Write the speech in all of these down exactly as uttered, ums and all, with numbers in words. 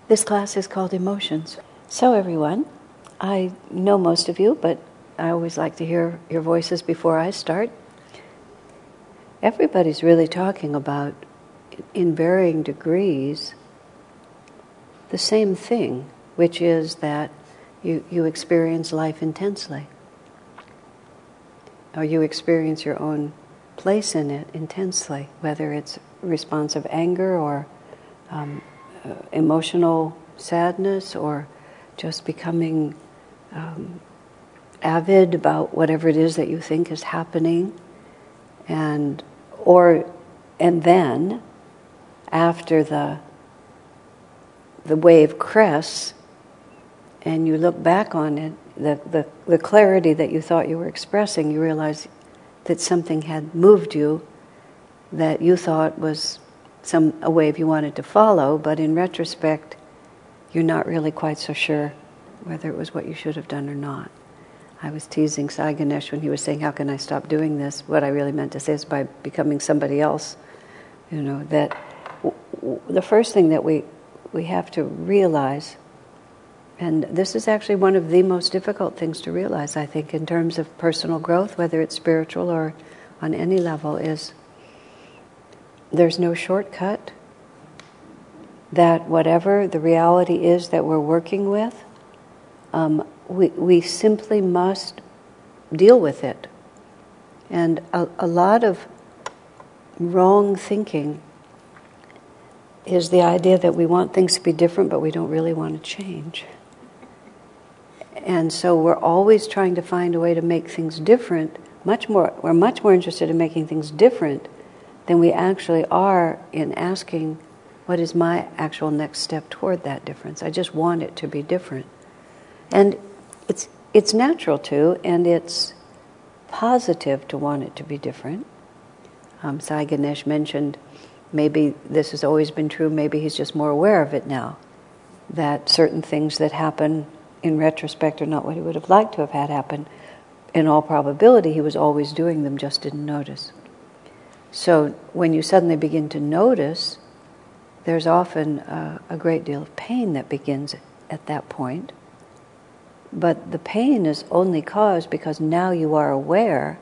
This class is called Emotions. So everyone, I know most of you, but I always like to hear your voices before I start. Everybody's really talking about, in varying degrees, the same thing, which is that you, you experience life intensely. Or you experience your own place in it intensely, whether it's response of anger or um, uh, emotional sadness or just becoming um, avid about whatever it is that you think is happening, and or and then after the the wave crests and you look back on it, the, the the clarity that you thought you were expressing, you realize that something had moved you that you thought was some a wave you wanted to follow, but in retrospect, you're not really quite so sure whether it was what you should have done or not. I was teasing Sai Ganesh when he was saying, how can I stop doing this? What I really meant to say is by becoming somebody else. You know, that w- w- the first thing that we, we have to realize, and this is actually one of the most difficult things to realize, I think, in terms of personal growth, whether it's spiritual or on any level, is there's no shortcut. That whatever the reality is that we're working with, um, we we simply must deal with it. And a, a lot of wrong thinking is the idea that we want things to be different, but we don't really want to change. And so we're always trying to find a way to make things different. Much more, we're much more interested in making things different than we actually are in asking, what is my actual next step toward that difference? I just want it to be different. And it's it's natural to, and it's positive to want it to be different. Um, Sai Ganesh mentioned maybe this has always been true, maybe he's just more aware of it now, that certain things that happen in retrospect are not what he would have liked to have had happen. In all probability, he was always doing them, just didn't notice. So when you suddenly begin to notice, there's often uh, a great deal of pain that begins at that point. But the pain is only caused because now you are aware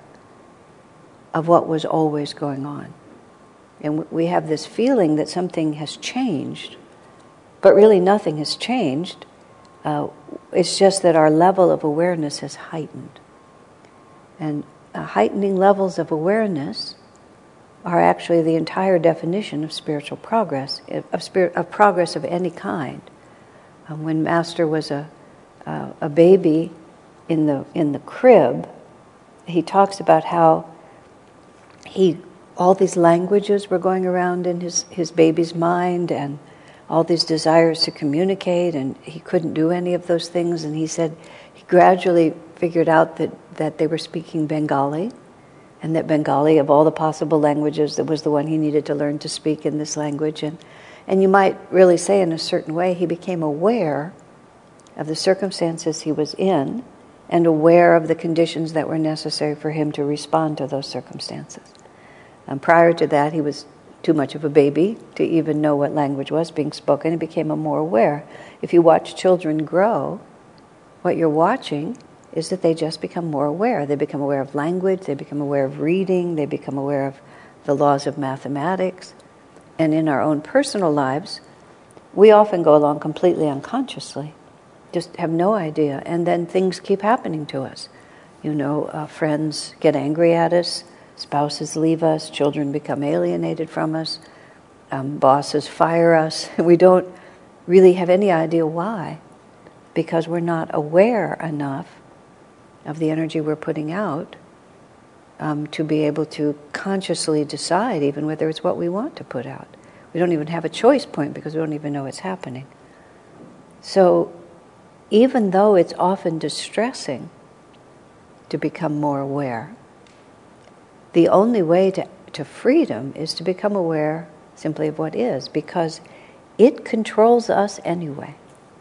of what was always going on. And we have this feeling that something has changed, but really nothing has changed. Uh, it's just that our level of awareness has heightened. And uh, heightening levels of awareness are actually the entire definition of spiritual progress, of spirit, of progress of any kind. Um, when Master was a uh, a baby in the in the crib, he talks about how he all these languages were going around in his, his baby's mind, and all these desires to communicate, and he couldn't do any of those things. And he said he gradually figured out that, that they were speaking Bengali, and that Bengali, of all the possible languages, that was the one he needed to learn to speak in this language. And, and you might really say, in a certain way, he became aware of the circumstances he was in and aware of the conditions that were necessary for him to respond to those circumstances. And prior to that, he was too much of a baby to even know what language was being spoken. He became more aware. If you watch children grow, what you're watching is that they just become more aware. They become aware of language, they become aware of reading, they become aware of the laws of mathematics. And in our own personal lives, we often go along completely unconsciously, just have no idea, and then things keep happening to us. You know, uh, friends get angry at us, spouses leave us, children become alienated from us, um, bosses fire us. We don't really have any idea why, because we're not aware enough of the energy we're putting out um, to be able to consciously decide even whether it's what we want to put out. We don't even have a choice point because we don't even know it's happening. So even though it's often distressing to become more aware, the only way to, to freedom is to become aware simply of what is, because it controls us anyway.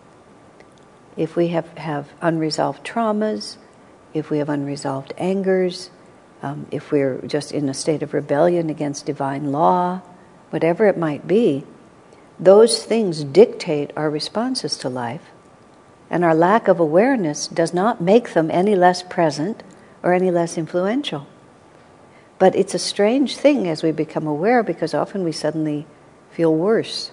If we have, have unresolved traumas, if we have unresolved angers, um, if we're just in a state of rebellion against divine law, whatever it might be, those things dictate our responses to life, and our lack of awareness does not make them any less present or any less influential. But it's a strange thing as we become aware, because often we suddenly feel worse.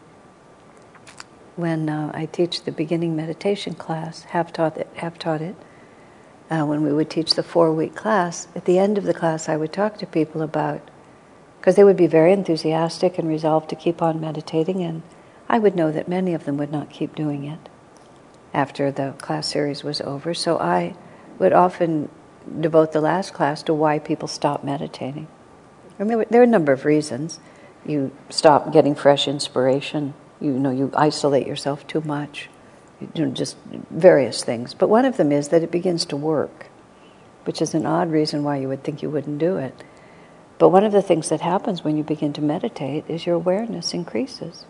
When uh, I teach the beginning meditation class, have taught it, have taught it, uh, when we would teach the four-week class, at the end of the class I would talk to people about, because they would be very enthusiastic and resolved to keep on meditating, and I would know that many of them would not keep doing it after the class series was over. So I would often devote the last class to why people stop meditating. And there, were, there are a number of reasons. You stop getting fresh inspiration. You know, you isolate yourself too much. You know, just various things. But one of them is that it begins to work, which is an odd reason why you would think you wouldn't do it. But one of the things that happens when you begin to meditate is your awareness increases.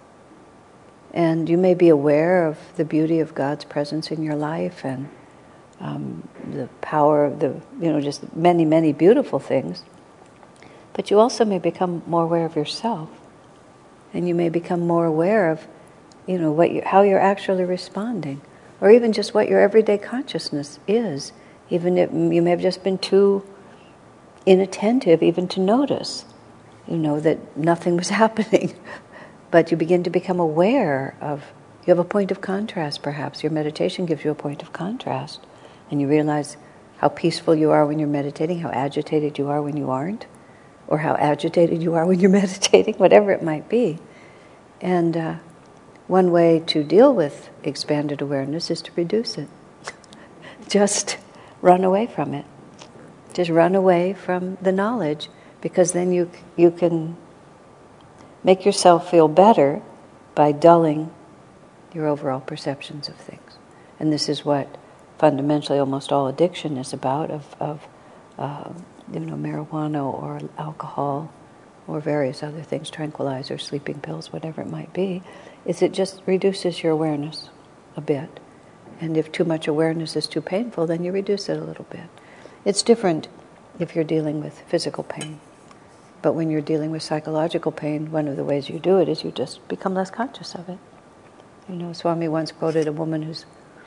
And you may be aware of the beauty of God's presence in your life and um, the power of the, you know, just many, many beautiful things. But you also may become more aware of yourself. And you may become more aware of, you know, what you, how you're actually responding. Or even just what your everyday consciousness is. Even if you may have just been too inattentive even to notice, you know, that nothing was happening. But you begin to become aware of, you have a point of contrast perhaps. Your meditation gives you a point of contrast. And you realize how peaceful you are when you're meditating, how agitated you are when you aren't, or how agitated you are when you're meditating, whatever it might be. And uh, one way to deal with expanded awareness is to reduce it. Just run away from it. Just run away from the knowledge, because then you you can make yourself feel better by dulling your overall perceptions of things. And this is what fundamentally almost all addiction is about, of, of uh, you know, marijuana or alcohol or various other things, tranquilizers, sleeping pills, whatever it might be, is it just reduces your awareness a bit. And if too much awareness is too painful, then you reduce it a little bit. It's different if you're dealing with physical pain. But when you're dealing with psychological pain, one of the ways you do it is you just become less conscious of it. You know, Swami once quoted a woman whose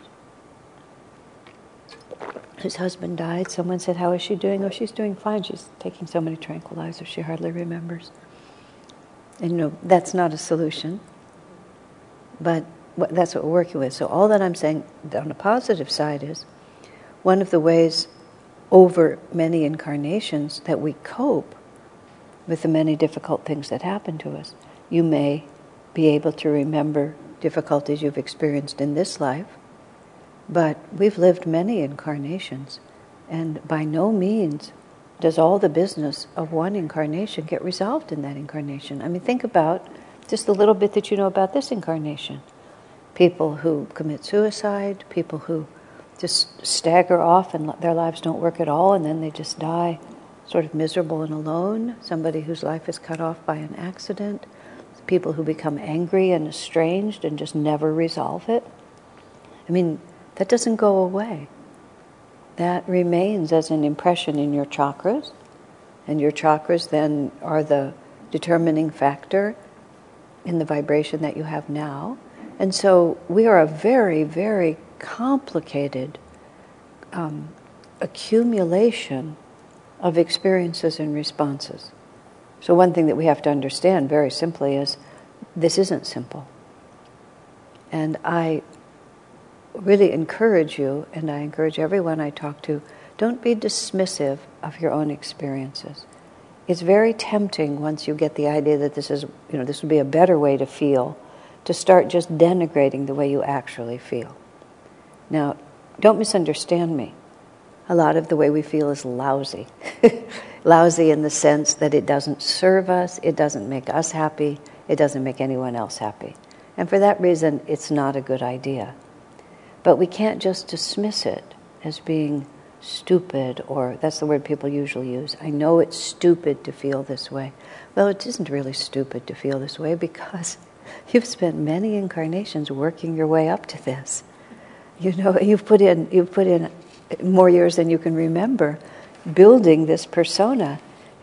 whose husband died. Someone said, "How is she doing?" "Oh, she's doing fine. She's taking so many tranquilizers, she hardly remembers." And you know, that's not a solution. But that's what we're working with. So all that I'm saying on the positive side is, one of the ways over many incarnations that we cope with the many difficult things that happen to us. You may be able to remember difficulties you've experienced in this life, but we've lived many incarnations, and by no means does all the business of one incarnation get resolved in that incarnation. I mean, think about just the little bit that you know about this incarnation. People who commit suicide, people who just stagger off and their lives don't work at all, and then they just die sort of miserable and alone. Somebody whose life is cut off by an accident. People who become angry and estranged and just never resolve it. I mean, that doesn't go away. That remains as an impression in your chakras, and your chakras then are the determining factor in the vibration that you have now. And so we are a very, very complicated um, accumulation of experiences and responses. So one thing that we have to understand very simply is this isn't simple. And I really encourage you, and I encourage everyone I talk to, don't be dismissive of your own experiences. It's very tempting once you get the idea that this is, you know, this would be a better way to feel, to start just denigrating the way you actually feel. Now, don't misunderstand me. A lot of the way we feel is lousy. Lousy in the sense that it doesn't serve us, it doesn't make us happy, it doesn't make anyone else happy. And for that reason, it's not a good idea. But we can't just dismiss it as being stupid, or that's the word people usually use. I know it's stupid to feel this way. Well, it isn't really stupid to feel this way, because you've spent many incarnations working your way up to this. You know, you've put in you've put in more years than you can remember building this persona,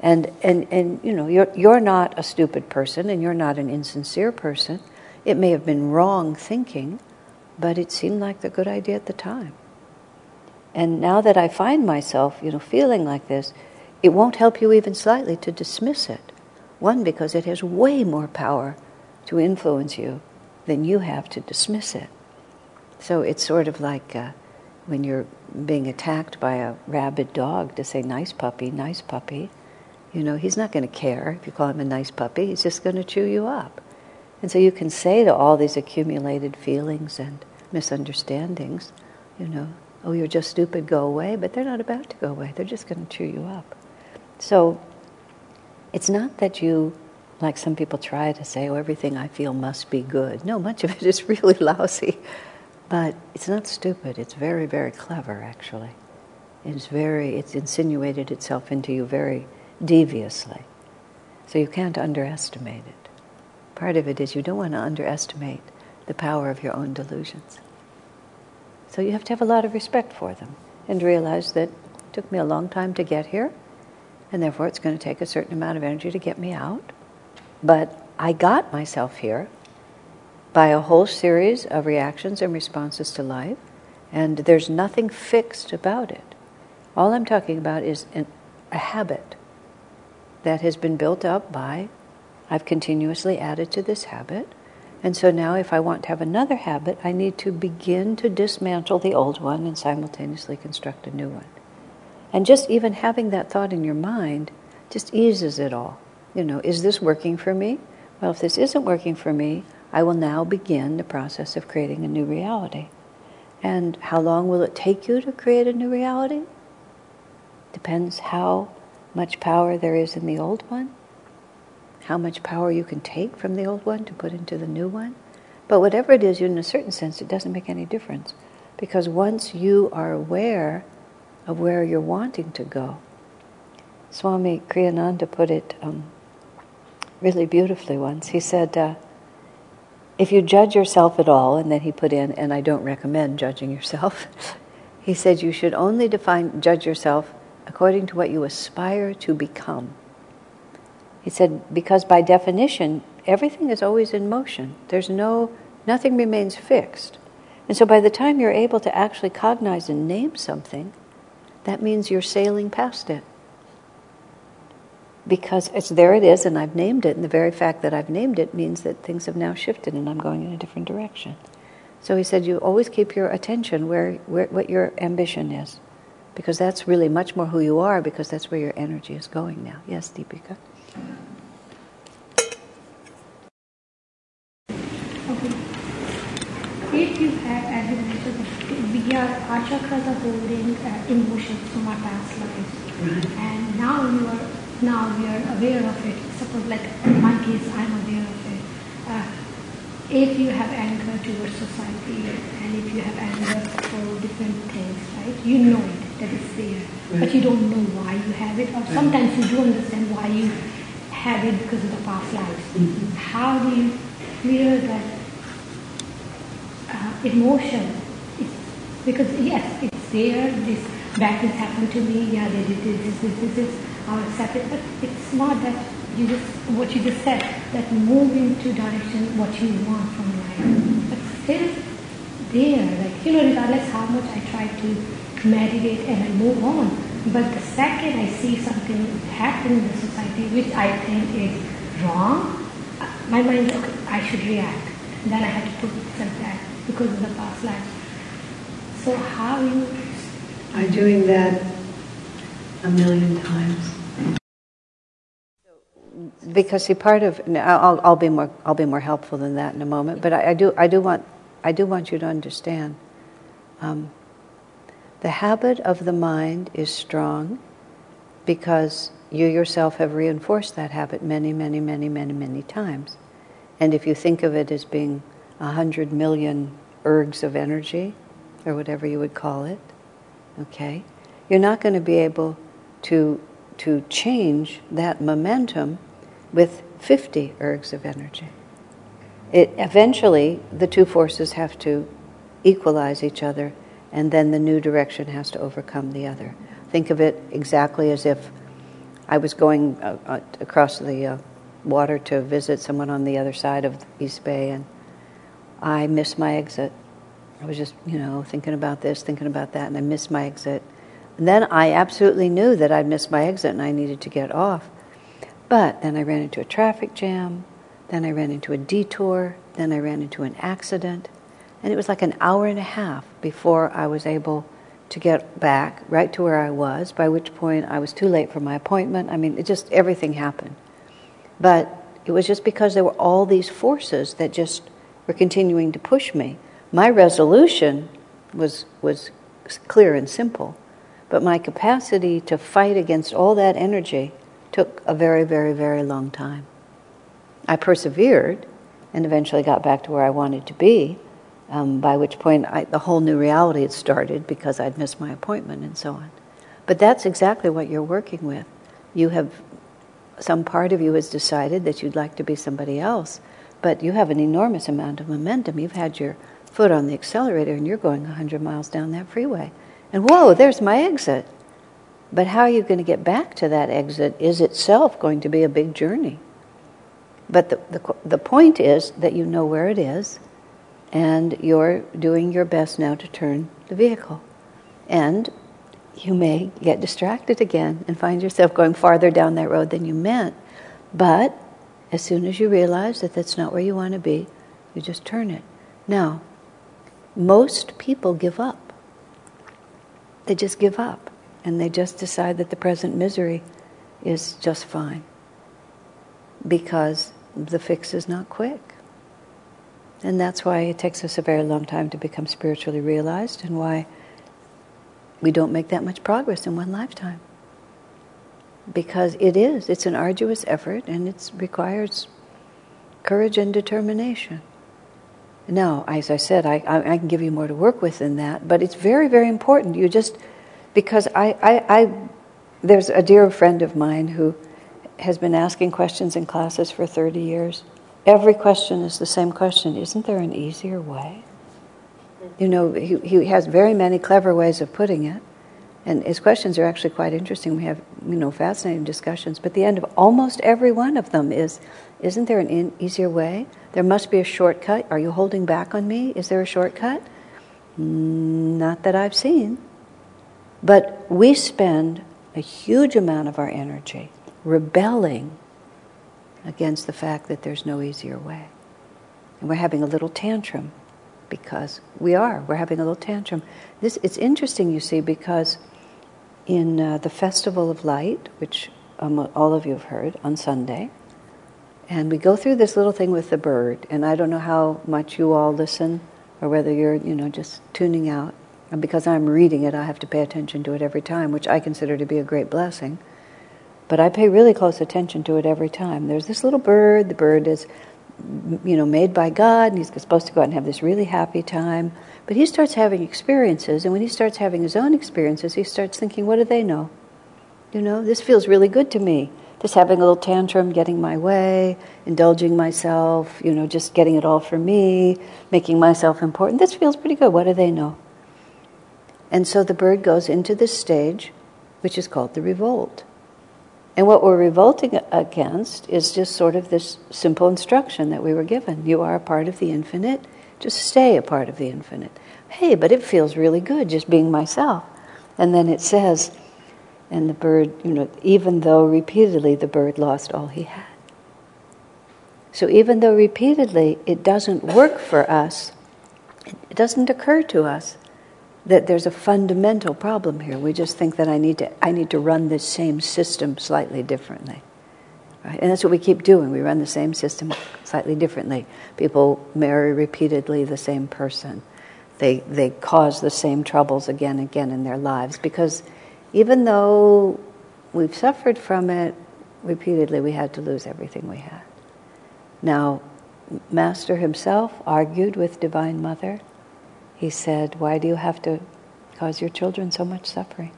And, and, and you know, you're, you're not a stupid person and you're not an insincere person. It may have been wrong thinking, but it seemed like the good idea at the time. And now that I find myself, you know, feeling like this, it won't help you even slightly to dismiss it. One, because it has way more power to influence you than you have to dismiss it. So it's sort of like uh, when you're being attacked by a rabid dog to say, nice puppy, nice puppy. You know, he's not going to care if you call him a nice puppy. He's just going to chew you up. And so you can say to all these accumulated feelings and misunderstandings, you know, oh, you're just stupid, go away. But they're not about to go away. They're just going to chew you up. So it's not that you, like some people try to say, oh, everything I feel must be good. No, much of it is really lousy. But it's not stupid. It's very, very clever, actually. It's very, it's insinuated itself into you very deviously. So you can't underestimate it. Part of it is you don't want to underestimate the power of your own delusions. So you have to have a lot of respect for them and realize that it took me a long time to get here, and therefore it's going to take a certain amount of energy to get me out. But I got myself here by a whole series of reactions and responses to life, and there's nothing fixed about it. All I'm talking about is an, a habit that has been built up by, I've continuously added to this habit, and so now if I want to have another habit, I need to begin to dismantle the old one and simultaneously construct a new one. And just even having that thought in your mind just eases it all. You know, is this working for me? Well, if this isn't working for me, I will now begin the process of creating a new reality. And how long will it take you to create a new reality? Depends how much power there is in the old one, how much power you can take from the old one to put into the new one. But whatever it is, in a certain sense, it doesn't make any difference. Because once you are aware of where you're wanting to go, Swami Kriyananda put it um, really beautifully once. He said, uh, if you judge yourself at all, and then he put in, and I don't recommend judging yourself, he said you should only define, judge yourself according to what you aspire to become. He said, because by definition, everything is always in motion. There's no, nothing remains fixed. And so by the time you're able to actually cognize and name something, that means you're sailing past it. Because it's there it is, and I've named it, and the very fact that I've named it means that things have now shifted and I'm going in a different direction. So he said, you always keep your attention where, where what your ambition is. Because that's really much more who you are, because that's where your energy is going now. Yes, Deepika? Okay. If you have, as you mentioned, we are, our chakras are holding uh, emotions from our past lives. Mm-hmm. And now you are, now we are aware of it. Suppose, like in my case, I'm aware of it. Uh, if you have anger towards society, and if you have anger for different things, right, you know it. That is there, right. But you don't know why you have it, or sometimes you do understand why you have it because of the past lives. Mm-hmm. How do you clear that uh, emotion? It's, because yes, it's there, this bad things happened to me, yeah, they did this, this, this, this, I'll accept it, but it's not that you just, what you just said, that move into direction what you want from life. But still there, like, you know, regardless how much I try to meditate and I move on, but the second I see something happen in the society which I think is wrong, my mind, okay, I should react. Then I have to put myself back because of the past life. So how you... I'm doing that a million times. Because see, part of I'll, I'll be more I'll be more helpful than that in a moment. But I, I do I do want I do want you to understand. Um, The habit of the mind is strong because you yourself have reinforced that habit many, many, many, many, many times. And if you think of it as being a hundred million ergs of energy, or whatever you would call it, okay, you're not going to be able to to change that momentum with fifty ergs of energy. It eventually the two forces have to equalize each other, and then the new direction has to overcome the other. Think of it exactly as if I was going uh, uh, across the uh, water to visit someone on the other side of the East Bay, and I missed my exit. I was just, you know, thinking about this, thinking about that, and I missed my exit. And then I absolutely knew that I'd missed my exit and I needed to get off. But then I ran into a traffic jam, then I ran into a detour, then I ran into an accident, and it was like an hour and a half before I was able to get back right to where I was, by which point I was too late for my appointment. I mean, it just, everything happened. But it was just because there were all these forces that just were continuing to push me. My resolution was was clear and simple, but my capacity to fight against all that energy took a very, very, very long time. I persevered and eventually got back to where I wanted to be, um, by which point I, the whole new reality had started because I'd missed my appointment and so on. But that's exactly what you're working with. You have, some part of you has decided that you'd like to be somebody else, but you have an enormous amount of momentum. You've had your foot on the accelerator and you're going one hundred miles down that freeway. And whoa, there's my exit. But how are you going to get back to that exit is itself going to be a big journey. But the, the, the point is that you know where it is, and you're doing your best now to turn the vehicle. And you may get distracted again and find yourself going farther down that road than you meant. But as soon as you realize that that's not where you want to be, you just turn it. Now, most people give up. They just give up. And they just decide that the present misery is just fine. Because the fix is not quick. And that's why it takes us a very long time to become spiritually realized, and why we don't make that much progress in one lifetime. Because it is, it's an arduous effort, and it requires courage and determination. Now, as I said, I, I, I can give you more to work with than that, but it's very, very important. You just, because I, I, I, there's a dear friend of mine who has been asking questions in classes for thirty years. Every question is the same question. Isn't there an easier way? You know, he, he has very many clever ways of putting it. And his questions are actually quite interesting. We have, you know, fascinating discussions. But the end of almost every one of them is, isn't there an in, easier way? There must be a shortcut. Are you holding back on me? Is there a shortcut? Mm, not that I've seen. But we spend a huge amount of our energy rebelling against the fact that there's no easier way. And we're having a little tantrum because we are. We're having a little tantrum. This, it's interesting, you see, because in uh, the Festival of Light, which um, all of you have heard, on Sunday, and we go through this little thing with the bird, and I don't know how much you all listen, or whether you're, you know, just tuning out. And because I'm reading it, I have to pay attention to it every time, which I consider to be a great blessing. But I pay really close attention to it every time. There's this little bird. The bird is, you know, made by God, and he's supposed to go out and have this really happy time. But he starts having experiences, and when he starts having his own experiences, he starts thinking, what do they know? You know, this feels really good to me. Just having a little tantrum, getting my way, indulging myself, you know, just getting it all for me, making myself important. This feels pretty good. What do they know? And so the bird goes into this stage, which is called the revolt. And what we're revolting against is just sort of this simple instruction that we were given. You are a part of the infinite. Just stay a part of the infinite. Hey, but it feels really good just being myself. And then it says, and the bird, you know, even though repeatedly the bird lost all he had. So even though repeatedly it doesn't work for us, it doesn't occur to us that there's a fundamental problem here. We just think that I need to I need to run this same system slightly differently. Right? And that's what we keep doing. We run the same system slightly differently. People marry repeatedly the same person. They they cause the same troubles again and again in their lives, because even though we've suffered from it repeatedly, we had to lose everything we had. Now, Master himself argued with Divine Mother. He said, why do you have to cause your children so much suffering?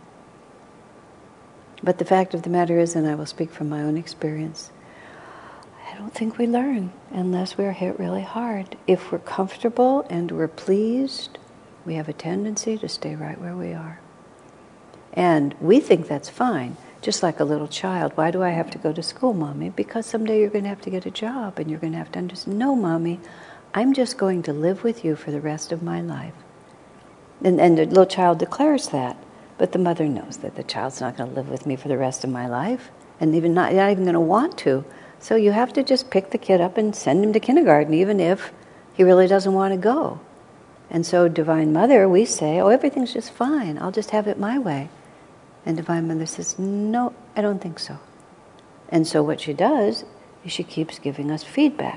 But the fact of the matter is, and I will speak from my own experience, I don't think we learn unless we're hit really hard. If we're comfortable and we're pleased, we have a tendency to stay right where we are. And we think that's fine. Just like a little child. Why do I have to go to school, Mommy? Because someday you're going to have to get a job and you're going to have to understand, no, Mommy, I'm just going to live with you for the rest of my life. And, and the little child declares that. But the mother knows that the child's not going to live with me for the rest of my life, and even not, not even going to want to. So you have to just pick the kid up and send him to kindergarten, even if he really doesn't want to go. And so Divine Mother, we say, oh, everything's just fine. I'll just have it my way. And Divine Mother says, no, I don't think so. And so what she does is she keeps giving us feedback.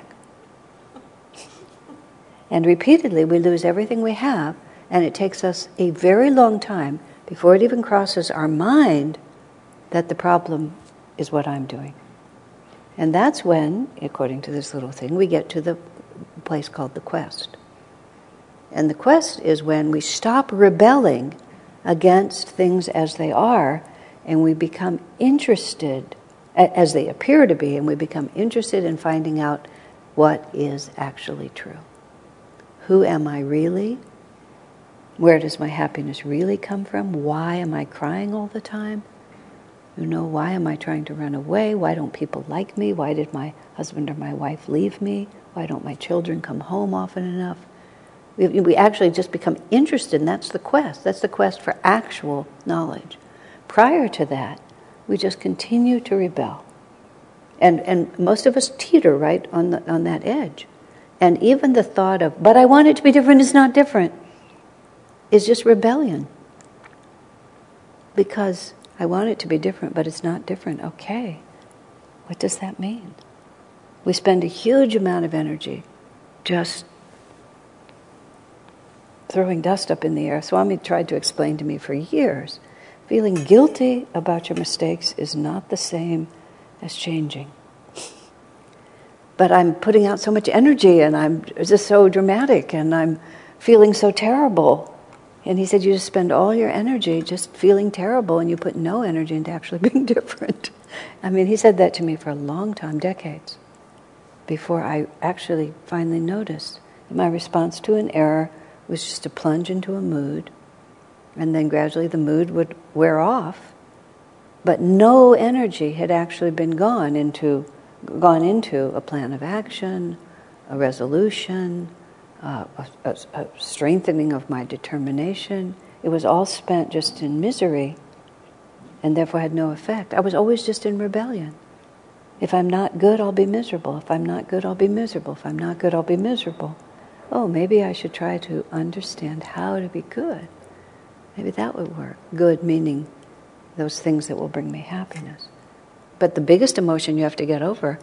And repeatedly we lose everything we have, and it takes us a very long time before it even crosses our mind that the problem is what I'm doing. And that's when, according to this little thing, we get to the place called the quest. And the quest is when we stop rebelling against things as they are, and we become interested, as they appear to be, and we become interested in finding out what is actually true. Who am I really? Where does my happiness really come from? Why am I crying all the time? You know, why am I trying to run away? Why don't people like me? Why did my husband or my wife leave me? Why don't my children come home often enough? We, we actually just become interested, and that's the quest. That's the quest for actual knowledge. Prior to that, we just continue to rebel. And and most of us teeter right on the, on that edge. And even the thought of, but I want it to be different, it's not different, is just rebellion. Because I want it to be different, but it's not different. Okay, what does that mean? We spend a huge amount of energy just throwing dust up in the air. Swami tried to explain to me for years, feeling guilty about your mistakes is not the same as changing. But I'm putting out so much energy, and I'm just so dramatic, and I'm feeling so terrible. And he said, you just spend all your energy just feeling terrible, and you put no energy into actually being different. I mean, he said that to me for a long time, decades, before I actually finally noticed that my response to an error was just to plunge into a mood, and then gradually the mood would wear off, but no energy had actually been gone into gone into a plan of action, a resolution, uh, a, a, a strengthening of my determination. It was all spent just in misery, and therefore had no effect. I was always just in rebellion. If I'm not good, I'll be miserable. If I'm not good, I'll be miserable. If I'm not good, I'll be miserable. Oh, maybe I should try to understand how to be good. Maybe that would work. Good meaning those things that will bring me happiness. But the biggest emotion you have to get over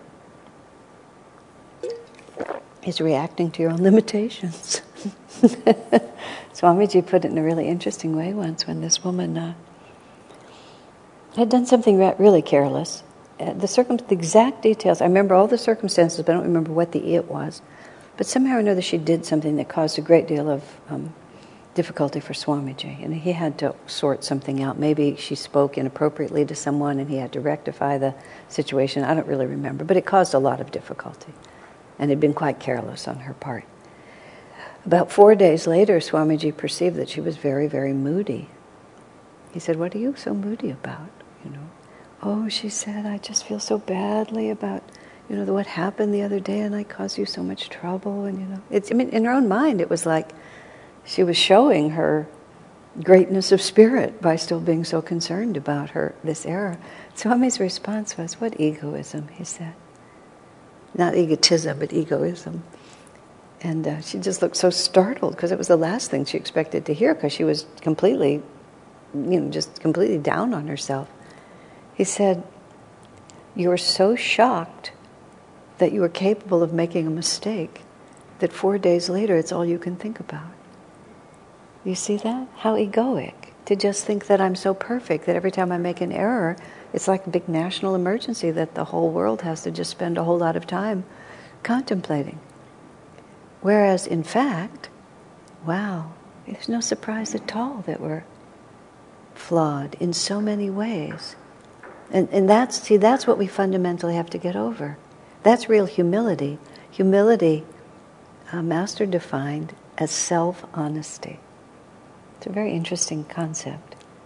is reacting to your own limitations. Swamiji put it in a really interesting way once when this woman uh, had done something really careless. Uh, the, circum- the exact details, I remember all the circumstances, but I don't remember what the it was. But somehow or another she did something that caused a great deal of um, difficulty for Swamiji, and he had to sort something out. Maybe she spoke inappropriately to someone and he had to rectify the situation. I don't really remember, but it caused a lot of difficulty, and had been quite careless on her part. About four days later, Swamiji perceived that she was very, very moody. He said, "What are you so moody about?" You know, "Oh," she said, "I just feel so badly about, you know, what happened the other day, and I caused you so much trouble." And you know, it's, I mean, in her own mind, it was like she was showing her greatness of spirit by still being so concerned about her this error. Swami's response was, "What egoism," he said. Not egotism, but egoism. And uh, she just looked so startled, because it was the last thing she expected to hear, because she was completely, you know, just completely down on herself. He said, "You're so shocked that you were capable of making a mistake that four days later it's all you can think about." You see that? How egoic, to just think that I'm so perfect that every time I make an error, it's like a big national emergency that the whole world has to just spend a whole lot of time contemplating. Whereas, in fact, wow, there's no surprise at all that we're flawed in so many ways. And, and that's, see, that's what we fundamentally have to get over. That's real humility. Humility, uh, Master defined as self-honesty. It's a very interesting concept.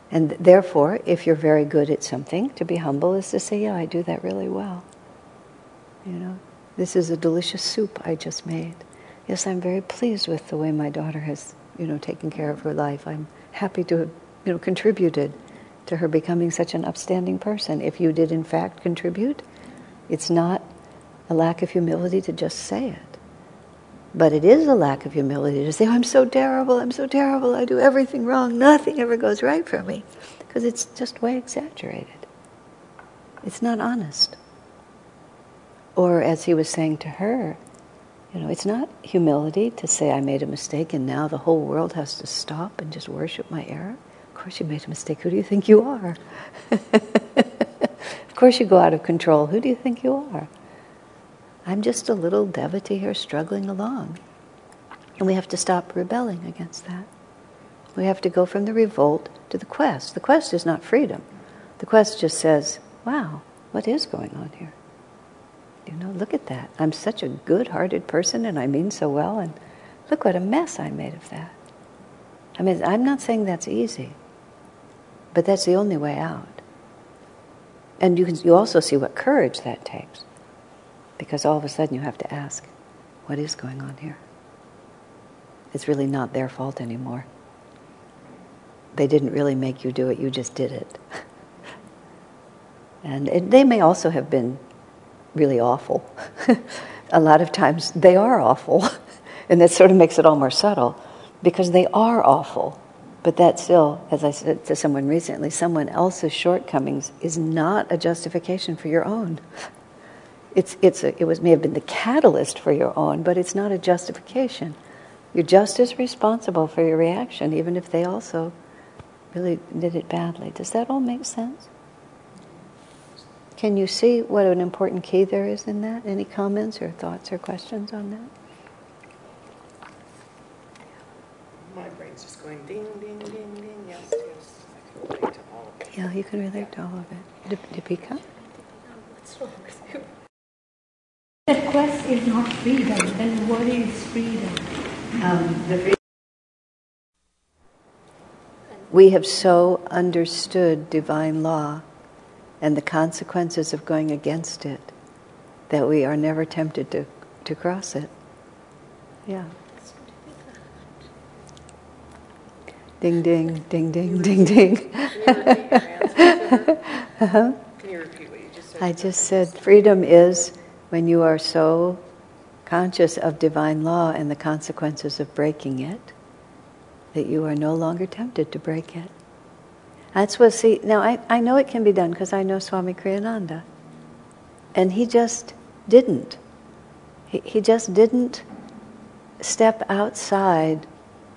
And therefore, if you're very good at something, to be humble is to say, yeah, I do that really well. You know, this is a delicious soup I just made. Yes, I'm very pleased with the way my daughter has, you know, taken care of her life. I'm happy to have, you know, contributed to her becoming such an upstanding person. If you did in fact contribute, it's not a lack of humility to just say it. But it is a lack of humility to say, oh, I'm so terrible, I'm so terrible, I do everything wrong, nothing ever goes right for me. Because it's just way exaggerated. It's not honest. Or as he was saying to her, you know, it's not humility to say I made a mistake and now the whole world has to stop and just worship my error. Of course you made a mistake. Who do you think you are? Of course you go out of control. Who do you think you are? I'm just a little devotee here struggling along. And we have to stop rebelling against that. We have to go from the revolt to the quest. The quest is not freedom. The quest just says, wow, what is going on here? You know, look at that. I'm such a good-hearted person and I mean so well, and look what a mess I made of that. I mean, I'm not saying that's easy, but that's the only way out. And you can, you also see what courage that takes, because all of a sudden you have to ask, what is going on here? It's really not their fault anymore. They didn't really make you do it, you just did it. And it, they may also have been really awful. A lot of times they are awful. And that sort of makes it all more subtle, because they are awful. But that still, as I said to someone recently, someone else's shortcomings is not a justification for your own. It's, it's a, it was, may have been the catalyst for your own, but it's not a justification. You're just as responsible for your reaction, even if they also really did it badly. Does that all make sense? Can you see what an important key there is in that? Any comments or thoughts or questions on that? My brain's just going ding, ding, ding, ding. Yes, yes. I can relate to all of it. Yeah, you can relate to all of it. Deepika? What's wrong with you? The quest is not freedom, then what is freedom? Um, the free- we have so understood divine law and the consequences of going against it that we are never tempted to, to cross it. Yeah. Ding, ding, ding, ding, ding, ding. Can you repeat your answer to her? Uh-huh. Can you repeat what you just said? I just said freedom is when you are so conscious of divine law and the consequences of breaking it that you are no longer tempted to break it. That's what, see, now I, I know it can be done because I know Swami Kriyananda. And he just didn't. He, he just didn't step outside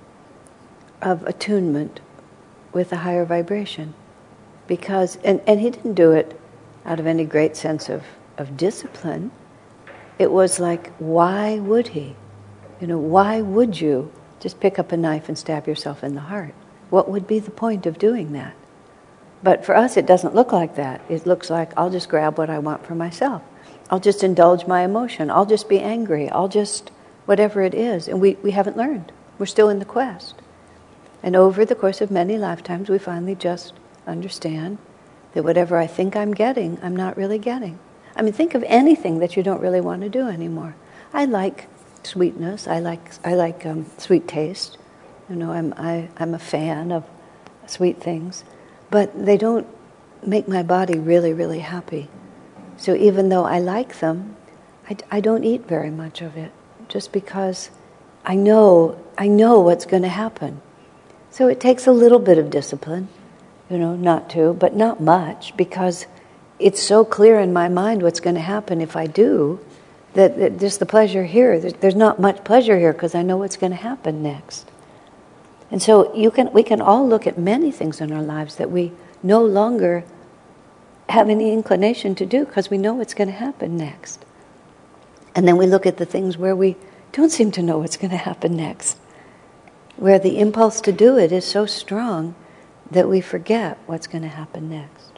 of attunement with a higher vibration. Because, and, and he didn't do it out of any great sense of, of discipline. It was like, why would he? You know, why would you just pick up a knife and stab yourself in the heart? What would be the point of doing that? But for us, it doesn't look like that. It looks like, I'll just grab what I want for myself. I'll just indulge my emotion. I'll just be angry. I'll just, whatever it is. And we, we haven't learned. We're still in the quest. And over the course of many lifetimes, we finally just understand that whatever I think I'm getting, I'm not really getting. I mean, think of anything that you don't really want to do anymore. I like sweetness. I like I like um, sweet taste. You know, I'm I, I'm a fan of sweet things. But they don't make my body really, really happy. So even though I like them, I, I don't eat very much of it, just because I know I know what's going to happen. So it takes a little bit of discipline, you know, not to, but not much, because it's so clear in my mind what's going to happen if I do, that, that just the pleasure here, there's, there's not much pleasure here because I know what's going to happen next. And so you can, we can all look at many things in our lives that we no longer have any inclination to do because we know what's going to happen next. And then we look at the things where we don't seem to know what's going to happen next, where the impulse to do it is so strong that we forget what's going to happen next.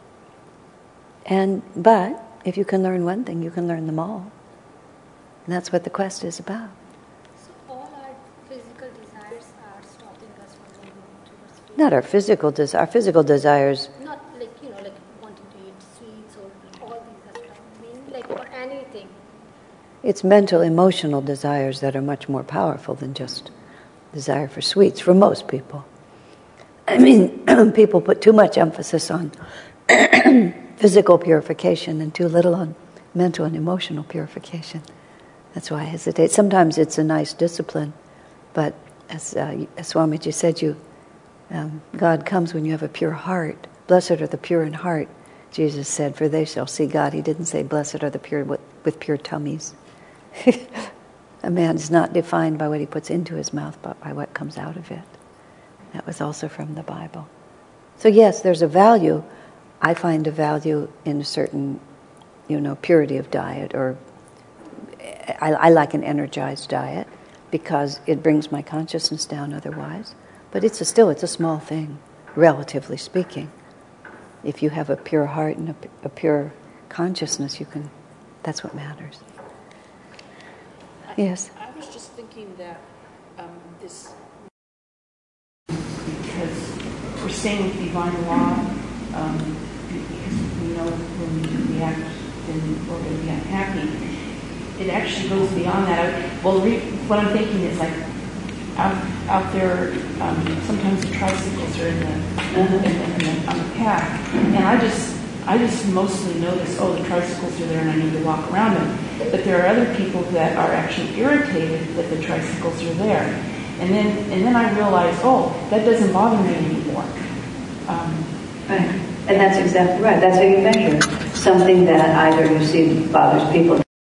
And but if you can learn one thing, you can learn them all. And that's what the quest is about. So all our physical desires are stopping us from moving towards Not our physical desire. Our physical desires. Not like, you know, like wanting to eat sweets or all these stuff. I mean, like for anything. It's mental, emotional desires that are much more powerful than just desire for sweets for most people. I mean, people put too much emphasis on physical purification and too little on mental and emotional purification. That's why I hesitate. Sometimes it's a nice discipline, but as, uh, as Swamiji said, you um, God comes when you have a pure heart. Blessed are the pure in heart, Jesus said, for they shall see God. He didn't say, blessed are the pure with, with pure tummies. A man is not defined by what he puts into his mouth, but by what comes out of it. That was also from the Bible. So yes, there's a value. I find a value in a certain, you know, purity of diet, or I, I like an energized diet because it brings my consciousness down otherwise. But it's a, still, it's a small thing, relatively speaking. If you have a pure heart and a, a pure consciousness, you can, that's what matters. Yes? I was just thinking that um, this... Because we're staying with divine law, um, because we know when we react, then we're going to be unhappy. It actually goes beyond that. I, well, re, what I'm thinking is like out, out there, um, sometimes the tricycles are in the, uh-huh. in the, in the, on the path, and I just I just mostly notice, oh, the tricycles are there and I need to walk around them. But there are other people that are actually irritated that the tricycles are there. And then and then I realize, oh, that doesn't bother me anymore. Um, right. And that's exactly right. That's how you measure something that either you see bothers people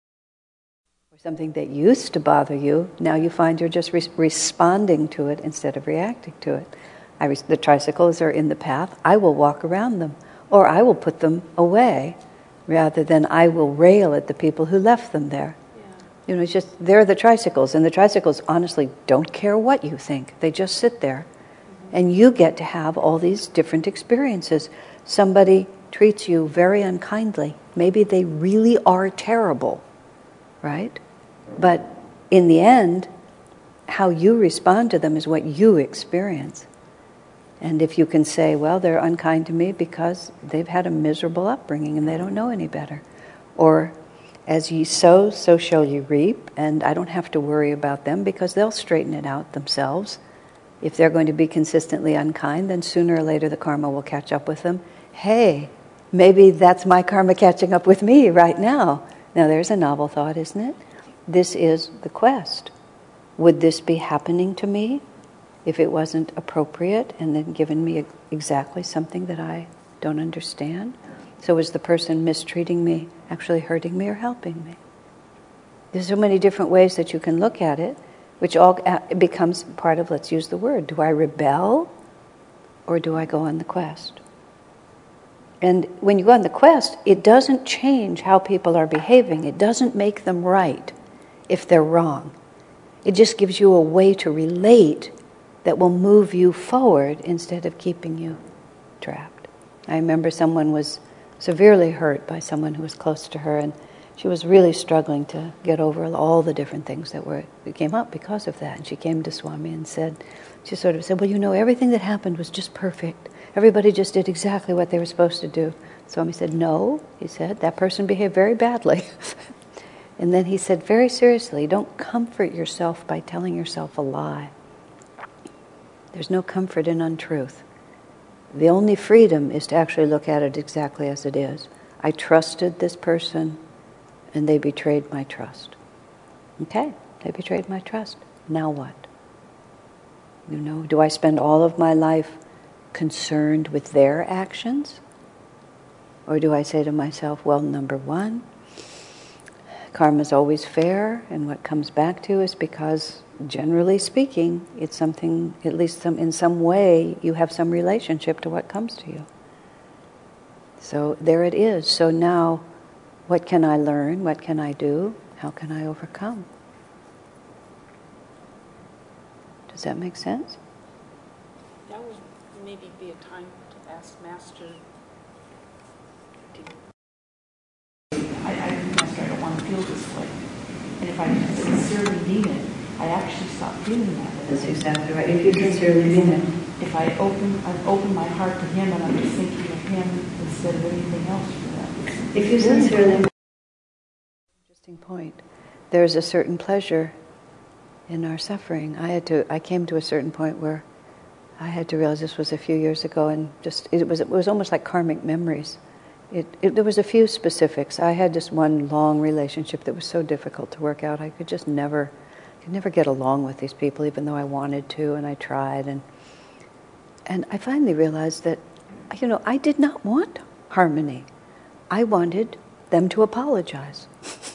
or something that used to bother you. Now you find you're just re- responding to it instead of reacting to it. I re- the tricycles are in the path. I will walk around them. Or I will put them away, rather than I will rail at the people who left them there. Yeah. You know, it's just, they're the tricycles, and the tricycles honestly don't care what you think. They just sit there. Mm-hmm. And you get to have all these different experiences. Somebody treats you very unkindly. Maybe they really are terrible, right? But in the end, how you respond to them is what you experience. And if you can say, well, they're unkind to me because they've had a miserable upbringing and they don't know any better. Or, as ye sow, so shall you reap, and I don't have to worry about them because they'll straighten it out themselves. If they're going to be consistently unkind, then sooner or later the karma will catch up with them. Hey, maybe that's my karma catching up with me right now. Now there's a novel thought, isn't it? This is the quest. Would this be happening to me if it wasn't appropriate and then given me exactly something that I don't understand? So is the person mistreating me actually hurting me or helping me? There's so many different ways that you can look at it, which all becomes part of, let's use the word, do I rebel or do I go on the quest? And when you go on the quest, it doesn't change how people are behaving. It doesn't make them right if they're wrong. It just gives you a way to relate that will move you forward instead of keeping you trapped. I remember someone was severely hurt by someone who was close to her, and she was really struggling to get over all the different things that were that came up because of that. And she came to Swami and said, she sort of said, well, you know, everything that happened was just perfect. Everybody just did exactly what they were supposed to do. Swami said, no, he said, that person behaved very badly. And then he said very seriously, don't comfort yourself by telling yourself a lie. There's no comfort in untruth. The only freedom is to actually look at it exactly as it is. I trusted this person, and they betrayed my trust. Okay, they betrayed my trust. Now what? You know, do I spend all of my life concerned with their actions? Or do I say to myself, well, number one, karma's always fair, and what comes back to is because, generally speaking, it's something, at least some, in some way, you have some relationship to what comes to you. So there it is. So now, what can I learn? What can I do? How can I overcome? Does that make sense? That would maybe be a time to ask Master. I, I Master, I don't want to feel this way. And if I sincerely mean it, I actually stop feeling that way. That's exactly right. If you sincerely mean it. if I open, I've opened my heart to Him and I'm just thinking of Him instead of anything else for that. If you sincerely... Interesting point. There's a certain pleasure in our suffering. I had to. I came to a certain point where I had to realize this was a few years ago, and just it was. It was almost like karmic memories. It, it. There was a few specifics. I had this one long relationship that was so difficult to work out. I could just never, could never get along with these people, even though I wanted to, and I tried. And and I finally realized that, you know, I did not want harmony. I wanted them to apologize.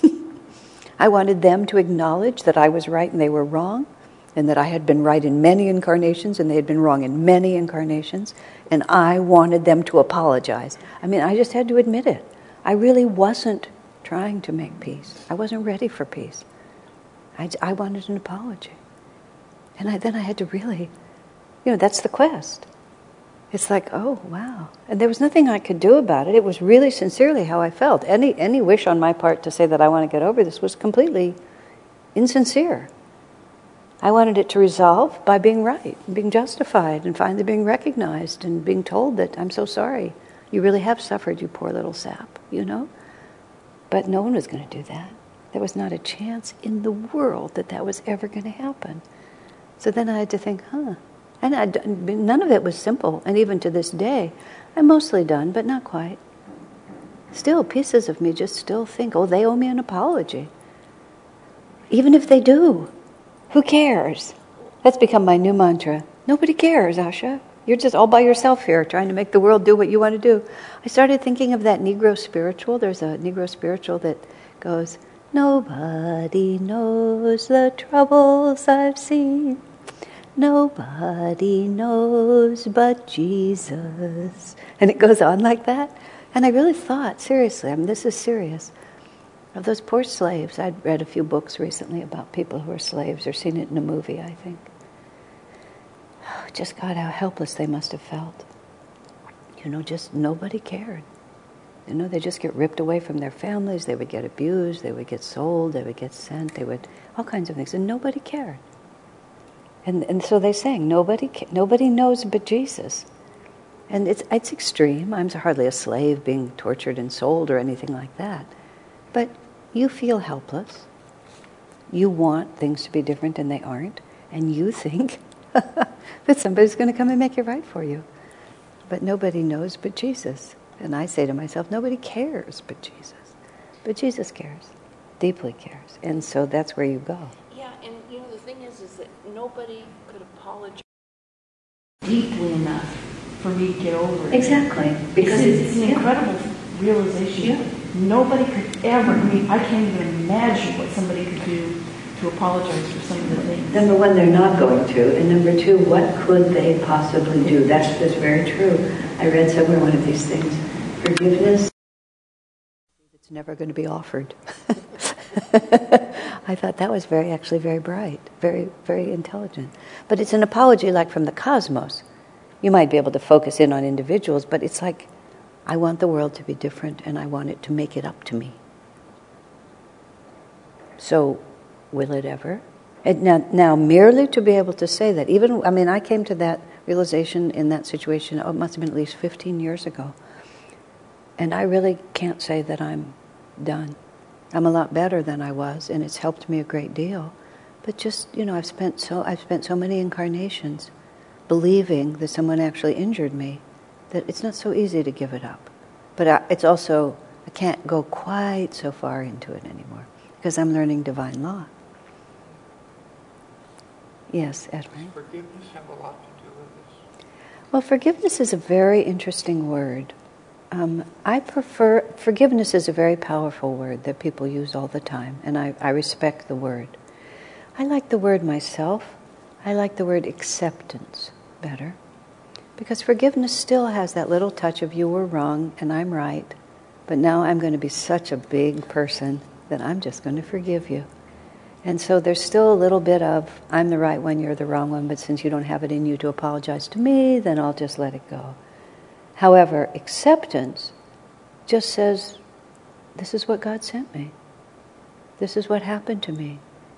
I wanted them to acknowledge that I was right and they were wrong, and that I had been right in many incarnations and they had been wrong in many incarnations, and I wanted them to apologize. I mean, I just had to admit it. I really wasn't trying to make peace. I wasn't ready for peace. I, I wanted an apology. And I, then I had to really, you know, that's the quest. It's like, oh, wow. And there was nothing I could do about it. It was really sincerely how I felt. Any any wish on my part to say that I want to get over this was completely insincere. I wanted it to resolve by being right, being justified, and finally being recognized and being told that I'm so sorry. You really have suffered, you poor little sap, you know? But no one was going to do that. There was not a chance in the world that that was ever going to happen. So then I had to think, huh. And I, none of it was simple. And even to this day, I'm mostly done, but not quite. Still, pieces of me just still think, oh, they owe me an apology. Even if they do, who cares? That's become my new mantra. Nobody cares, Asha. You're just all by yourself here trying to make the world do what you want to do. I started thinking of that Negro spiritual. There's a Negro spiritual that goes, nobody knows the troubles I've seen. Nobody knows but Jesus. And it goes on like that. And I really thought, seriously, I mean, this is serious, of those poor slaves. I'd read a few books recently about people who are slaves, or seen it in a movie, I think. Oh, just God, how helpless they must have felt. You know, just nobody cared. You know, they just get ripped away from their families. They would get abused. They would get sold. They would get sent. They would, all kinds of things. And nobody cared. And and so they sang, nobody nobody knows but Jesus. And it's it's extreme. I'm hardly a slave being tortured and sold or anything like that. But you feel helpless. You want things to be different and they aren't. And you think that somebody's going to come and make it right for you. But nobody knows but Jesus. And I say to myself, nobody cares but Jesus. But Jesus cares, deeply cares. And so that's where you go. Yeah, and you know, the thing is, is that nobody could apologize deeply enough for me to get over it. Exactly. Because it's, it's, it's an yeah. incredible realization. Yeah. Nobody could ever, I mean, I can't even imagine what somebody could do to apologize for some of the things. Number one, they're not going to. And number two, what could they possibly do? That's, that's very true. I read somewhere one of these things. Forgiveness, it's never going to be offered. I thought that was very, actually very bright, very, very intelligent. But it's an apology like from the cosmos. You might be able to focus in on individuals, but it's like, I want the world to be different and I want it to make it up to me. So, will it ever? And now, now, merely to be able to say that, even, I mean, I came to that realization in that situation, oh, it must have been at least fifteen years ago. And I really can't say that I'm done. I'm a lot better than I was, and it's helped me a great deal. But just, you know, I've spent so I've spent so many incarnations believing that someone actually injured me that it's not so easy to give it up. But I, it's also, I can't go quite so far into it anymore because I'm learning divine law. Yes, Edwin? Does forgiveness have a lot to do with this? Well, forgiveness is a very interesting word. Um, I prefer, forgiveness is a very powerful word that people use all the time, and I, I respect the word. I like the word myself. I like the word acceptance better, because forgiveness still has that little touch of you were wrong and I'm right, but now I'm going to be such a big person that I'm just going to forgive you. And so there's still a little bit of, I'm the right one, you're the wrong one, but since you don't have it in you to apologize to me, then I'll just let it go. However, acceptance just says, this is what God sent me. This is what happened to me.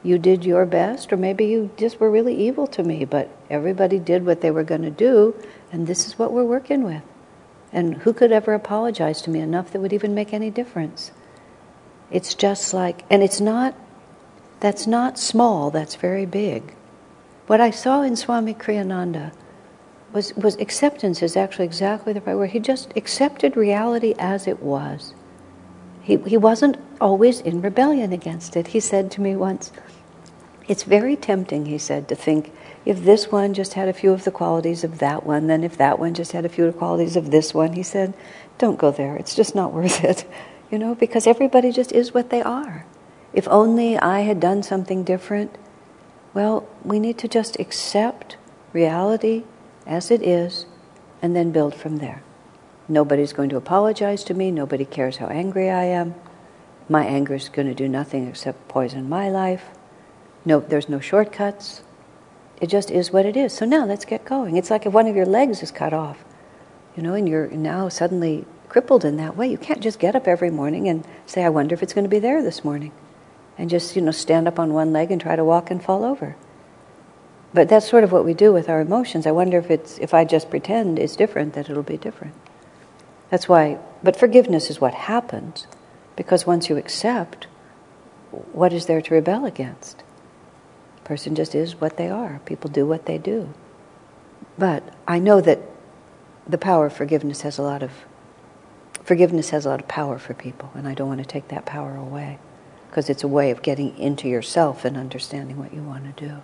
you did your best, or maybe you just were really evil to me, but everybody did what they were going to do, and this is what we're working with. And who could ever apologize to me enough that would even make any difference? It's just like, and it's not, that's not small, that's very big. What I saw in Swami Kriyananda was, was acceptance is actually exactly the right word. He just accepted reality as it was. He, he wasn't always in rebellion against it. He said to me once, it's very tempting, he said, to think, if this one just had a few of the qualities of that one, then if that one just had a few of the qualities of this one, he said, don't go there. It's just not worth it. You know, because everybody just is what they are. If only I had done something different, well, we need to just accept reality as it is and then build from there. Nobody's going to apologize to me. Nobody cares how angry I am. My anger is going to do nothing except poison my life. No, there's no shortcuts. It just is what it is. So now let's get going. It's like if one of your legs is cut off, you know, and you're now suddenly crippled in that way. You can't just get up every morning and say, I wonder if it's going to be there this morning. And just, you know, stand up on one leg and try to walk and fall over. But that's sort of what we do with our emotions. I wonder if it's, if I just pretend it's different, that it'll be different. That's why, but forgiveness is what happens, because once you accept, what is there to rebel against? A person just is what they are. People do what they do. But I know that the power of forgiveness has a lot of, forgiveness has a lot of power for people, and I don't want to take that power away, because it's a way of getting into yourself and understanding what you want to do.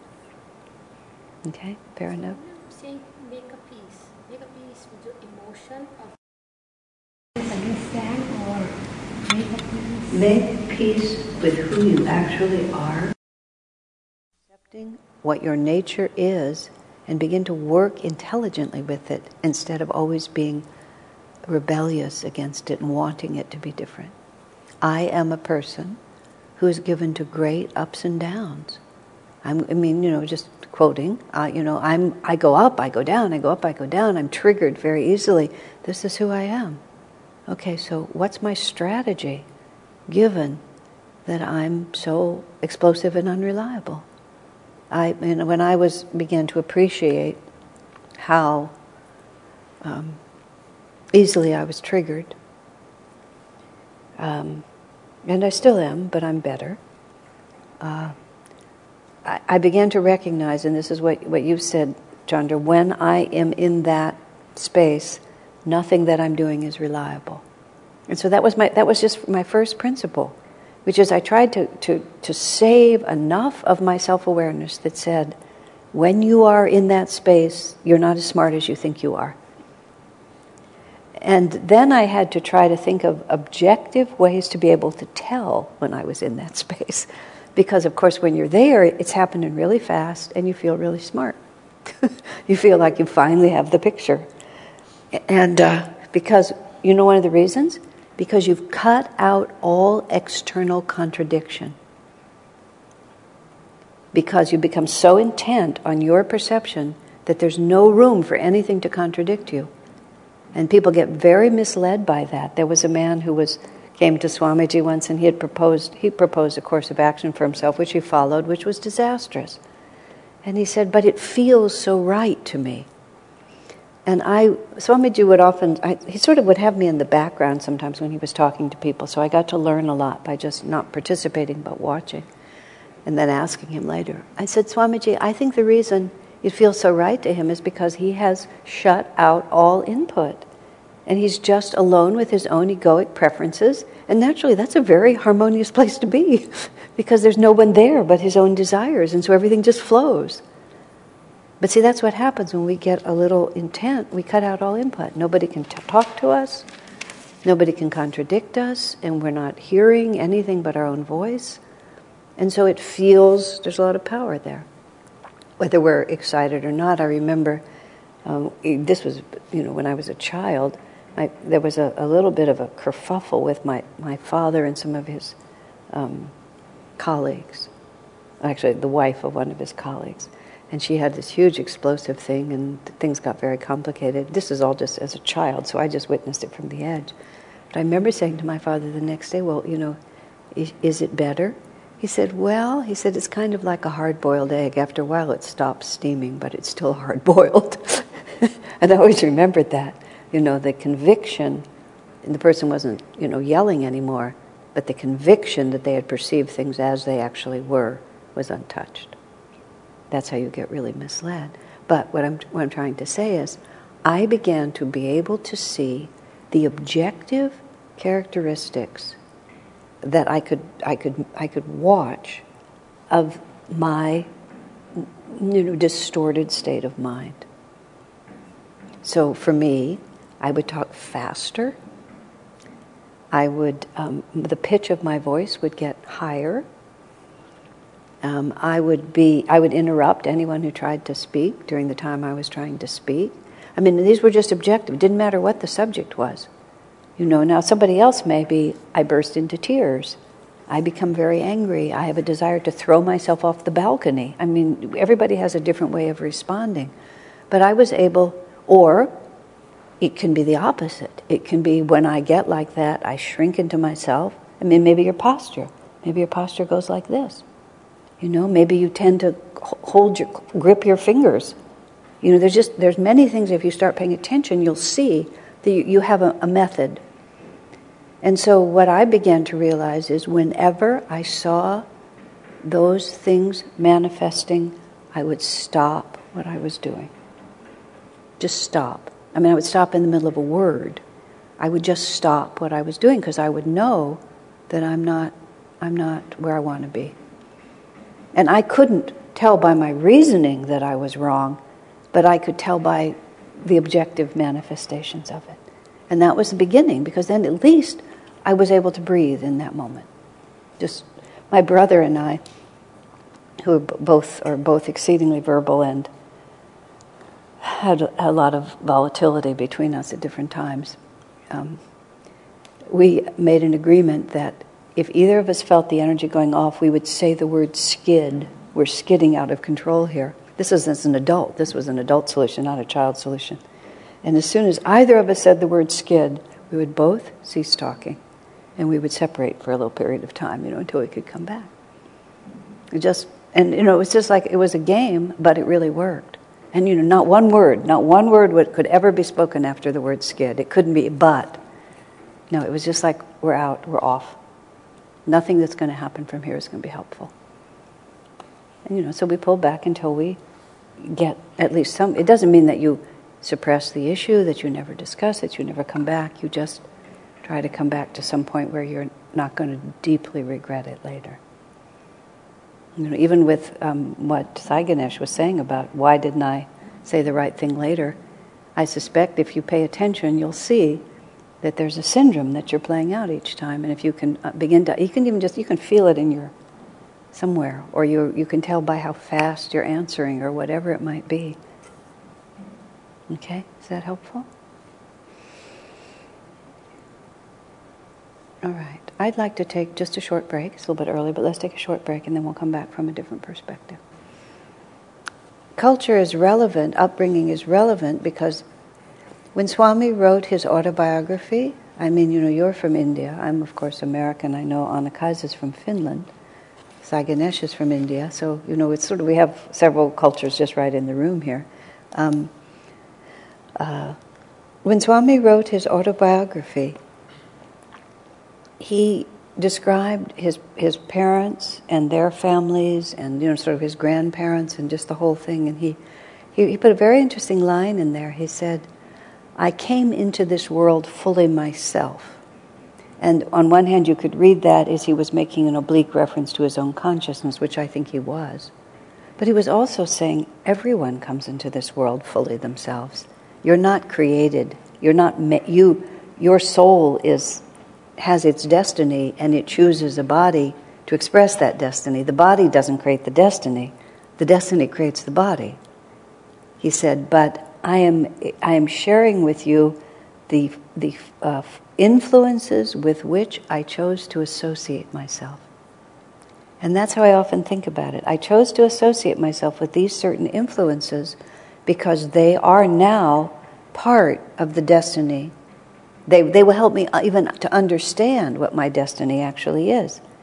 Okay, fair enough? Saying make a peace. Make a peace with your emotion of Understand or make a peace. Make peace with who you actually are. Accepting what your nature is and begin to work intelligently with it instead of always being rebellious against it and wanting it to be different. I am a person who is given to great ups and downs. I'm, I mean, you know, just quoting, uh, you know, I'm, I go up, I go down, I go up, I go down. I'm triggered very easily. This is who I am. Okay, so what's my strategy, given that I'm so explosive and unreliable? I, you know, when I was began to appreciate how um, easily I was triggered, um, and I still am, but I'm better. Uh, I, I began to recognize, and this is what what you said, Chandra, when I am in that space, nothing that I'm doing is reliable. And so that was my that was just my first principle, which is I tried to, to, to save enough of my self-awareness that said, when you are in that space, you're not as smart as you think you are. And then I had to try to think of objective ways to be able to tell when I was in that space. Because, of course, when you're there, it's happening really fast and you feel really smart. You feel like you finally have the picture. And uh, because, you know one of the reasons? Because you've cut out all external contradiction. Because you become so intent on your perception that there's no room for anything to contradict you. And people get very misled by that. There was a man who was came to Swamiji once, and he had proposed he proposed a course of action for himself, which he followed, which was disastrous. And he said, but it feels so right to me. And I, Swamiji would often, I, he sort of would have me in the background sometimes when he was talking to people, so I got to learn a lot by just not participating but watching, and then asking him later. I said, Swamiji, I think the reason it feels so right to him is because he has shut out all input. And he's just alone with his own egoic preferences. And naturally, that's a very harmonious place to be because there's no one there but his own desires. And so everything just flows. But see, that's what happens when we get a little intent. We cut out all input. Nobody can t- talk to us. Nobody can contradict us. And we're not hearing anything but our own voice. And so it feels, there's a lot of power there. Whether we're excited or not, I remember, um, this was, you know, when I was a child, I, there was a, a little bit of a kerfuffle with my, my father and some of his um, colleagues. Actually, the wife of one of his colleagues. And she had this huge explosive thing, and things got very complicated. This is all just as a child, so I just witnessed it from the edge. But I remember saying to my father the next day, well, you know, is, is it better He said, well, he said, it's kind of like a hard-boiled egg. After a while it stops steaming, but it's still hard-boiled. And I always remembered that. You know, the conviction, and the person wasn't, you know, yelling anymore, but the conviction that they had perceived things as they actually were was untouched. That's how you get really misled. But what I'm, what I'm trying to say is, I began to be able to see the objective characteristics that I could I could I could watch of my, you know, distorted state of mind. So for me, I would talk faster. I would um, the pitch of my voice would get higher. Um, I would be I would interrupt anyone who tried to speak during the time I was trying to speak. I mean, these were just objective. It didn't matter what the subject was. You know, now somebody else may be, I burst into tears. I become very angry. I have a desire to throw myself off the balcony. I mean, everybody has a different way of responding. But I was able, or it can be the opposite. It can be when I get like that, I shrink into myself. I mean, maybe your posture. Maybe your posture goes like this. You know, maybe you tend to hold your, grip your fingers. You know, there's just, there's many things, if you start paying attention, you'll see that you, you have a, a method. And so what I began to realize is whenever I saw those things manifesting, I would stop what I was doing. Just stop. I mean, I would stop in the middle of a word. I would just stop what I was doing because I would know that I'm not, I'm not where I want to be. And I couldn't tell by my reasoning that I was wrong, but I could tell by the objective manifestations of it. And that was the beginning, because then at least I was able to breathe in that moment. Just my brother and I, who are both are both exceedingly verbal and had a lot of volatility between us at different times, um, we made an agreement that if either of us felt the energy going off, we would say the word skid. We're skidding out of control here. This is as an adult. This was an adult solution, not a child solution. And as soon as either of us said the word skid, we would both cease talking. And we would separate for a little period of time, you know, until we could come back. It just, and, you know, it was just like, it was a game, but it really worked. And, you know, not one word, not one word would, could ever be spoken after the word skid. It couldn't be but. No, it was just like, we're out, we're off. Nothing that's going to happen from here is going to be helpful. And, you know, so we pull back until we get at least some, it doesn't mean that you suppress the issue, that you never discuss it, you never come back. You just try to come back to some point where you're not going to deeply regret it later. You know, even with um, what Sai Ganesh was saying about why didn't I say the right thing later, I suspect if you pay attention, you'll see that there's a syndrome that you're playing out each time. And if you can begin to, you can even just, you can feel it in your, somewhere, or you you can tell by how fast you're answering or whatever it might be. Okay, is that helpful? All right, I'd like to take just a short break. It's a little bit early, but let's take a short break and then we'll come back from a different perspective. Culture is relevant, upbringing is relevant, because when Swami wrote his autobiography, I mean, you know, you're from India. I'm, of course, American. I know Anna-Kaisa is from Finland. Sai Ganesh is from India. So, you know, it's sort of, we have several cultures just right in the room here. Um, uh, when Swami wrote his autobiography, he described his his parents and their families and, you know, sort of his grandparents and just the whole thing. And he, he, he put a very interesting line in there. He said, I came into this world fully myself. And on one hand, you could read that as he was making an oblique reference to his own consciousness, which I think he was. But he was also saying everyone comes into this world fully themselves. You're not created. You're not me- you. Your soul is has its destiny, and it chooses a body to express that destiny. The body doesn't create the destiny. The destiny creates the body. He said, but I am I am sharing with you the the uh, influences with which I chose to associate myself. And that's how I often think about it. I chose to associate myself with these certain influences because they are now part of the destiny. They they will help me even to understand what my destiny actually is.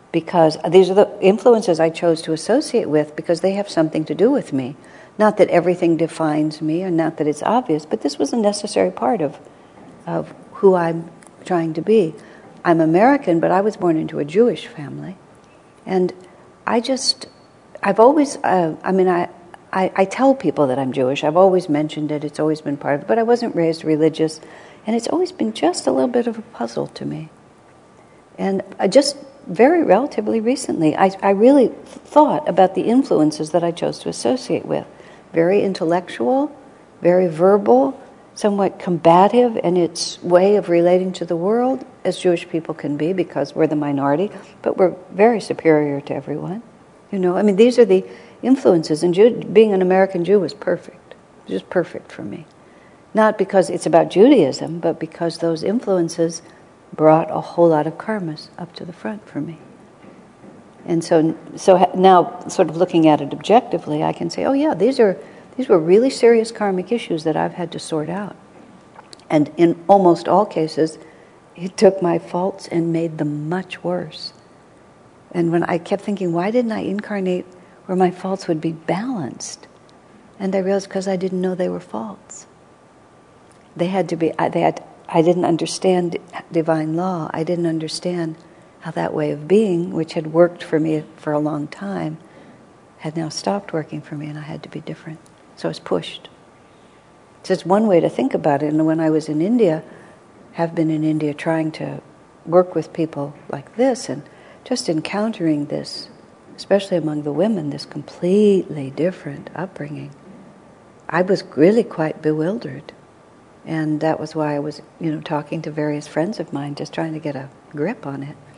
because these are the influences I chose to associate with because they have something to do with me. Not that everything defines me, or not that it's obvious, but this was a necessary part of, of who I'm trying to be. I'm American, but I was born into a Jewish family. And I just, I've always, uh, I mean, I, I, I tell people that I'm Jewish. I've always mentioned it. It's always been part of it. But I wasn't raised religious. And it's always been just a little bit of a puzzle to me. And I just very relatively recently, I, I really thought about the influences that I chose to associate with. Very intellectual, very verbal, somewhat combative in its way of relating to the world, as Jewish people can be, because we're the minority, but we're very superior to everyone. You know, I mean, these are the influences, and Jew, being an American Jew was perfect, just perfect for me. Not because it's about Judaism, but because those influences brought a whole lot of karmas up to the front for me. And so, so now, sort of looking at it objectively, I can say, oh yeah, these are these were really serious karmic issues that I've had to sort out. And in almost all cases, it took my faults and made them much worse. And when I kept thinking, why didn't I incarnate where my faults would be balanced? And I realized because I didn't know they were faults. They had to be. They had. I didn't understand divine law. I didn't understand how that way of being, which had worked for me for a long time, had now stopped working for me, and I had to be different. So I was pushed. So it's one way to think about it. And when I was in India, have been in India trying to work with people like this, and just encountering this, especially among the women, this completely different upbringing, I was really quite bewildered. And that was why I was, you know, talking to various friends of mine, just trying to get a grip on it.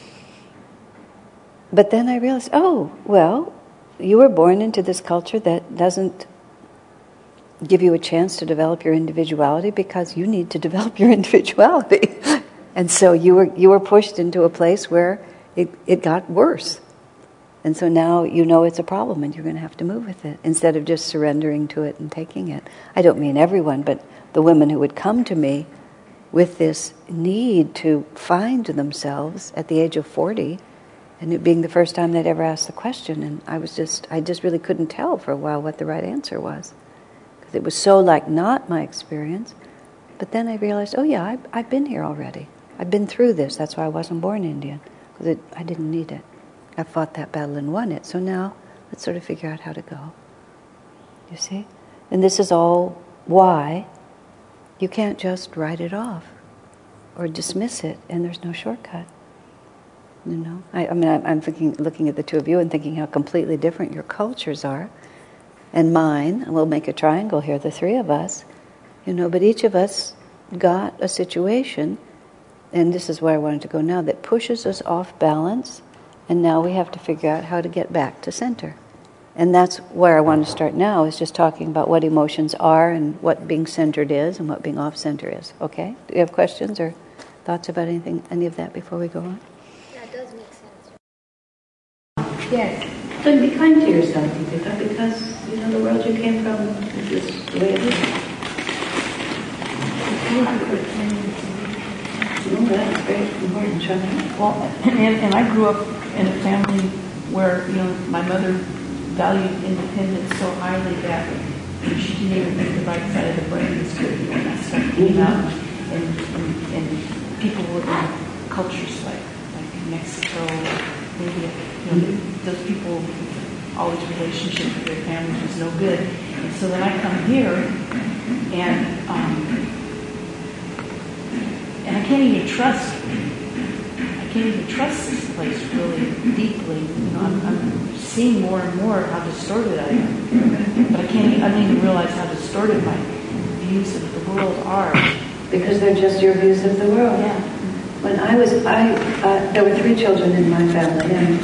But then I realized, oh, well, you were born into this culture that doesn't give you a chance to develop your individuality because you need to develop your individuality. And so you were you were pushed into a place where it, it got worse. And so now you know it's a problem and you're going to have to move with it instead of just surrendering to it and taking it. I don't mean everyone, but the women who would come to me with this need to find themselves at the age of forty, and it being the first time they'd ever asked the question, and I was just, I just really couldn't tell for a while what the right answer was. Because it was so like not my experience. But then I realized, oh yeah, I've, I've been here already. I've been through this. That's why I wasn't born Indian, because I didn't need it. I fought that battle and won it. So now, let's sort of figure out how to go. You see? And this is all why you can't just write it off or dismiss it, and there's no shortcut. You know, I, I mean, I'm, I'm thinking, looking at the two of you and thinking how completely different your cultures are, and mine. And we'll make a triangle here, the three of us. You know, but each of us got a situation, and this is where I wanted to go now, that pushes us off balance, and now we have to figure out how to get back to center. And that's where I want to start now, is just talking about what emotions are and what being centered is and what being off-center is. Okay? Do you have questions or thoughts about anything, any of that before we go on? Yeah, it does make sense. Yes. So be kind to yourself, Deepika, because you know the world you came from is the way it is. No, that's very important, Shana. Well, and, and I grew up in a family where, you know, my mother valued independence so highly that she didn't even think the right side of the brain was good when that stuff came out. And, and, and people were in cultures like, like Mexico, maybe, you know, those people, always relationship with their families was no good. And so then I come here, and um, and I can't even trust. I can't even trust this place really deeply. You know, I'm, I'm seeing more and more how distorted I am, but I can't. I don't even realize how distorted my views of the world are. Because they're just your views of the world. Yeah. When I was, I uh, there were three children in my family, and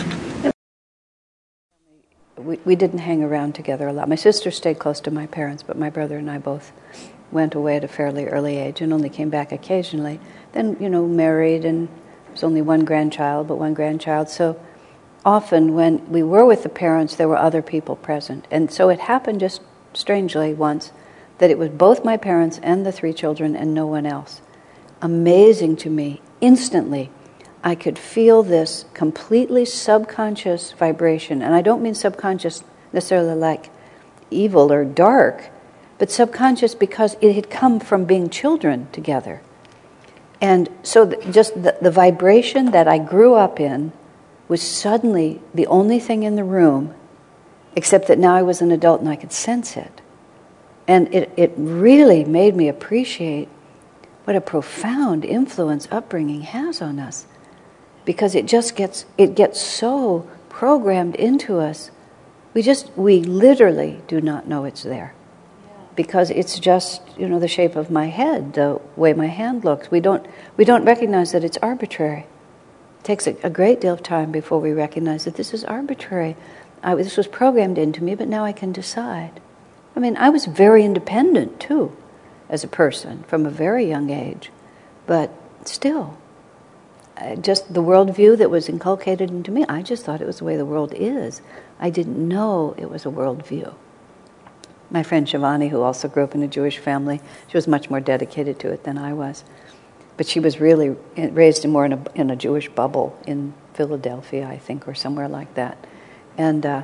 we we didn't hang around together a lot. My sister stayed close to my parents, but my brother and I both went away at a fairly early age and only came back occasionally. Then, you know, married, and there was only one grandchild, but one grandchild. So often when we were with the parents, there were other people present. And so it happened just strangely once that it was both my parents and the three children and no one else. Amazing to me, instantly, I could feel this completely subconscious vibration. And I don't mean subconscious necessarily like evil or dark, but subconscious because it had come from being children together. And so th- just the, the vibration that I grew up in was suddenly the only thing in the room, except that now I was an adult and I could sense it. And it, it really made me appreciate what a profound influence upbringing has on us. Because it just gets, it gets so programmed into us, we just, we literally do not know it's there. Because it's just, you know, the shape of my head, the way my hand looks. We don't, we don't recognize that it's arbitrary. It takes a, a great deal of time before we recognize that this is arbitrary. I, this was programmed into me, but now I can decide. I mean, I was very independent, too, as a person, from a very young age. But still, I just the worldview that was inculcated into me, I just thought it was the way the world is. I didn't know it was a worldview. My friend Shivani, who also grew up in a Jewish family, she was much more dedicated to it than I was. But she was really raised in more in a, in a Jewish bubble in Philadelphia, I think, or somewhere like that. And uh,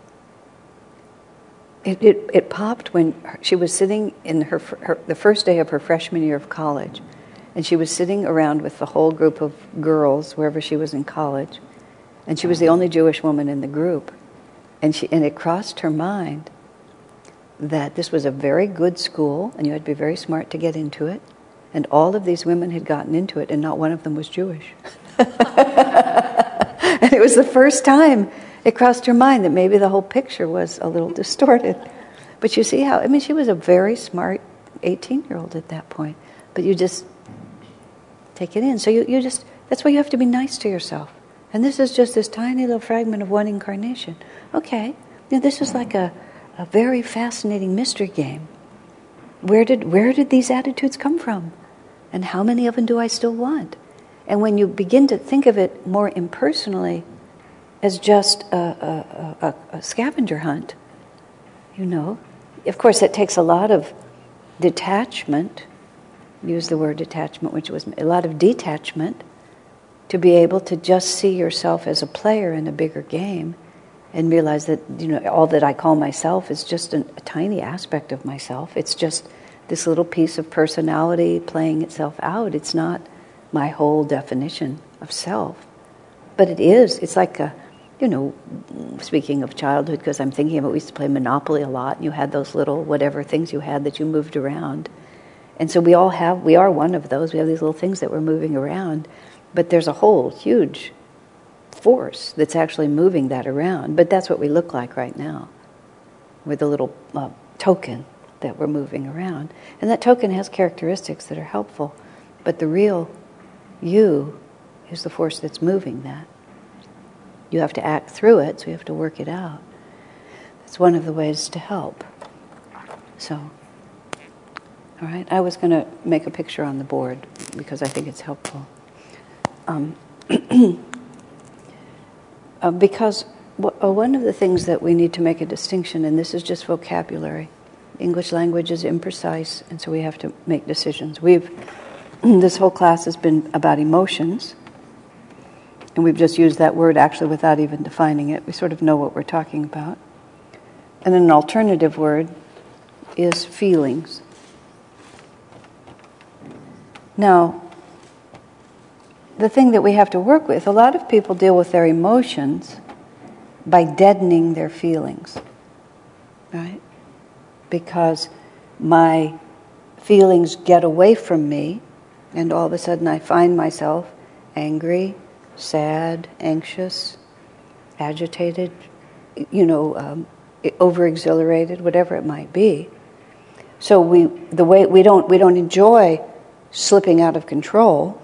it, it it popped when she was sitting in her, her the first day of her freshman year of college, and she was sitting around with the whole group of girls wherever she was in college, and she was the only Jewish woman in the group, and she and it crossed her mind that this was a very good school, and you had to be very smart to get into it, and all of these women had gotten into it, and not one of them was Jewish. And it was the first time it crossed her mind that maybe the whole picture was a little distorted. But you see how, I mean, she was a very smart eighteen-year-old at that point, but you just take it in. So you, you just, that's why you have to be nice to yourself. And this is just this tiny little fragment of one incarnation. Okay, you know, this is like a A very fascinating mystery game. Where did where did these attitudes come from? And how many of them do I still want? And when you begin to think of it more impersonally as just a, a, a, a scavenger hunt, you know, of course it takes a lot of detachment, use the word detachment, which was a lot of detachment, to be able to just see yourself as a player in a bigger game. And realize that, you know, all that I call myself is just an, a tiny aspect of myself. It's just this little piece of personality playing itself out. It's not my whole definition of self. But it is. It's like a, you know, speaking of childhood, because I'm thinking of it, we used to play Monopoly a lot, and you had those little whatever things you had that you moved around. And so we all have, we are one of those. We have these little things that we're moving around. But there's a whole huge force that's actually moving that around. But that's what we look like right now, with a little uh, token that we're moving around. And that token has characteristics that are helpful, but the real you is the force that's moving that. You have to act through it, so you have to work it out. That's one of the ways to help. So, all right, I was going to make a picture on the board because I think it's helpful. Um, Uh, because w- uh, one of the things that we need to make a distinction, and this is just vocabulary, English language is imprecise, and so we have to make decisions. We've this whole class has been about emotions, and we've just used that word actually without even defining it. We sort of know what we're talking about. And then an alternative word is feelings. Now, the thing that we have to work with, a lot of people deal with their emotions by deadening their feelings, right? Because my feelings get away from me, and all of a sudden I find myself angry, sad, anxious, agitated, you know, um, over-exhilarated, whatever it might be. So we, the way we don't, we don't enjoy slipping out of control.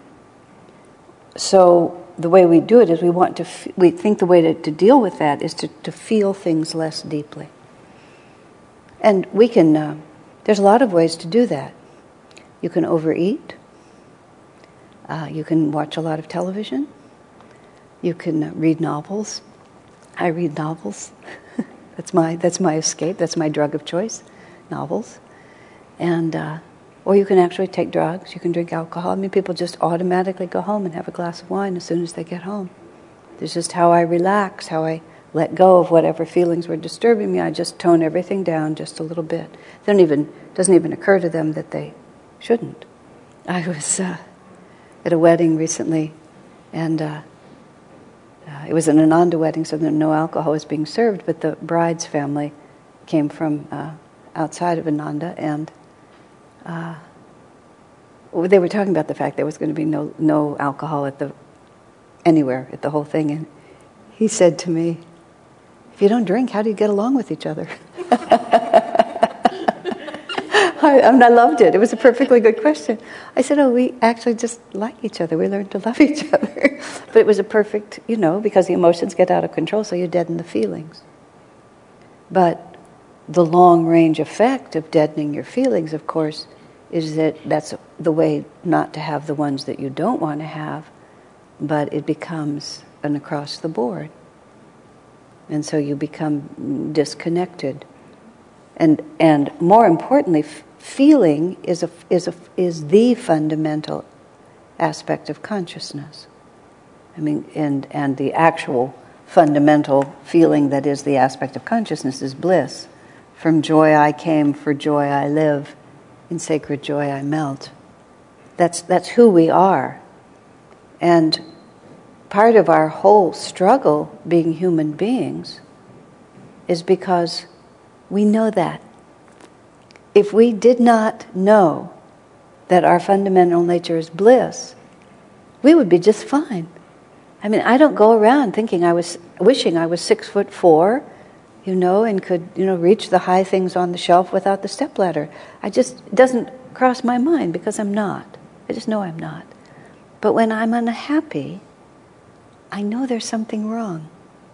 So the way we do it is we want to, f- we think the way to, to deal with that is to, to feel things less deeply. And we can, uh, there's a lot of ways to do that. You can overeat. Uh, you can watch a lot of television. You can uh, read novels. I read novels. that's my that's my escape. That's my drug of choice, novels. And uh, Or you can actually take drugs, you can drink alcohol. I mean, people just automatically go home and have a glass of wine as soon as they get home. It's just how I relax, how I let go of whatever feelings were disturbing me. I just tone everything down just a little bit. They don't even, doesn't even occur to them that they shouldn't. I was uh, at a wedding recently, and uh, uh, it was an Ananda wedding, so no alcohol was being served, but the bride's family came from uh, outside of Ananda, and uh, they were talking about the fact there was going to be no no alcohol at the anywhere at the whole thing, and he said to me, "If you don't drink, how do you get along with each other?" I, I, mean, I loved it. It was a perfectly good question. I said, "Oh, we actually just like each other. We learned to love each other." But it was a perfect, you know, because the emotions get out of control, so you deaden the feelings. But the long-range effect of deadening your feelings, of course, is that that's the way not to have the ones that you don't want to have, but it becomes an across the board. And so you become disconnected. And and more importantly, f- feeling is a is a is the fundamental aspect of consciousness. I mean, and and the actual fundamental feeling that is the aspect of consciousness is bliss. From joy I came, for joy I live. In sacred joy I melt. That's that's who we are. And part of our whole struggle being human beings is because we know that. If we did not know that our fundamental nature is bliss, we would be just fine. I mean, I don't go around thinking I was, wishing I was six foot four, you know, and could, you know, reach the high things on the shelf without the stepladder. I just, it doesn't cross my mind because I'm not. I just know I'm not. But when I'm unhappy, I know there's something wrong.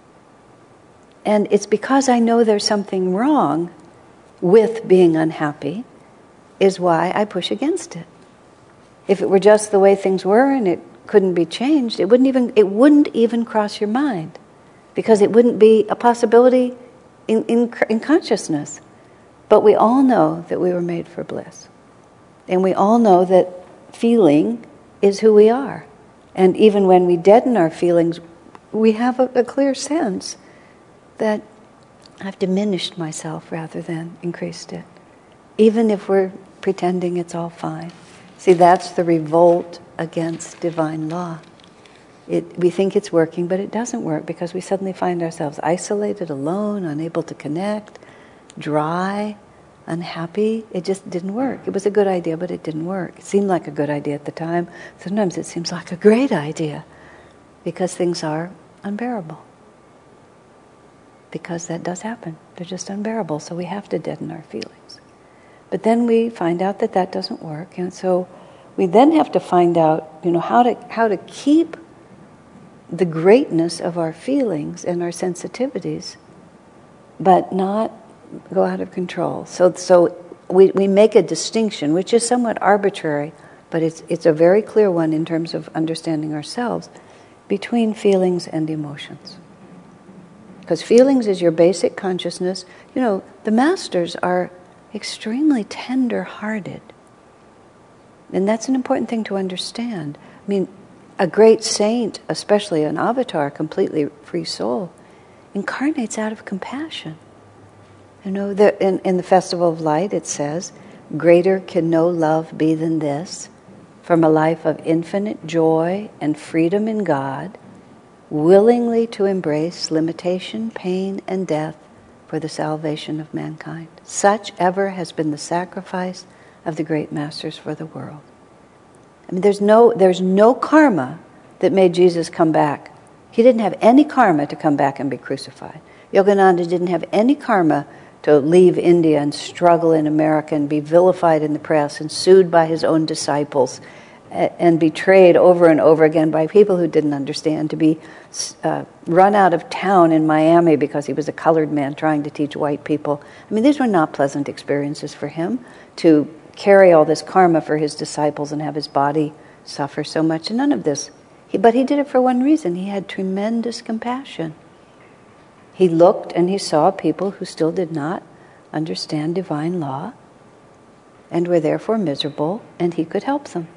And it's because I know there's something wrong with being unhappy is why I push against it. If it were just the way things were and it couldn't be changed, it wouldn't even it wouldn't even cross your mind, because it wouldn't be a possibility in, in, in consciousness. But we all know that we were made for bliss. And we all know that feeling is who we are. And even when we deaden our feelings, we have a, a clear sense that I've diminished myself rather than increased it. Even if we're pretending it's all fine. See, that's the revolt against divine law. It, we think it's working, but it doesn't work because we suddenly find ourselves isolated, alone, unable to connect, dry, unhappy. It just didn't work. It was a good idea, but it didn't work. It seemed like a good idea at the time. Sometimes it seems like a great idea because things are unbearable. Because that does happen. They're just unbearable, so we have to deaden our feelings. But then we find out that that doesn't work, and so we then have to find out, you know, how to how to keep the greatness of our feelings and our sensitivities, but not go out of control. So so we, we make a distinction, which is somewhat arbitrary, but it's it's a very clear one in terms of understanding ourselves, between feelings and emotions. Because feelings is your basic consciousness. You know, the masters are extremely tender-hearted. And that's an important thing to understand. I mean, a great saint, especially an avatar, completely free soul, incarnates out of compassion. You know, the, in, in the Festival of Light it says, "Greater can no love be than this, from a life of infinite joy and freedom in God, willingly to embrace limitation, pain, and death for the salvation of mankind. Such ever has been the sacrifice of the great masters for the world." I mean, there's no there's no karma that made Jesus come back. He didn't have any karma to come back and be crucified. Yogananda didn't have any karma to leave India and struggle in America and be vilified in the press and sued by his own disciples and betrayed over and over again by people who didn't understand, to be uh, run out of town in Miami because he was a colored man trying to teach white people. I mean, these were not pleasant experiences for him, to carry all this karma for his disciples and have his body suffer so much. And none of this. He, but he did it for one reason. He had tremendous compassion. He looked and he saw people who still did not understand divine law. and were therefore miserable, and he could help them.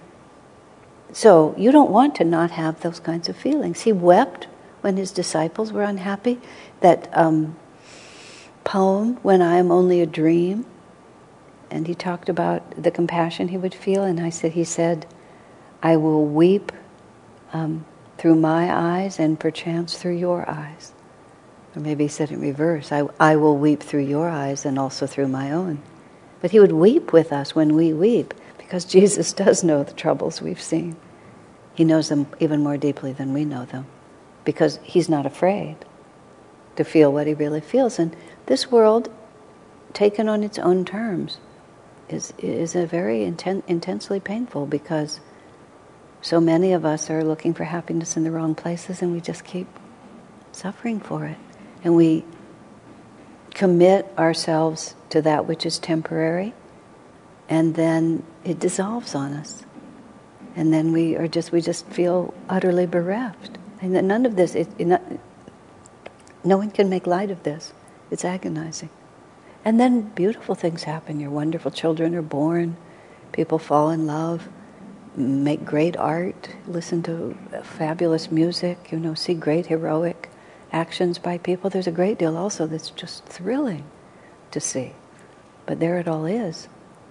So you don't want to not have those kinds of feelings. He wept when his disciples were unhappy. That um, poem, When I Am Only a Dream, and he talked about the compassion he would feel, and I said, he said, I will weep um, through my eyes and perchance through your eyes. Or maybe he said in reverse, I, I will weep through your eyes and also through my own. But he would weep with us when we weep, because Jesus does know the troubles we've seen. He knows them even more deeply than we know them, because he's not afraid to feel what he really feels. And this world, taken on its own terms, is is a very inten- intensely painful, because so many of us are looking for happiness in the wrong places, and we just keep suffering for it. And we commit ourselves to that which is temporary, and then it dissolves on us. And then we are just we just feel utterly bereft. And that none of this, it, it not, no one can make light of this. It's agonizing. And then beautiful things happen. Your wonderful children are born. People fall in love, make great art, listen to fabulous music, you know, see great heroic actions by people. There's a great deal also that's just thrilling to see. But there it all is.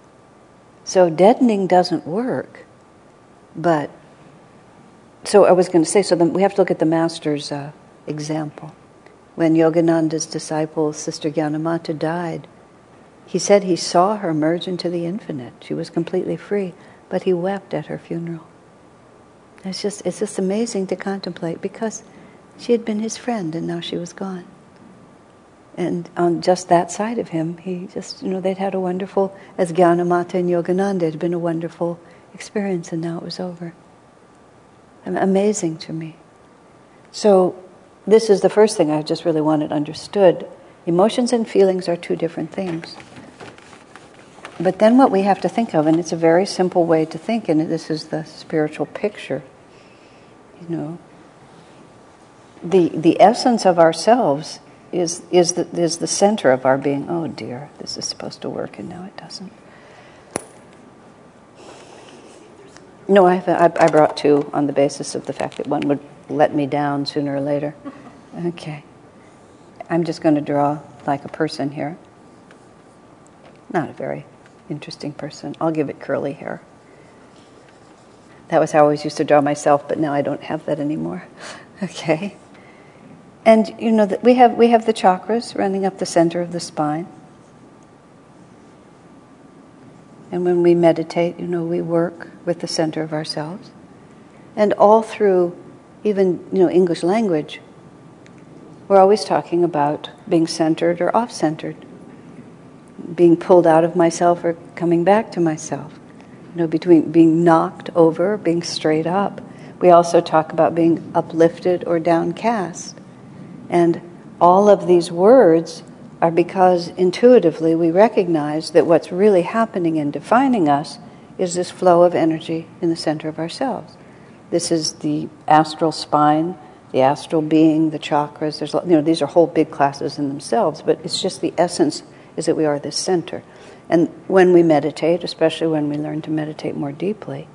So deadening doesn't work. But, so I was going to say, so then we have to look at the Master's uh, example. When Yogananda's disciple, Sister Gyanamata, died, he said he saw her merge into the infinite. She was completely free, but he wept at her funeral. It's just, it's just amazing to contemplate, because she had been his friend and now she was gone. And on just that side of him, he just, you know, they'd had a wonderful, as Gyanamata and Yogananda, it had been a wonderful experience, and now it was over. Amazing to me. So this is the first thing I just really wanted understood. Emotions and feelings are two different things. But then what we have to think of, and it's a very simple way to think, and this is the spiritual picture, you know, the the essence of ourselves is is the, is the center of our being. Oh dear, this is supposed to work, and now it doesn't. No, I, I brought two on the basis of the fact that one would let me down sooner or later. Okay. I'm just going to draw like a person here. Not a very interesting person. I'll give it curly hair. That was how I always used to draw myself, but now I don't have that anymore. Okay. And you know that we have we have the chakras running up the center of the spine. And when we meditate, you know, we work with the center of ourselves. And all through even, you know, English language, we're always talking about being centered or off-centered, being pulled out of myself or coming back to myself. You know, between being knocked over, being straight up. We also talk about being uplifted or downcast. And all of these words are because intuitively we recognize that what's really happening and defining us is this flow of energy in the center of ourselves. This is the astral spine, the astral being, the chakras. There's, you know, these are whole big classes in themselves, but it's just the essence is that we are this center. And when we meditate, especially when we learn to meditate more deeply,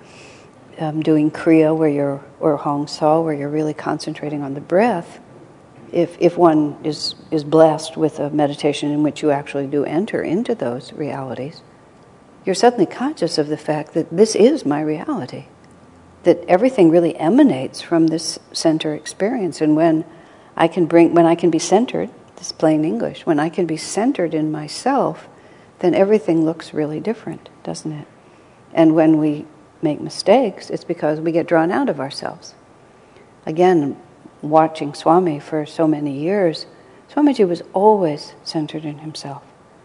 um, doing Kriya where you're, or Hong Sau, where you're really concentrating on the breath, if if one is, is blessed with a meditation in which you actually do enter into those realities, you're suddenly conscious of the fact that this is my reality, that everything really emanates from this center experience. And when I can bring, when I can be centered, this is plain English, when I can be centered in myself, then everything looks really different, doesn't it? And when we make mistakes, it's because we get drawn out of ourselves. Again, watching Swami for so many years, Swamiji was always centered in himself.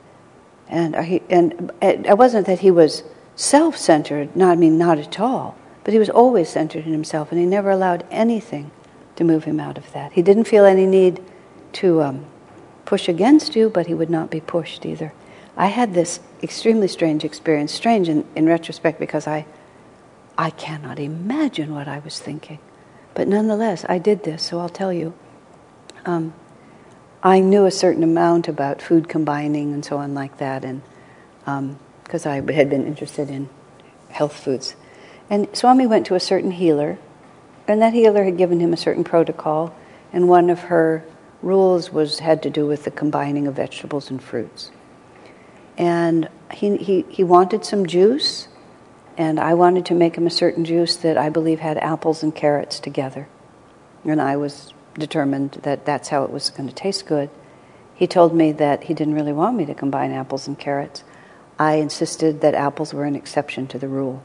And I, and it wasn't that he was self-centered, not, I mean, not at all, but he was always centered in himself, and he never allowed anything to move him out of that. He didn't feel any need to um, push against you, but he would not be pushed either. I had this extremely strange experience, strange in, in retrospect, because I, I cannot imagine what I was thinking. But nonetheless, I did this, so I'll tell you. Um, I knew a certain amount about food combining and so on like that, and um, because I had been interested in health foods. And Swami went to a certain healer, and that healer had given him a certain protocol, and one of her rules was had to do with the combining of vegetables and fruits. And he, he, he wanted some juice, and I wanted to make him a certain juice that I believe had apples and carrots together. And I was determined that that's how it was going to taste good. He told me that he didn't really want me to combine apples and carrots. I insisted that apples were an exception to the rule.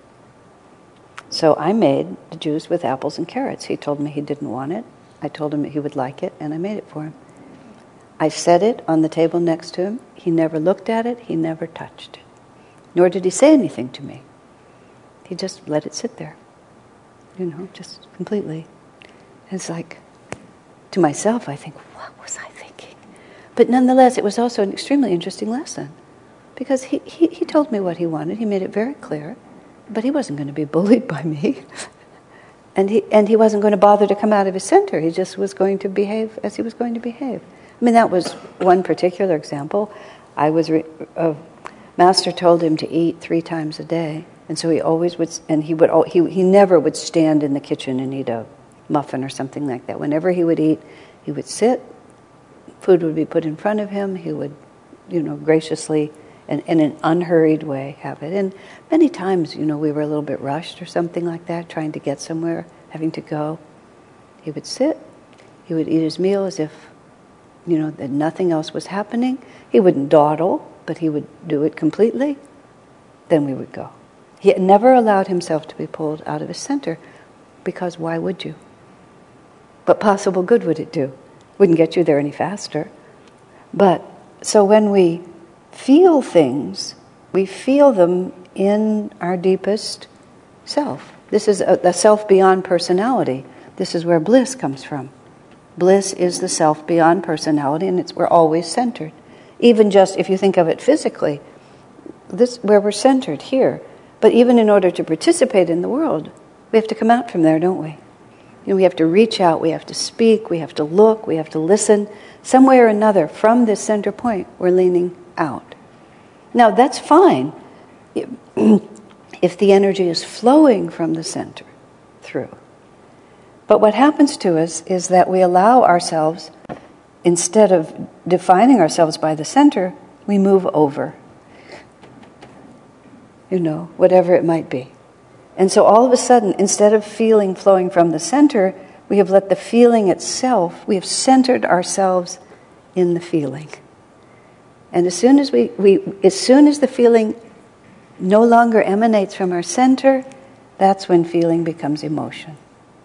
So I made the juice with apples and carrots. He told me he didn't want it. I told him he would like it, and I made it for him. I set it on the table next to him. He never looked at it. He never touched it. Nor did he say anything to me. He just let it sit there, you know, just completely. It's like, to myself, I think, what was I thinking? But nonetheless, it was also an extremely interesting lesson, because he, he, he told me what he wanted. He made it very clear, but he wasn't going to be bullied by me. and he and he wasn't going to bother to come out of his center. He just was going to behave as he was going to behave. I mean, that was one particular example. I was, re- uh, Master told him to eat three times a day, and so he always would, and he would, he he never would stand in the kitchen and eat a muffin or something like that. Whenever he would eat, he would sit, food would be put in front of him, he would, you know, graciously and in an unhurried way have it. And many times, you know, we were a little bit rushed or something like that, trying to get somewhere, having to go. He would sit, he would eat his meal as if, you know, that nothing else was happening. He wouldn't dawdle, but he would do it completely. Then we would go. He never allowed himself to be pulled out of his center, because why would you? What possible good would it do? Wouldn't get you there any faster. But, so when we feel things, we feel them in our deepest self. This is a, the self beyond personality. This is where bliss comes from. Bliss is the self beyond personality, and it's we're always centered. Even just if you think of it physically, this where we're centered here. But even in order to participate in the world, we have to come out from there, don't we? You know, we have to reach out, we have to speak, we have to look, we have to listen. Some way or another, from this center point, we're leaning out. Now, that's fine if the energy is flowing from the center through. But what happens to us is that we allow ourselves, instead of defining ourselves by the center, we move over. You know, whatever it might be. And so all of a sudden, instead of feeling flowing from the center, we have let the feeling itself, we have centered ourselves in the feeling. And as soon as we, we as soon as the feeling no longer emanates from our center, that's when feeling becomes emotion.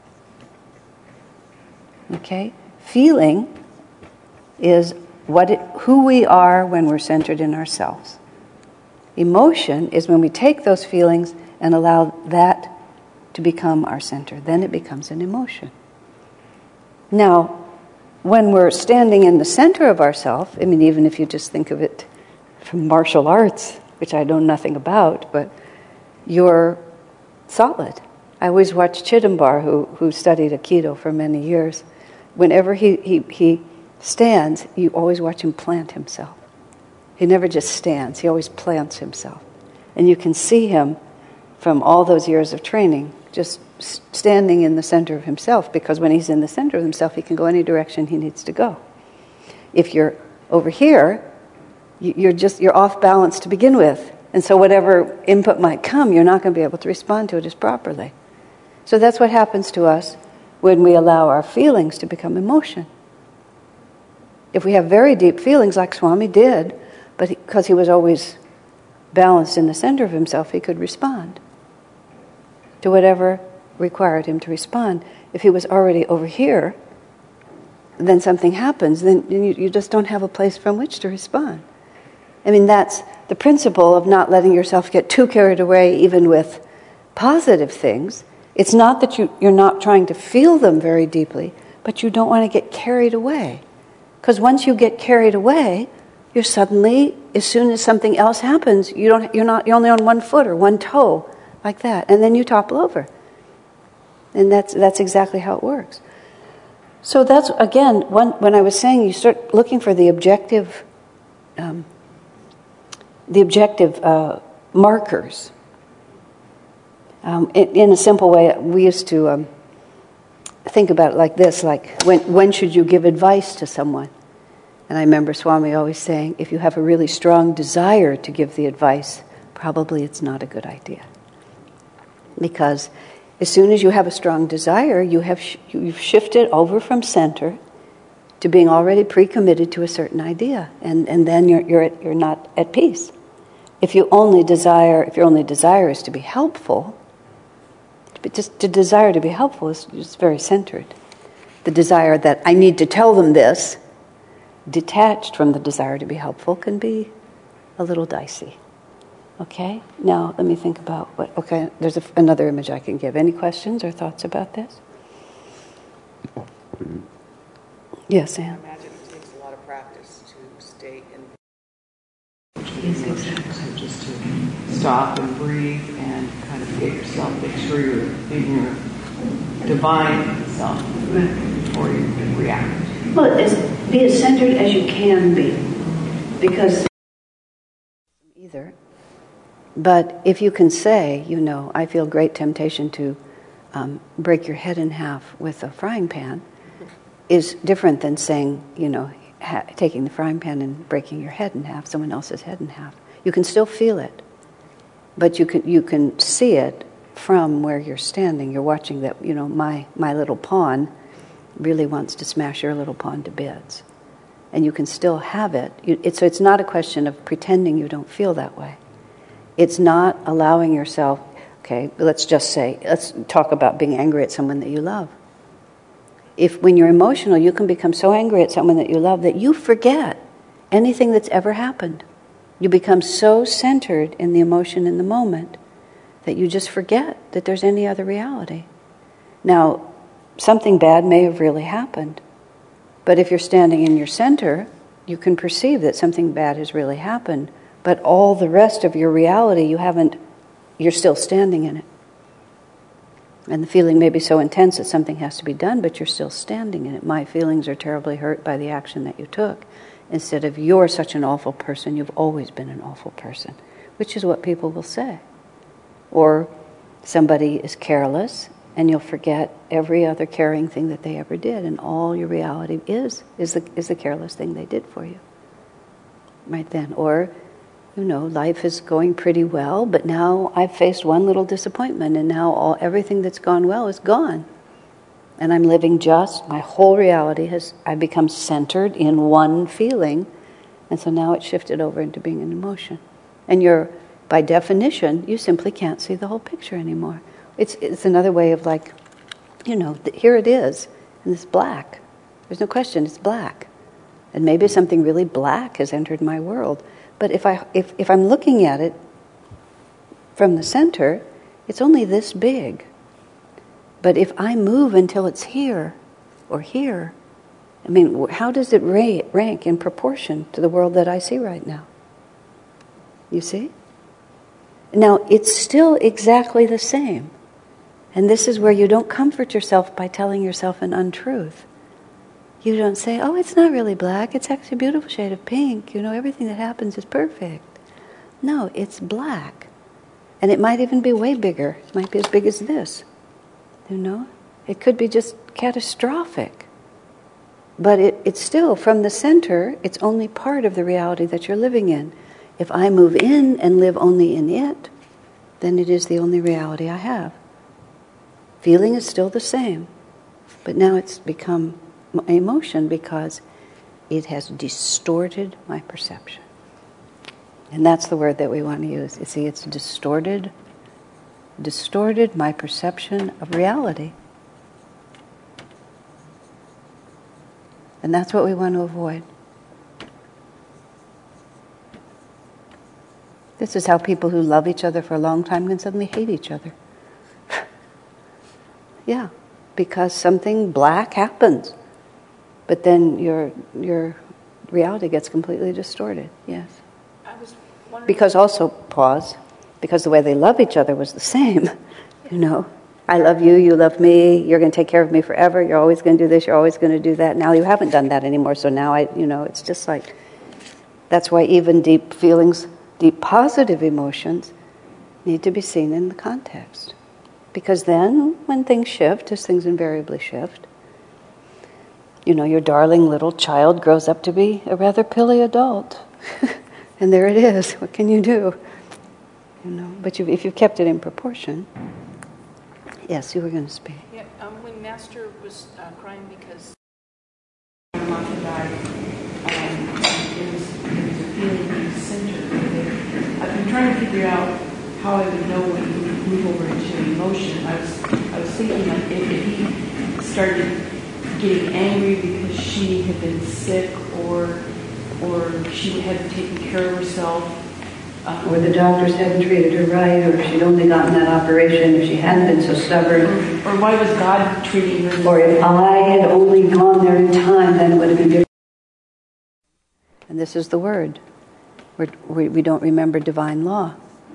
Okay? Feeling is what it, who we are when we're centered in ourselves. Emotion is when we take those feelings and allow that to become our center. Then it becomes an emotion. Now, when we're standing in the center of ourself, I mean, even if you just think of it from martial arts, which I know nothing about, but you're solid. I always watch Chidambar, who, who studied Aikido for many years. Whenever he, he, he stands, you always watch him plant himself. He never just stands, he always plants himself. And you can see him from all those years of training, just standing in the center of himself, because when he's in the center of himself, he can go any direction he needs to go. If you're over here, you're just you're off balance to begin with, and so whatever input might come, you're not going to be able to respond to it as properly. So that's what happens to us when we allow our feelings to become emotion. If we have very deep feelings, like Swami did, but because he was always balanced in the center of himself, he could respond to whatever required him to respond. If he was already over here, then something happens, then you, you just don't have a place from which to respond. I mean, that's the principle of not letting yourself get too carried away even with positive things. It's not that you, you're not trying to feel them very deeply, but you don't want to get carried away. Because once you get carried away, you're suddenly, as soon as something else happens, you don't, you're not, you're only on one foot or one toe, like that, and then you topple over. And that's that's exactly how it works. So that's, again, when, when I was saying you start looking for the objective, um, the objective uh, markers. Um, in, in a simple way, we used to um, think about it like this, like when, when should you give advice to someone? And I remember Swami always saying, if you have a really strong desire to give the advice, probably it's not a good idea. Because as soon as you have a strong desire, you have sh- you've shifted over from center to being already pre-committed to a certain idea, and, and then you're you're at, you're not at peace. If you only desire, if your only desire is to be helpful, but just to desire to be helpful is just very centered. The desire that I need to tell them this, detached from the desire to be helpful, can be a little dicey. Okay? Now, let me think about what... Okay, there's a, another image I can give. Any questions or thoughts about this? Yes, Anne? I imagine it takes a lot of practice to stay in... Yes, exactly. So just to stop and breathe and kind of get yourself, make sure you're in your divine self before you react. Well, as, be as centered as you can be. Because... either... But if you can say, you know, I feel great temptation to um, break your head in half with a frying pan, is different than saying, you know, ha- taking the frying pan and breaking your head in half, someone else's head in half. You can still feel it, but you can you can see it from where you're standing. You're watching that, you know, my my little pawn really wants to smash your little pawn to bits, and you can still have it. You, it so it's not a question of pretending you don't feel that way. It's not allowing yourself, okay, let's just say, let's talk about being angry at someone that you love. If when you're emotional, you can become so angry at someone that you love that you forget anything that's ever happened. You become so centered in the emotion in the moment that you just forget that there's any other reality. Now, something bad may have really happened, but if you're standing in your center, you can perceive that something bad has really happened. But all the rest of your reality, you haven't, you're still standing in it. And the feeling may be so intense that something has to be done, but you're still standing in it. My feelings are terribly hurt by the action that you took. Instead of, you're such an awful person, you've always been an awful person, which is what people will say. Or somebody is careless, and you'll forget every other caring thing that they ever did, and all your reality is, is the, is the careless thing they did for you. Right then. Or... you know, life is going pretty well, but now I've faced one little disappointment, and now all everything that's gone well is gone. And I'm living just, my whole reality has, I've become centered in one feeling, and so now it's shifted over into being an emotion. And you're, by definition, you simply can't see the whole picture anymore. It's it's another way of like, you know, here it is, and it's black. There's no question, it's black. And maybe something really black has entered my world. But if I if, if I'm looking at it from the center, it's only this big. But if I move until it's here or here, I mean, how does it ra- rank in proportion to the world that I see right now? You see? Now, it's still exactly the same. And this is where you don't comfort yourself by telling yourself an untruth. You don't say, oh, it's not really black, it's actually a beautiful shade of pink. You know, everything that happens is perfect. No, it's black. And it might even be way bigger. It might be as big as this. You know? It could be just catastrophic. But it, it's still, from the center, it's only part of the reality that you're living in. If I move in and live only in it, then it is the only reality I have. Feeling is still the same. But now it's become emotion because it has distorted my perception. And that's the word that we want to use. You see, it's distorted, distorted my perception of reality. And that's what we want to avoid. This is how people who love each other for a long time can suddenly hate each other. Yeah, because something black happens. But then your your reality gets completely distorted. Yes. I was wondering. Because also, pause, because the way they love each other was the same. You know, I love you, you love me, you're going to take care of me forever, you're always going to do this, you're always going to do that. Now you haven't done that anymore, so now I, you know, it's just like, that's why even deep feelings deep positive emotions need to be seen in the context. Because then, when things shift, as things invariably shift, you know, your darling little child grows up to be a rather pilly adult. And there it is. What can you do? You know, but you, if you've kept it in proportion. Yes, you were going to speak. Yeah, um, when Master was uh, crying because Martha died, um, it was, it was a feeling being centered. I've been trying to figure out how I would know when he would move over into emotion. I was, I was thinking like if, if he started getting angry because she had been sick, or, or she hadn't taken care of herself. Um, Or the doctors hadn't treated her right, or if she'd only gotten that operation, if she hadn't been so stubborn. Or, or why was God treating her? Or if I had only gone there in time, then it would have been different. And this is the word. We're, we we don't remember divine law.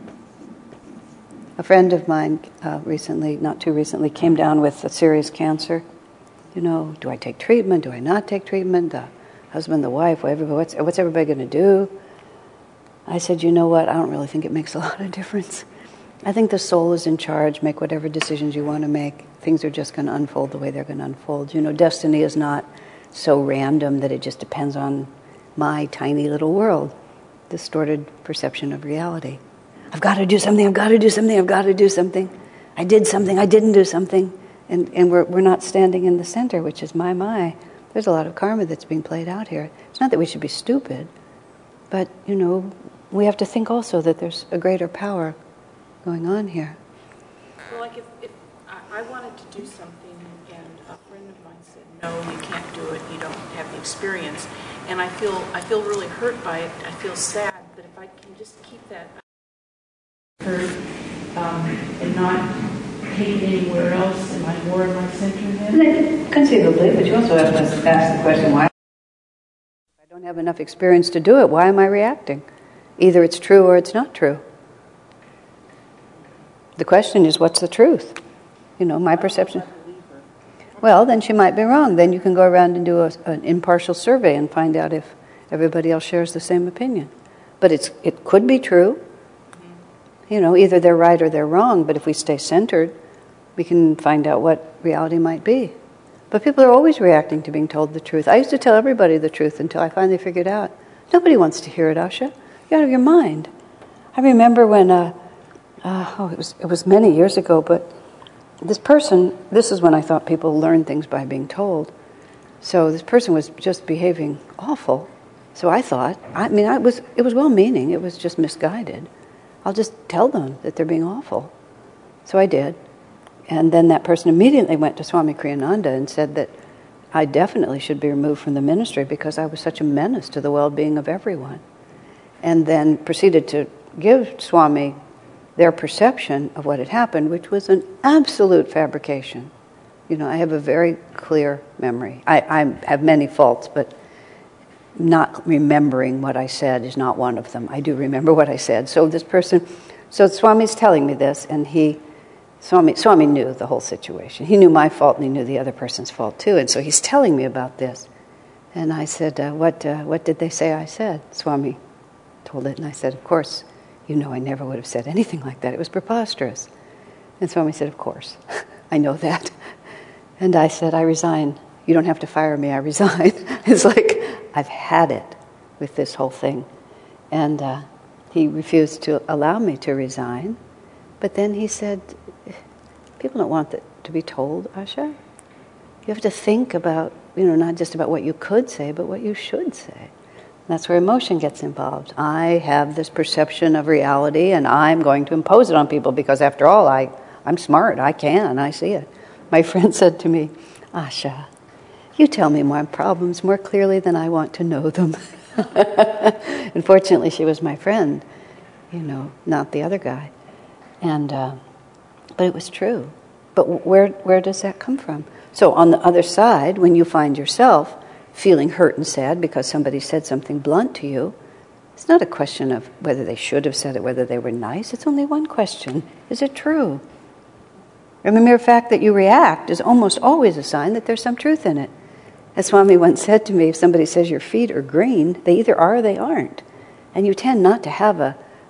A friend of mine uh, recently, not too recently, came down with a serious cancer. You know, do I take treatment? Do I not take treatment? The husband, the wife, what's, what's everybody going to do? I said, you know what, I don't really think it makes a lot of difference. I think the soul is in charge. Make whatever decisions you want to make. Things are just going to unfold the way they're going to unfold. You know, destiny is not so random that it just depends on my tiny little world. Distorted perception of reality. I've got to do something, I've got to do something, I've got to do something. I did something, I didn't do something. And and we're we're not standing in the center, which is my, my. There's a lot of karma that's being played out here. It's not that we should be stupid, but, you know, we have to think also that there's a greater power going on here. Well, like if, if I, I wanted to do something and a friend of mine said, no, you can't do it, you don't have the experience, and I feel I feel really hurt by it, I feel sad, but if I can just keep that hurt um, and not take it anywhere else, am I more in my center then? Conceivably, but you also have to ask the question, why? If I don't have enough experience to do it, why am I reacting? Either it's true or it's not true. The question is, what's the truth? You know, my perception. Well, then she might be wrong. Then you can go around and do a, an impartial survey and find out if everybody else shares the same opinion. But it's it could be true. You know, either they're right or they're wrong, but if we stay centered, we can find out what reality might be. But people are always reacting to being told the truth. I used to tell everybody the truth until I finally figured out, nobody wants to hear it, Asha. You're out of your mind. I remember when, uh, uh, oh, it was it was many years ago, but this person, this is when I thought people learn things by being told. So this person was just behaving awful. So I thought, I mean, I was it was well-meaning, it was just misguided. I'll just tell them that they're being awful. So I did. And then that person immediately went to Swami Kriyananda and said that I definitely should be removed from the ministry because I was such a menace to the well-being of everyone. And then proceeded to give Swami their perception of what had happened, which was an absolute fabrication. You know, I have a very clear memory. I, I have many faults, but not remembering what I said is not one of them. I do remember what I said. So this person, so Swami's telling me this, and he, Swami, Swami knew the whole situation. He knew my fault, and he knew the other person's fault too. And so he's telling me about this. And I said, uh, what, uh, what did they say I said? Swami told it, and I said, of course, you know I never would have said anything like that. It was preposterous. And Swami said, of course, I know that. And I said, I resign. You don't have to fire me, I resign. It's like, I've had it with this whole thing. And uh, he refused to allow me to resign. But then he said, people don't want that to be told, Asha. You have to think about, you know, not just about what you could say, but what you should say. That's where emotion gets involved. I have this perception of reality, and I'm going to impose it on people because, after all, I, I'm smart. I can. I see it. My friend said to me, Asha, you tell me my problems more clearly than I want to know them. Unfortunately, she was my friend, you know, not the other guy. And uh, but it was true. But where where does that come from? So on the other side, when you find yourself feeling hurt and sad because somebody said something blunt to you, it's not a question of whether they should have said it, whether they were nice. It's only one question. Is it true? And the mere fact that you react is almost always a sign that there's some truth in it. As Swami once said to me, if somebody says your feet are green, they either are or they aren't. And you tend not to have a,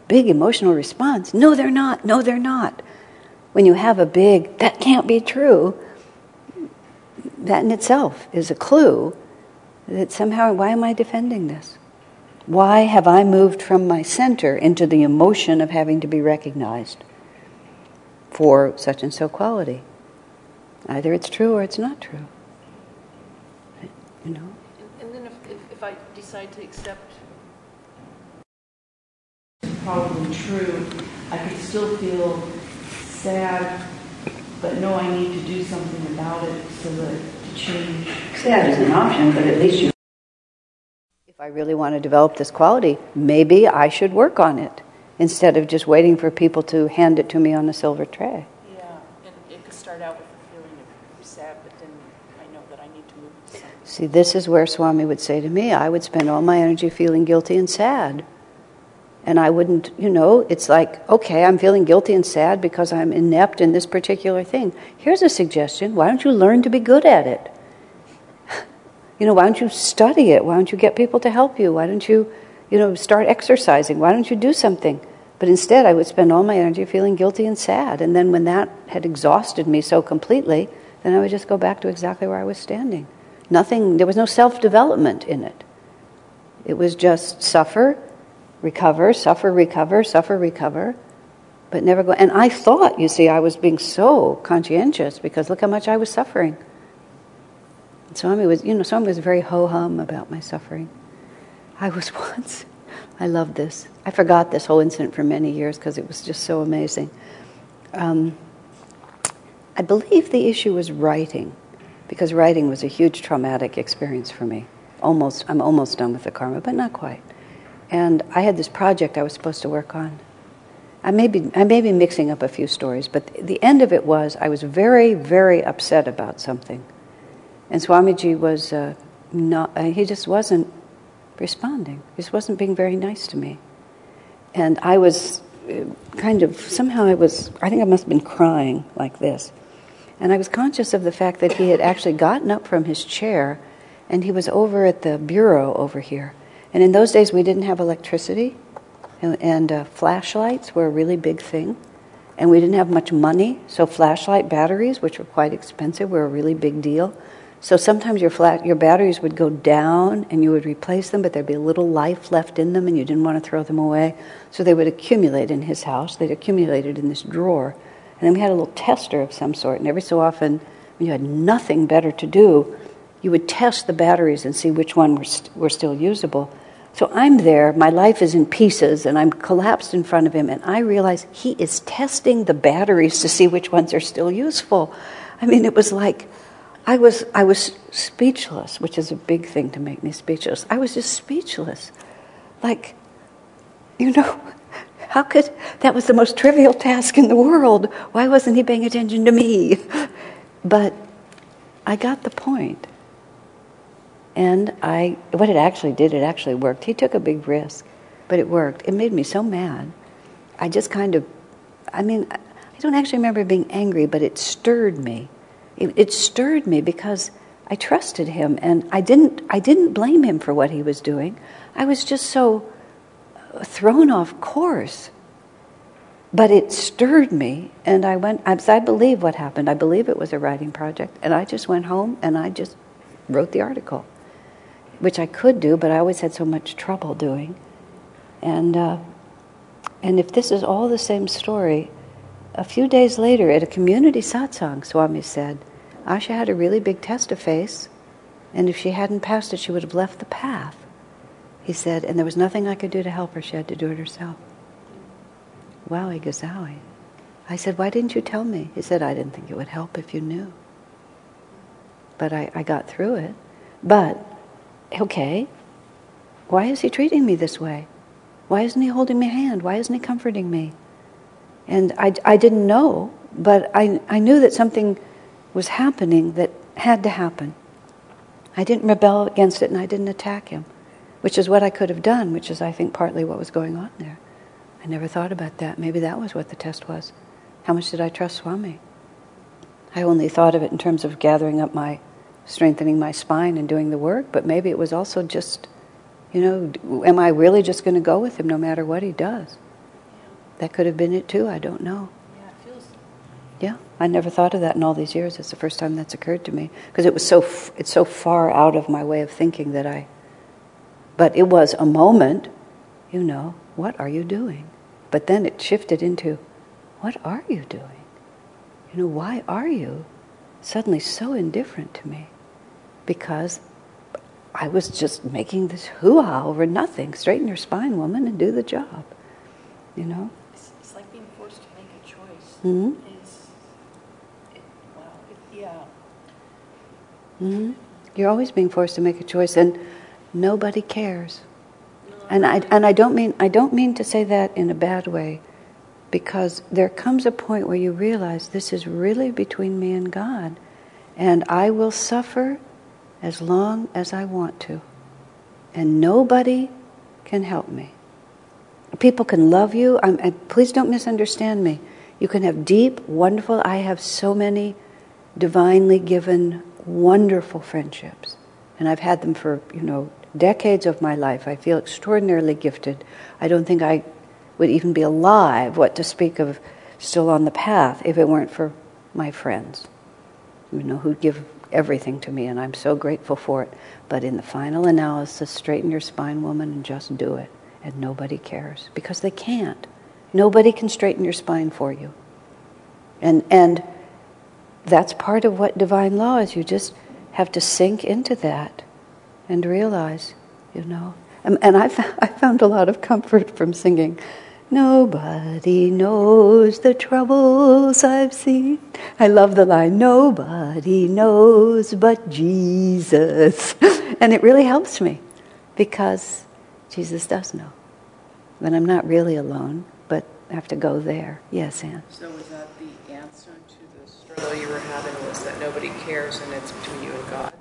big emotional response. No, they're not. No, they're not. When you have a big, that can't be true, that in itself is a clue that somehow, why am I defending this? Why have I moved from my center into the emotion of having to be recognized for such and so quality? Either it's true or it's not true. You know? And, and then if, if, if I decide to accept... Probably true, I could still feel sad, but know I need to do something about it so that to change. Sad is an option, but at least you... If I really want to develop this quality, maybe I should work on it instead of just waiting for people to hand it to me on a silver tray. Yeah, and it could start out with a feeling of sad, but then I know that I need to move to something. See, this is where Swami would say to me, I would spend all my energy feeling guilty and sad. And I wouldn't, you know, it's like, okay, I'm feeling guilty and sad because I'm inept in this particular thing. Here's a suggestion. Why don't you learn to be good at it? You know, why don't you study it? Why don't you get people to help you? Why don't you, you know, start exercising? Why don't you do something? But instead, I would spend all my energy feeling guilty and sad. And then when that had exhausted me so completely, then I would just go back to exactly where I was standing. Nothing, there was no self-development in it. It was just suffer, recover, suffer, recover, suffer, recover, but never go. And I thought, you see, I was being so conscientious because look how much I was suffering. And Swami was, you know, Swami was very ho-hum about my suffering. I was once, I love this. I forgot this whole incident for many years because it was just so amazing. Um, I believe the issue was writing, because writing was a huge traumatic experience for me. Almost, I'm almost done with the karma, but not quite. And I had this project I was supposed to work on. I may be, I may be mixing up a few stories, but the end of it was I was very, very upset about something. And Swamiji was uh, not, uh, he just wasn't responding. He just wasn't being very nice to me. And I was uh, kind of, somehow I was, I think I must have been crying like this. And I was conscious of the fact that he had actually gotten up from his chair and he was over at the bureau over here. And in those days, we didn't have electricity, and, and uh, flashlights were a really big thing, and we didn't have much money, so flashlight batteries, which were quite expensive, were a really big deal. So sometimes your flat, your batteries would go down, and you would replace them, but there'd be a little life left in them, and you didn't want to throw them away. So they would accumulate in his house. They'd accumulated in this drawer. And then we had a little tester of some sort, and every so often, when you had nothing better to do, you would test the batteries and see which one were, st- were still usable. So I'm there, my life is in pieces, and I'm collapsed in front of him, and I realize he is testing the batteries to see which ones are still useful. I mean, it was like, I was I was speechless, which is a big thing to make me speechless. I was just speechless. Like, you know, how could, that was the most trivial task in the world. Why wasn't he paying attention to me? But I got the point. And I, what it actually did, it actually worked. He took a big risk, but it worked. It made me so mad. I just kind of, I mean, I don't actually remember being angry, but it stirred me. It, it stirred me because I trusted him, and I didn't, I didn't blame him for what he was doing. I was just so thrown off course. But it stirred me, and I went, I believe what happened. I believe it was a writing project, and I just went home, and I just wrote the article, which I could do, but I always had so much trouble doing. And uh, and if this is all the same story, a few days later at a community satsang, Swami said, Asha had a really big test to face, and if she hadn't passed it, she would have left the path. He said, and there was nothing I could do to help her. She had to do it herself. Wowie gazowie. I said, why didn't you tell me? He said, I didn't think it would help if you knew. But I, I got through it. But, okay, why is he treating me this way? Why isn't he holding my hand? Why isn't he comforting me? And I, I didn't know, but I, I knew that something was happening that had to happen. I didn't rebel against it and I didn't attack him, which is what I could have done, which is, I think, partly what was going on there. I never thought about that. Maybe that was what the test was. How much did I trust Swami? I only thought of it in terms of gathering up my, strengthening my spine and doing the work, but maybe it was also just, you know, am I really just going to go with him no matter what he does? That could have been it too, I don't know. Yeah, it feels. Yeah, I never thought of that in all these years. It's the first time that's occurred to me. Because it was so, f- it's so far out of my way of thinking that I, but it was a moment, you know, what are you doing? But then it shifted into, what are you doing? You know, why are you suddenly so indifferent to me? Because I was just making this hoo-ha over nothing. Straighten your spine, woman, and do the job. You know? It's, it's like being forced to make a choice. Mm-hmm. It's, it, wow, it, yeah. Mm-hmm. You're always being forced to make a choice, and nobody cares. No, And I and I don't mean I don't mean to say that in a bad way, because there comes a point where you realize this is really between me and God, and I will suffer as long as I want to, and nobody can help me. People can love you. I'm, and please don't misunderstand me. You can have deep, wonderful. I have so many divinely given, wonderful friendships, and I've had them for you know decades of my life. I feel extraordinarily gifted. I don't think I would even be alive, what to speak of still on the path, if it weren't for my friends, you know, who give everything to me, and I'm so grateful for it. But in the final analysis, straighten your spine, woman, and just do it. And nobody cares, because they can't. Nobody can straighten your spine for you. And and that's part of what divine law is. You just have to sink into that and realize, you know. And, and I, found, I found a lot of comfort from singing, nobody knows the troubles I've seen. I love the line, nobody knows but Jesus. And it really helps me, because Jesus does know. Then I'm not really alone, but I have to go there. Yes, Anne? So was that the answer to the struggle you were having, was that nobody cares and it's between you and God?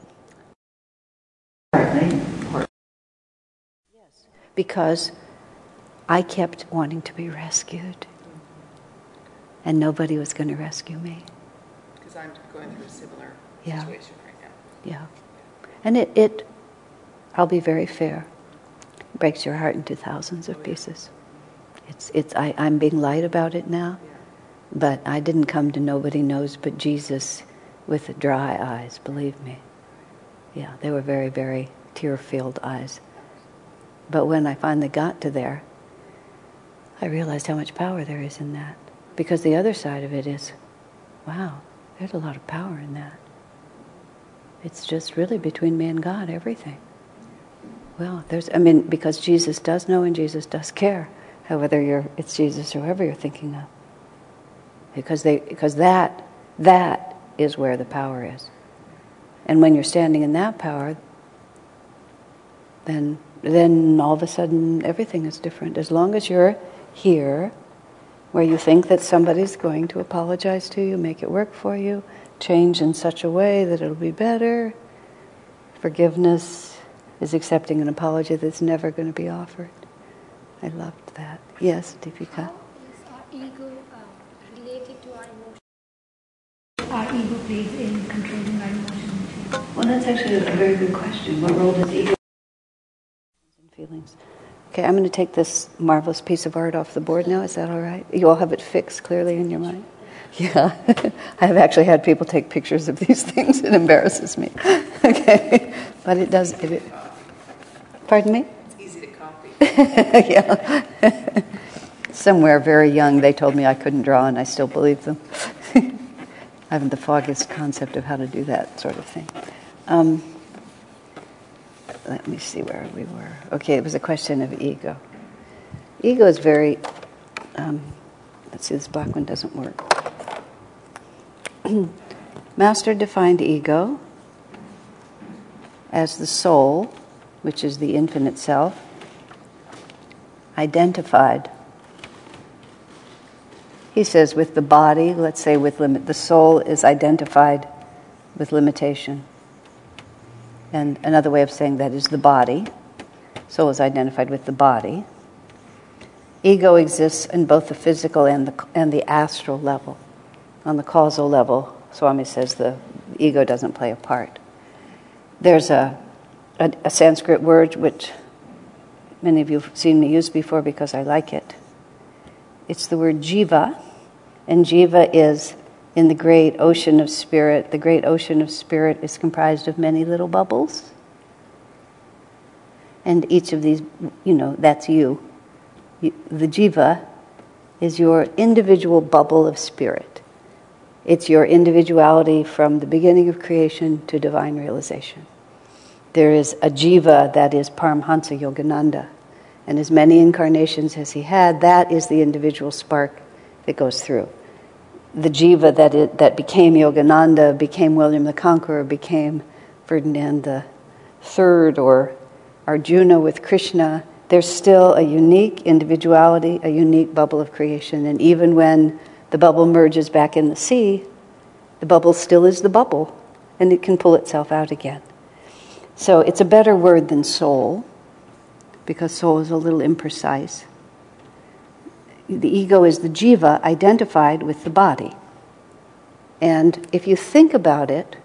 Yes. Because I kept wanting to be rescued, and nobody was going to rescue me. Because I'm going through a similar Yeah. situation right now. Yeah. And it, it, I'll be very fair, breaks your heart into thousands of pieces. It's, it's. I, I'm being light about it now, but I didn't come to nobody knows but Jesus with dry eyes, believe me. Yeah, they were very, very tear-filled eyes. But when I finally got to there, I realized how much power there is in that. Because the other side of it is, wow, there's a lot of power in that. It's just really between me and God, everything. Well, there's, I mean, because Jesus does know and Jesus does care, whether you're, it's Jesus or whoever you're thinking of. Because they, because that, that is where the power is. And when you're standing in that power, then, then all of a sudden everything is different. As long as you're here, where you think that somebody's going to apologize to you, make it work for you, change in such a way that it'll be better. Forgiveness is accepting an apology that's never going to be offered. I loved that. Yes, Deepika? How is our ego uh, related to our emotions? Our ego plays in controlling our emotions. Well, that's actually a very good question. What role does ego and feelings? Okay, I'm going to take this marvelous piece of art off the board now. Is that all right? You all have it fixed clearly in your mind? Yeah. I have actually had people take pictures of these things. It embarrasses me. Okay. But it does... It, pardon me? It's easy to copy. Yeah. Somewhere very young they told me I couldn't draw, and I still believe them. I haven't the foggiest concept of how to do that sort of thing. Um, let me see where we were. Okay, it was a question of ego. Ego is very... Um, let's see, this black one doesn't work. Master defined ego as the soul, which is the infinite self, identified. He says with the body, let's say with limit, the soul is identified with limitation. And another way of saying that is the body. Soul is identified with the body. Ego exists in both the physical and the and the astral level. On the causal level, Swami says the ego doesn't play a part. There's a, a, a Sanskrit word which many of you have seen me use before because I like it. It's the word jiva, and jiva is in the great ocean of spirit. The great ocean of spirit is comprised of many little bubbles. And each of these, you know, that's you. you the jiva is your individual bubble of spirit. It's your individuality from the beginning of creation to divine realization. There is a jiva that is Paramhansa Yogananda. And as many incarnations as he had, that is the individual spark that goes through. The jiva that it, that became Yogananda, became William the Conqueror, became Ferdinand the Third, or Arjuna with Krishna, there's still a unique individuality, a unique bubble of creation. And even when the bubble merges back in the sea, the bubble still is the bubble, and it can pull itself out again. So it's a better word than soul, because soul is a little imprecise. The ego is the jiva identified with the body. And if you think about it,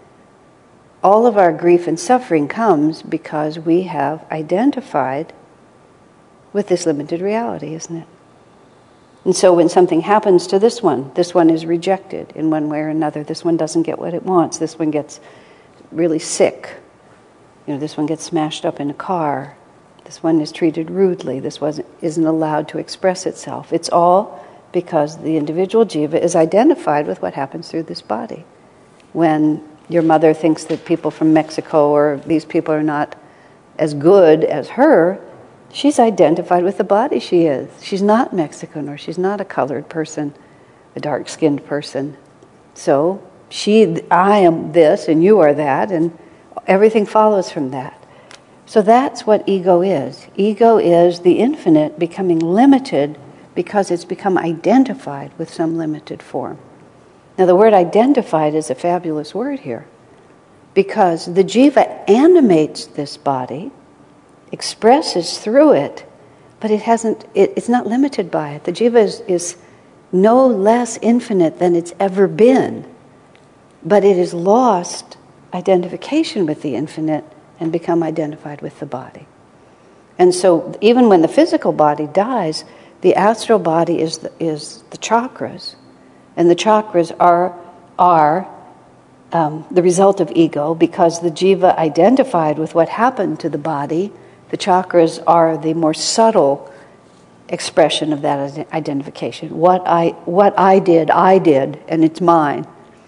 all of our grief and suffering comes because we have identified with this limited reality, isn't it? And so when something happens to this one, this one is rejected in one way or another. This one doesn't get what it wants. This one gets really sick. You know, this one gets smashed up in a car. This one is treated rudely. This one isn't allowed to express itself. It's all because the individual jiva is identified with what happens through this body. When your mother thinks that people from Mexico or these people are not as good as her, she's identified with the body she is. She's not Mexican, or she's not a colored person, a dark-skinned person. So she, I am this and you are that, and everything follows from that. So that's what ego is. Ego is the infinite becoming limited because it's become identified with some limited form. Now the word identified is a fabulous word here, because the jiva animates this body, expresses through it, but it hasn't. It, it's not limited by it. The jiva is, is no less infinite than it's ever been, but it has lost identification with the infinite and become identified with the body. And so even when the physical body dies, the astral body is the, is the chakras. And the chakras are, are um, the result of ego, because the jiva identified with what happened to the body. The chakras are the more subtle expression of that identification. What I, what I did, I did, and it's mine.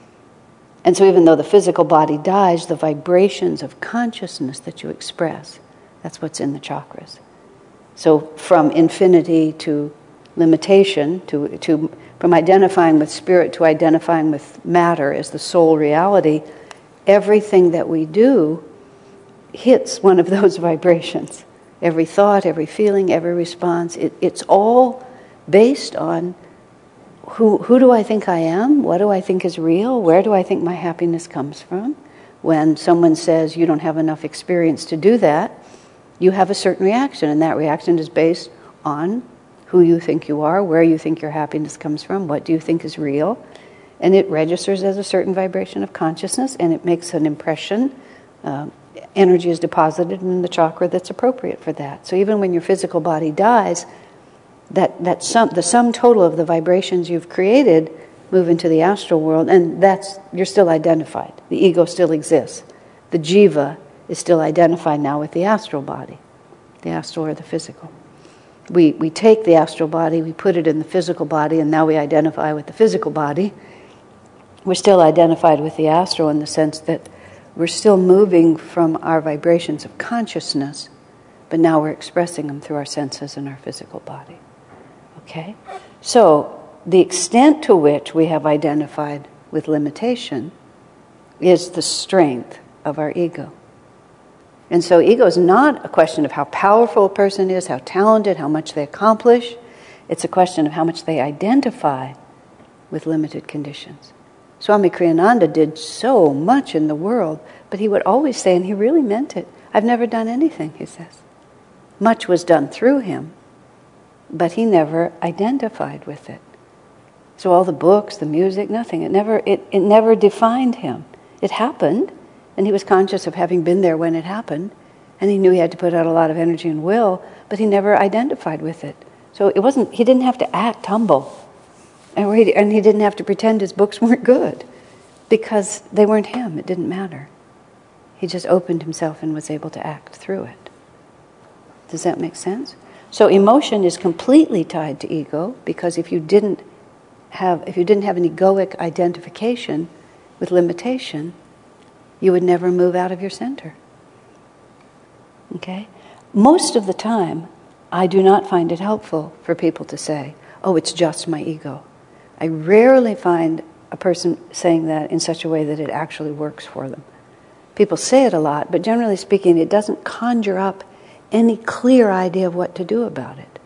And so even though the physical body dies, the vibrations of consciousness that you express, that's what's in the chakras. So from infinity to limitation, to, to from identifying with spirit to identifying with matter as the sole reality, everything that we do hits one of those vibrations. Every thought, every feeling, every response, it, it's all based on Who, who do I think I am? What do I think is real? Where do I think my happiness comes from? When someone says you don't have enough experience to do that, you have a certain reaction, and that reaction is based on who you think you are, where you think your happiness comes from, what do you think is real, and it registers as a certain vibration of consciousness, and it makes an impression. Uh, energy is deposited in the chakra that's appropriate for that. So even when your physical body dies, that that sum, the sum total of the vibrations you've created move into the astral world, and that's, you're still identified. The ego still exists. The jiva is still identified now with the astral body, the astral or the physical. We we take the astral body, we put it in the physical body, and now we identify with the physical body. We're still identified with the astral in the sense that we're still moving from our vibrations of consciousness, but now we're expressing them through our senses and our physical body. Okay? So the extent to which we have identified with limitation is the strength of our ego. And so ego is not a question of how powerful a person is, how talented, how much they accomplish. It's a question of how much they identify with limited conditions. Swami Kriyananda did so much in the world, but he would always say, and he really meant it, I've never done anything, he says. Much was done through him, but he never identified with it. So all the books, the music, nothing, it never, it, it never defined him. It happened, and he was conscious of having been there when it happened, and he knew he had to put out a lot of energy and will, but he never identified with it. So it wasn't, he didn't have to act humble. And he, and he didn't have to pretend his books weren't good, because they weren't him. It didn't matter. He just opened himself and was able to act through it. Does that make sense? So emotion is completely tied to ego, because if you didn't have, if you didn't have an egoic identification with limitation, you would never move out of your center. Okay? Most of the time, I do not find it helpful for people to say, oh, it's just my ego. I rarely find a person saying that in such a way that it actually works for them. People say it a lot, but generally speaking, it doesn't conjure up any clear idea of what to do about it.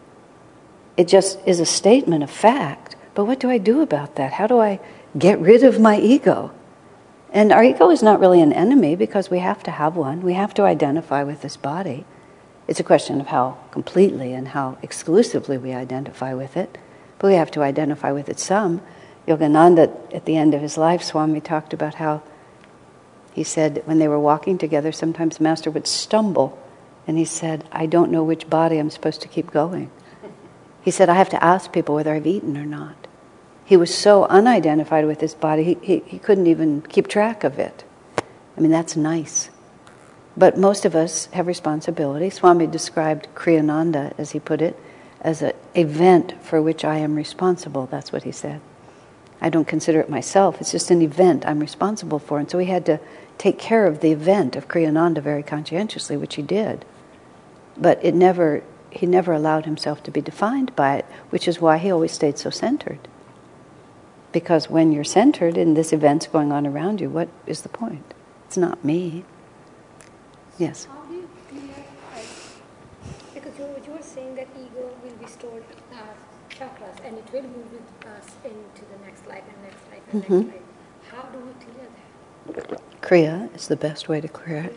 It just is a statement of fact, but what do I do about that? How do I get rid of my ego? And our ego is not really an enemy, because we have to have one. We have to identify with this body. It's a question of how completely and how exclusively we identify with it. But we have to identify with it some. Yogananda, at the end of his life, Swami talked about how he said when they were walking together, sometimes the Master would stumble. And he said, I don't know which body I'm supposed to keep going. He said, I have to ask people whether I've eaten or not. He was so unidentified with his body, he, he, he couldn't even keep track of it. I mean, that's nice. But most of us have responsibility. Swami described Kriyananda, as he put it, as an event for which I am responsible. That's what he said. I don't consider it myself. It's just an event I'm responsible for. And so he had to take care of the event of Kriyananda very conscientiously, which he did. But it never, he never allowed himself to be defined by it, which is why he always stayed so centered. Because when you're centered and this event's going on around you, what is the point? It's not me. Yes? How do you clear, like, because you, you were saying that ego will be stored in our chakras and it will move with us into the next life and next life and Mm-hmm. next life. How do we clear that? Kriya is the best way to clear it.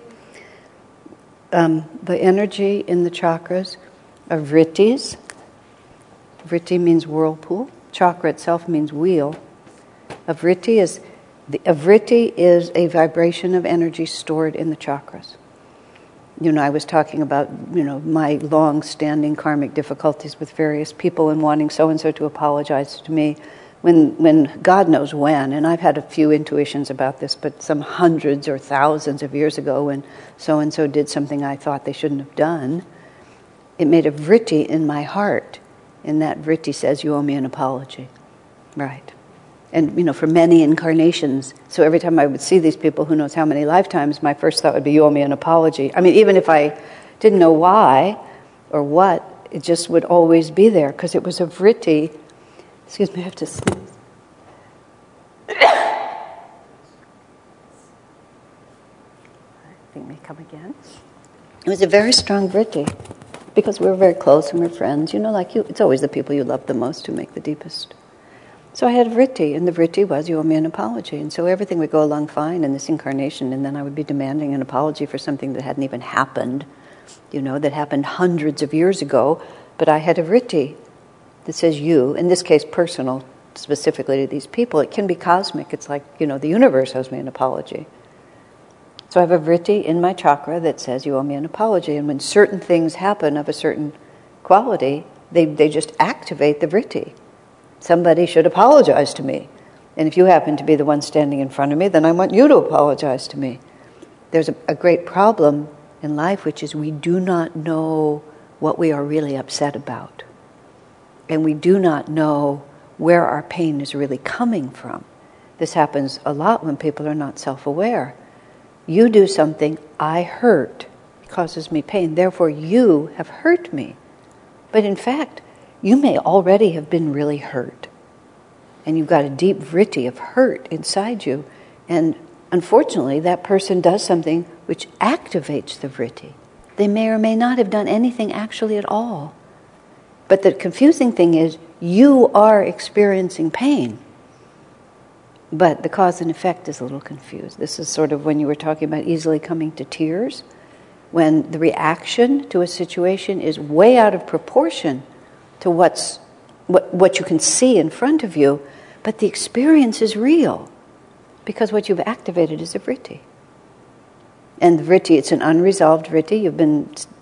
Um, the energy in the chakras are vrittis. Vritti means whirlpool. Chakra itself means wheel. A vritti is the, a vritti is a vibration of energy stored in the chakras. You know, I was talking about, you know, my long-standing karmic difficulties with various people and wanting so-and-so to apologize to me when, when God knows when, and I've had a few intuitions about this, but some hundreds or thousands of years ago when so-and-so did something I thought they shouldn't have done, it made a vritti in my heart, and that vritti says, you owe me an apology. Right. And, you know, for many incarnations, so every time I would see these people, who knows how many lifetimes, my first thought would be, you owe me an apology. I mean, even if I didn't know why or what, it just would always be there, because it was a vritti. Excuse me, I have to sneeze. I think may come again. It was a very strong vritti, because we were very close and we're friends. You know, like you, it's always the people you love the most who make the deepest. So I had a vritti, and the vritti was, you owe me an apology. And so everything would go along fine in this incarnation, and then I would be demanding an apology for something that hadn't even happened, you know, that happened hundreds of years ago. But I had a vritti that says you, in this case personal, specifically to these people. It can be cosmic. It's like, you know, the universe owes me an apology. So I have a vritti in my chakra that says you owe me an apology. And when certain things happen of a certain quality, they, they just activate the vritti. Somebody should apologize to me. And if you happen to be the one standing in front of me, then I want you to apologize to me. There's a, a great problem in life, which is we do not know what we are really upset about. And we do not know where our pain is really coming from. This happens a lot when people are not self-aware. You do something, I hurt, it causes me pain, therefore you have hurt me. But in fact, you may already have been really hurt. And you've got a deep vritti of hurt inside you. And unfortunately, that person does something which activates the vritti. They may or may not have done anything actually at all. But the confusing thing is, you are experiencing pain. But the cause and effect is a little confused. This is sort of when you were talking about easily coming to tears, when the reaction to a situation is way out of proportion to what's what, what you can see in front of you, but the experience is real, because what you've activated is a vritti. And the vritti, it's an unresolved vritti. You've been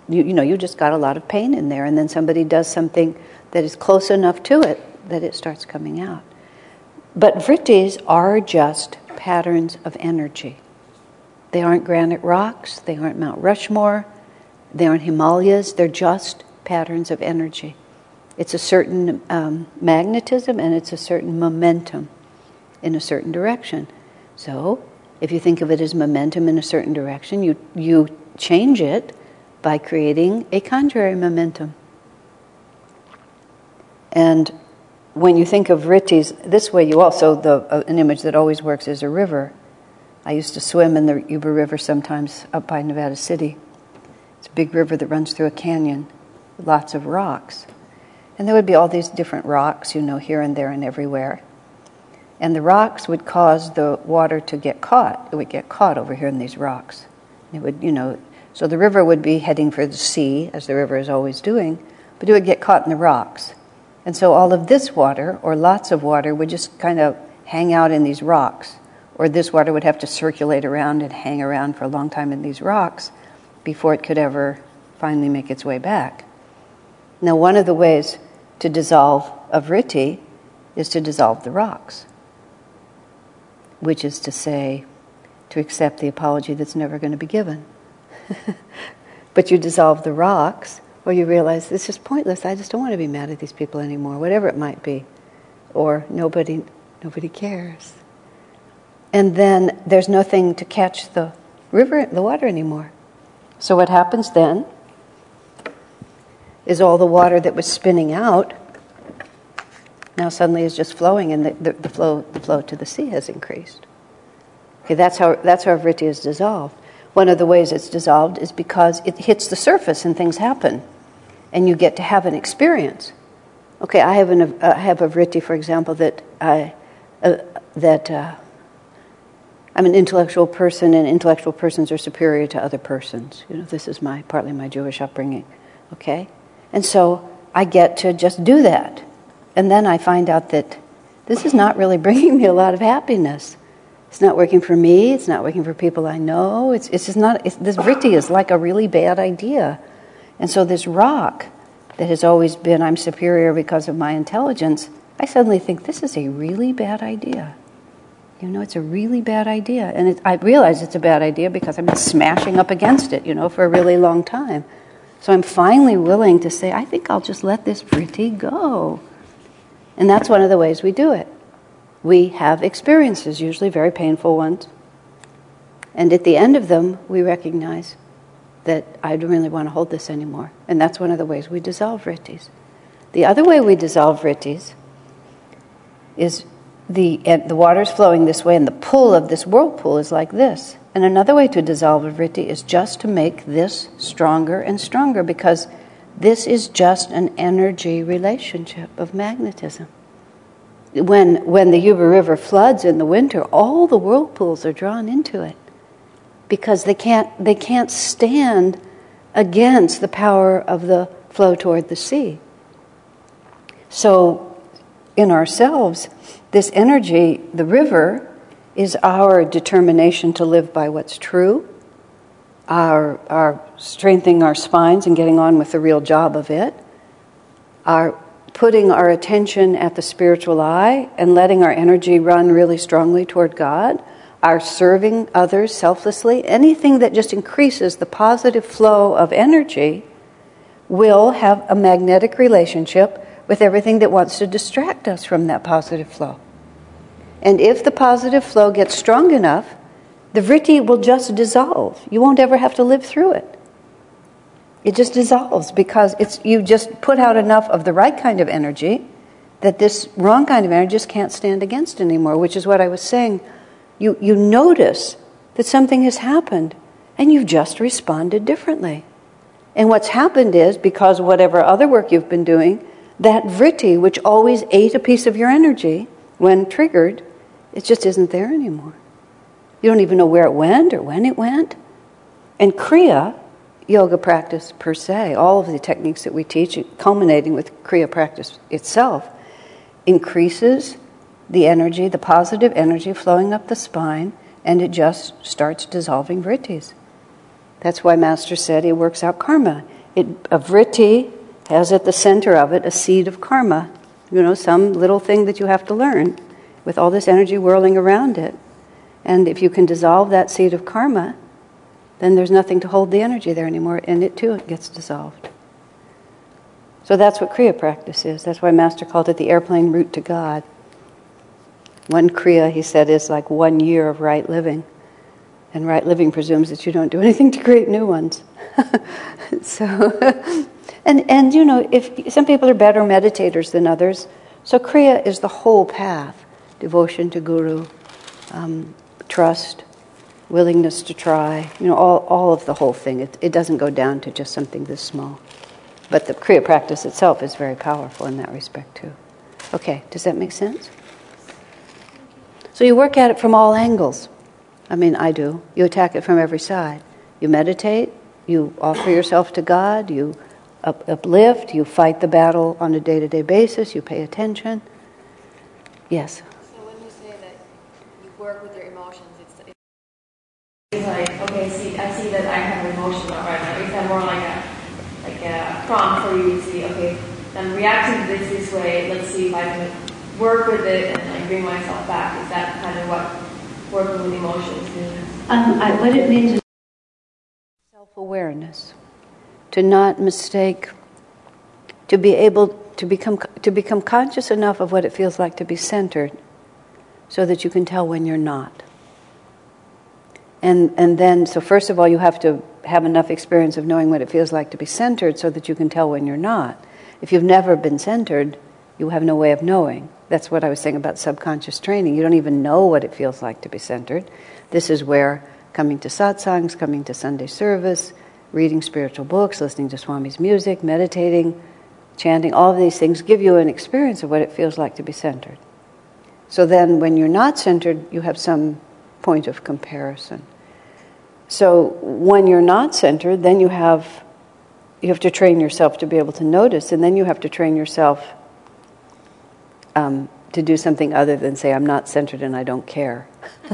You, you know, you just got a lot of pain in there, and then somebody does something that is close enough to it that it starts coming out. But vrittis are just patterns of energy. They aren't granite rocks, they aren't Mount Rushmore, they aren't Himalayas, they're just patterns of energy. It's a certain um, magnetism and it's a certain momentum in a certain direction. So, if you think of it as momentum in a certain direction, you, you change it by creating a contrary momentum. And when you think of vrittis this way, you also, the uh, an image that always works is a river. I used to swim in the Yuba River sometimes up by Nevada City. It's a big river that runs through a canyon, lots of rocks. And there would be all these different rocks, you know, here and there and everywhere. And the rocks would cause the water to get caught. It would get caught over here in these rocks. It would, you know, so the river would be heading for the sea, as the river is always doing, but it would get caught in the rocks. And so all of this water, or lots of water, would just kind of hang out in these rocks. Or this water would have to circulate around and hang around for a long time in these rocks before it could ever finally make its way back. Now, one of the ways to dissolve a vritti is to dissolve the rocks, which is to say, to accept the apology that's never going to be given. But you dissolve the rocks, or you realize this is pointless, I just don't want to be mad at these people anymore, whatever it might be. Or nobody, nobody cares. And then there's nothing to catch the river, the water anymore. So what happens then is all the water that was spinning out now suddenly is just flowing, and the, the, the flow the flow to the sea has increased. Okay, that's how that's how vritti is dissolved. One of the ways it's dissolved is because it hits the surface and things happen, and you get to have an experience. Okay, I have an uh, I have a vritti, for example, that I uh, that uh, I'm an intellectual person, and intellectual persons are superior to other persons. You know, this is my partly my Jewish upbringing. Okay, and so I get to just do that. And then I find out that this is not really bringing me a lot of happiness. It's not working for me. It's not working for people I know. It's it's just not. It's, this vritti is like a really bad idea. And so this rock that has always been, I'm superior because of my intelligence, I suddenly think this is a really bad idea. You know, it's a really bad idea. And it, I realize it's a bad idea because I've been smashing up against it, you know, for a really long time. So I'm finally willing to say, I think I'll just let this vritti go. And that's one of the ways we do it. We have experiences, usually very painful ones. And at the end of them, we recognize that I don't really want to hold this anymore. And that's one of the ways we dissolve vrittis. The other way we dissolve vrittis is the, the water's flowing this way, and the pull of this whirlpool is like this. And another way to dissolve a vritti is just to make this stronger and stronger, because this is just an energy relationship of magnetism. When when the Yuba River floods in the winter, all the whirlpools are drawn into it because they can't they can't stand against the power of the flow toward the sea. So in ourselves, this energy, the river, is our determination to live by what's true, our our strengthening our spines and getting on with the real job of it, our putting our attention at the spiritual eye and letting our energy run really strongly toward God, our serving others selflessly, anything that just increases the positive flow of energy will have a magnetic relationship with everything that wants to distract us from that positive flow. And if the positive flow gets strong enough, the vritti will just dissolve. You won't ever have to live through it. It just dissolves because it's you just put out enough of the right kind of energy that this wrong kind of energy just can't stand against anymore, which is what I was saying. You, you notice that something has happened and you've just responded differently. And what's happened is, because of whatever other work you've been doing, that vritti, which always ate a piece of your energy when triggered, it just isn't there anymore. You don't even know where it went or when it went. And Kriya, yoga practice per se, all of the techniques that we teach, culminating with Kriya practice itself, increases the energy, the positive energy flowing up the spine, and it just starts dissolving vrittis. That's why Master said he works out karma. It, a vritti has at the center of it a seed of karma, you know, some little thing that you have to learn with all this energy whirling around it. And if you can dissolve that seed of karma, then there's nothing to hold the energy there anymore, and it too it gets dissolved. So that's what Kriya practice is. That's why Master called it the airplane route to God. One Kriya, he said, is like one year of right living. And right living presumes that you don't do anything to create new ones. so, and and you know, if some people are better meditators than others, so Kriya is the whole path: devotion to Guru, um, trust, willingness to try. You know, all all of the whole thing. It it doesn't go down to just something this small. But the Kriya practice itself is very powerful in that respect too. Okay, does that make sense? So you work at it from all angles. I mean, I do. You attack it from every side. You meditate, you offer yourself to God, you up, uplift, you fight the battle on a day-to-day basis, you pay attention. Yes? So when you say that you work with your emotions, it's, it's like, okay, see, I see that I have emotions right now. Is that more like a like a prompt for you to see, okay, I'm reacting to this this way, let's see if I can work with it and like bring myself back. Is that kind of what working with emotions is? Um, I, what it means is self-awareness. To not mistake, to be able to become to become conscious enough of what it feels like to be centered so that you can tell when you're not. And and then, so first of all, you have to have enough experience of knowing what it feels like to be centered so that you can tell when you're not. If you've never been centered, you have no way of knowing. That's what I was saying about subconscious training. You don't even know what it feels like to be centered. This is where coming to satsangs, coming to Sunday service, reading spiritual books, listening to Swami's music, meditating, chanting, all of these things give you an experience of what it feels like to be centered. So then when you're not centered, you have some point of comparison. So when you're not centered, then you have you have to train yourself to be able to notice, and then you have to train yourself um, to do something other than say, I'm not centered and I don't care.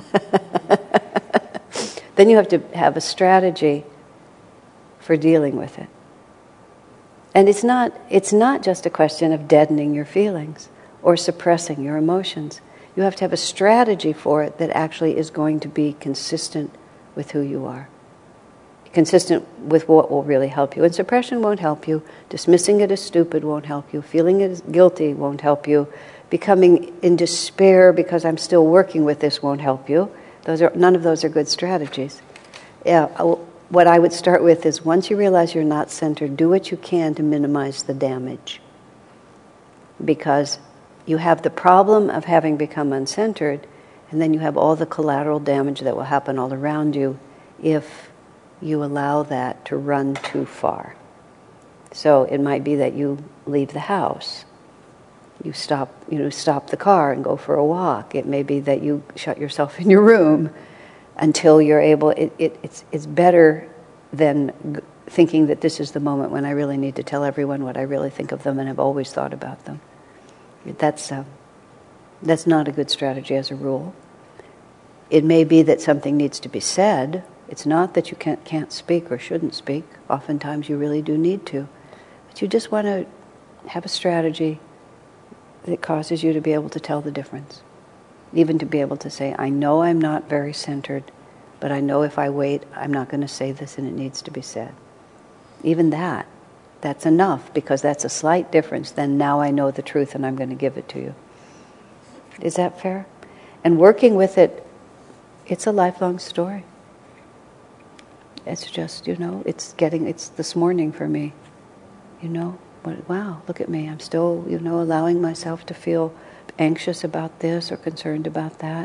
Then you have to have a strategy for dealing with it. And it's not it's not just a question of deadening your feelings or suppressing your emotions. You have to have a strategy for it that actually is going to be consistent with who you are. Consistent with what will really help you. And suppression won't help you. Dismissing it as stupid won't help you. Feeling it as guilty won't help you. Becoming in despair because I'm still working with this won't help you. Those are none of those are good strategies. Yeah, what I would start with is once you realize you're not centered, do what you can to minimize the damage. Because you have the problem of having become uncentered, and then you have all the collateral damage that will happen all around you if you allow that to run too far. So it might be that you leave the house. You stop, you know, stop the car and go for a walk. It may be that you shut yourself in your room until you're able. It, it, it's, it's better than g- thinking that this is the moment when I really need to tell everyone what I really think of them and have always thought about them. That's uh, that's not a good strategy as a rule. It may be that something needs to be said. It's not that you can't, can't speak or shouldn't speak. Oftentimes you really do need to. But you just want to have a strategy that causes you to be able to tell the difference. Even to be able to say, I know I'm not very centered, but I know if I wait, I'm not going to say this and it needs to be said. Even that, that's enough, because that's a slight difference than now I know the truth and I'm going to give it to you. Is that fair? And working with it, it's a lifelong story. It's just, you know, it's getting, it's this morning for me. You know, but wow, look at me. I'm still, you know, allowing myself to feel anxious about this or concerned about that.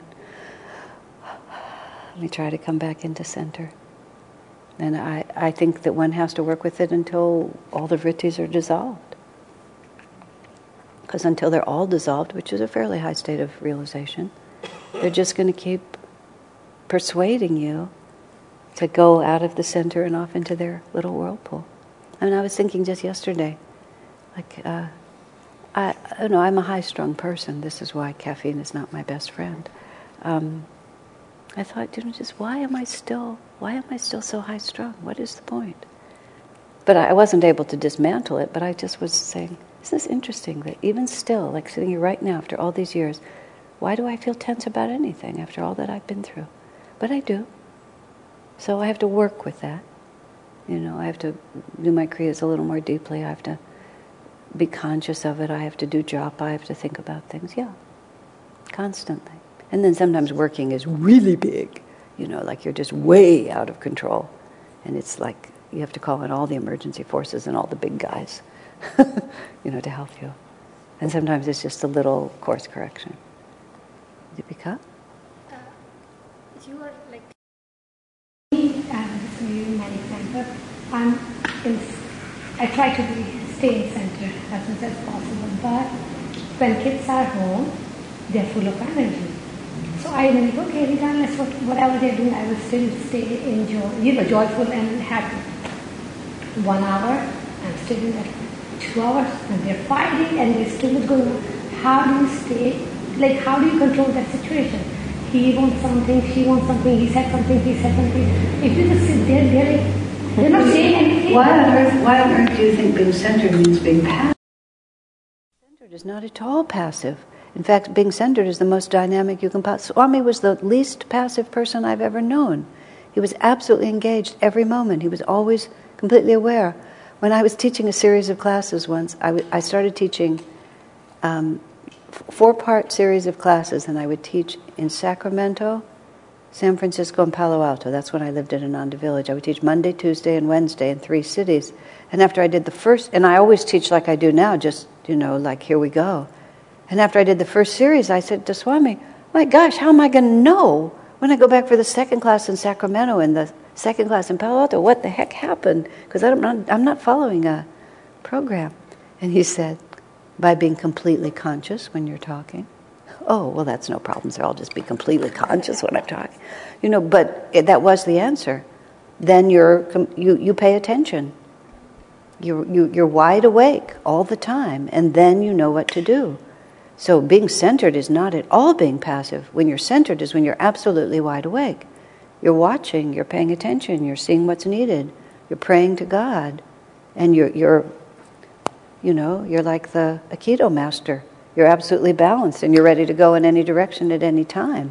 Let me try to come back into center. And I, I think that one has to work with it until all the vrittis are dissolved. Because until they're all dissolved, which is a fairly high state of realization, they're just going to keep persuading you to go out of the center and off into their little whirlpool. I mean, I was thinking just yesterday, like, uh, I, I don't know, I'm a high-strung person. This is why caffeine is not my best friend. Um, I thought, you know, just why am I still, why am I still so high-strung? What is the point? but I wasn't able to dismantle it, but I just was saying, isn't this interesting that even still, like sitting here right now after all these years, why do I feel tense about anything after all that I've been through? But I do. So I have to work with that. You know, I have to do my kriyas a little more deeply. I have to be conscious of it. I have to do japa. I have to think about things. Yeah, constantly. And then sometimes working is really big. You know, like you're just way out of control. And it's like you have to call in all the emergency forces and all the big guys, you know, to help you. And sometimes it's just a little course correction. Deepika? Uh, you are like um, this is really my example. I'm in, I try to be stay in center as much as possible, but when kids are home, they're full of energy. So I think, okay, regardless of whatever they're doing, I will still stay in joy, you know, joyful and happy. One hour, I'm still in that. Two hours, and they're fighting, and they're still going on. How do you stay? Like, how do you control that situation? He wants something, she wants something, he said something, he said something. If you just sit there, they're, like, they're not saying anything. Why on earth, why on earth do you think being centered means being passive? Centered is not at all passive. In fact, being centered is the most dynamic you can possibly... Swami was the least passive person I've ever known. He was absolutely engaged every moment. He was always completely aware. When I was teaching a series of classes once, I, w- I started teaching um, four-part series of classes, and I would teach in Sacramento, San Francisco, and Palo Alto. That's when I lived in Ananda Village. I would teach Monday, Tuesday, and Wednesday in three cities. And after I did the first... And I always teach like I do now, just, you know, like, here we go. And after I did the first series, I said to Swami, my gosh, how am I going to know when I go back for the second class in Sacramento and the second class in Palo Alto, what the heck happened? Because I'm not, I'm not following a program. And he said, by being completely conscious when you're talking. Oh, well, that's no problem, so I'll just be completely conscious when I'm talking. You know, but it, that was the answer. Then you're you, you pay attention. You're, you, you're wide awake all the time, and then you know what to do. So being centered is not at all being passive. When you're centered is when you're absolutely wide awake. You're watching, you're paying attention, you're seeing what's needed, you're praying to God, and you're, you're you know, you're like the Aikido master. You're absolutely balanced, and you're ready to go in any direction at any time.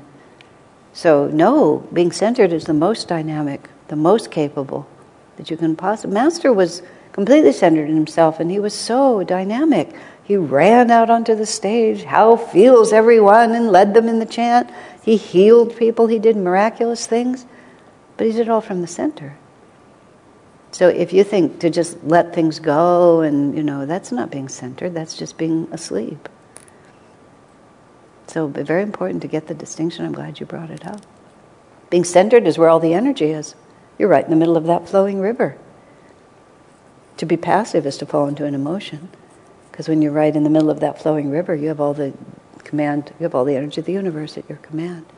So no, being centered is the most dynamic, the most capable that you can possibly... Master was completely centered in himself, and he was so dynamic. He ran out onto the stage, how feels everyone, and led them in the chant. He healed people, he did miraculous things, but he did it all from the center. So if you think to just let things go and, you know, that's not being centered, that's just being asleep. So it's very important to get the distinction. I'm glad you brought it up. Being centered is where all the energy is. You're right in the middle of that flowing river. To be passive is to fall into an emotion. Because when you're right in the middle of that flowing river, you have all the command, you have all the energy of the universe at your command.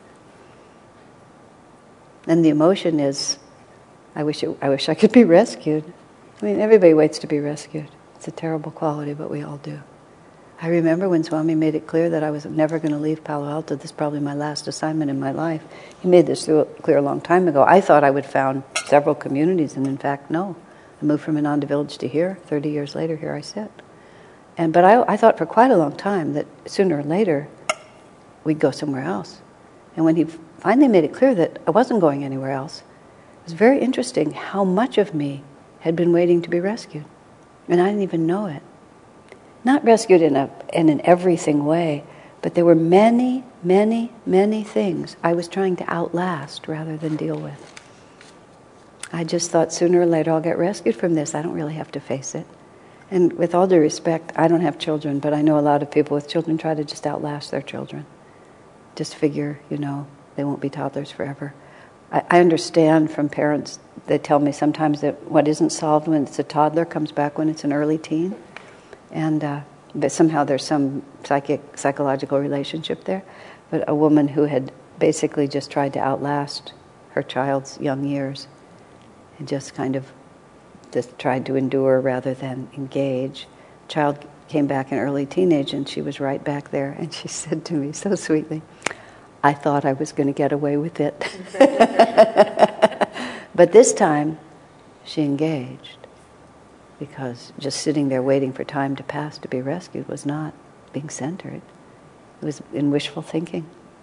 And the emotion is, I wish it, I wish I could be rescued. I mean, everybody waits to be rescued. It's a terrible quality, but we all do. I remember when Swami made it clear that I was never going to leave Palo Alto. This is probably my last assignment in my life. He made this clear a long time ago. I thought I would found several communities, and in fact, no. I moved from Ananda Village to here. Thirty years later, here I sit. And but I, I thought for quite a long time that sooner or later we'd go somewhere else. And when he finally made it clear that I wasn't going anywhere else, it was very interesting how much of me had been waiting to be rescued. And I didn't even know it. Not rescued in a in an everything way, but there were many, many, many things I was trying to outlast rather than deal with. I just thought sooner or later I'll get rescued from this. I don't really have to face it. And with all due respect, I don't have children, but I know a lot of people with children try to just outlast their children. Just figure, you know, they won't be toddlers forever. I, I understand from parents, they tell me sometimes that what isn't solved when it's a toddler comes back when it's an early teen. And uh, but somehow there's some psychic, psychological relationship there. But a woman who had basically just tried to outlast her child's young years and just kind of just tried to endure rather than engage. Child came back in early teenage and she was right back there, and she said to me so sweetly, I thought I was going to get away with it. But this time she engaged. because just sitting there waiting for time to pass to be rescued was not being centered. It was in wishful thinking.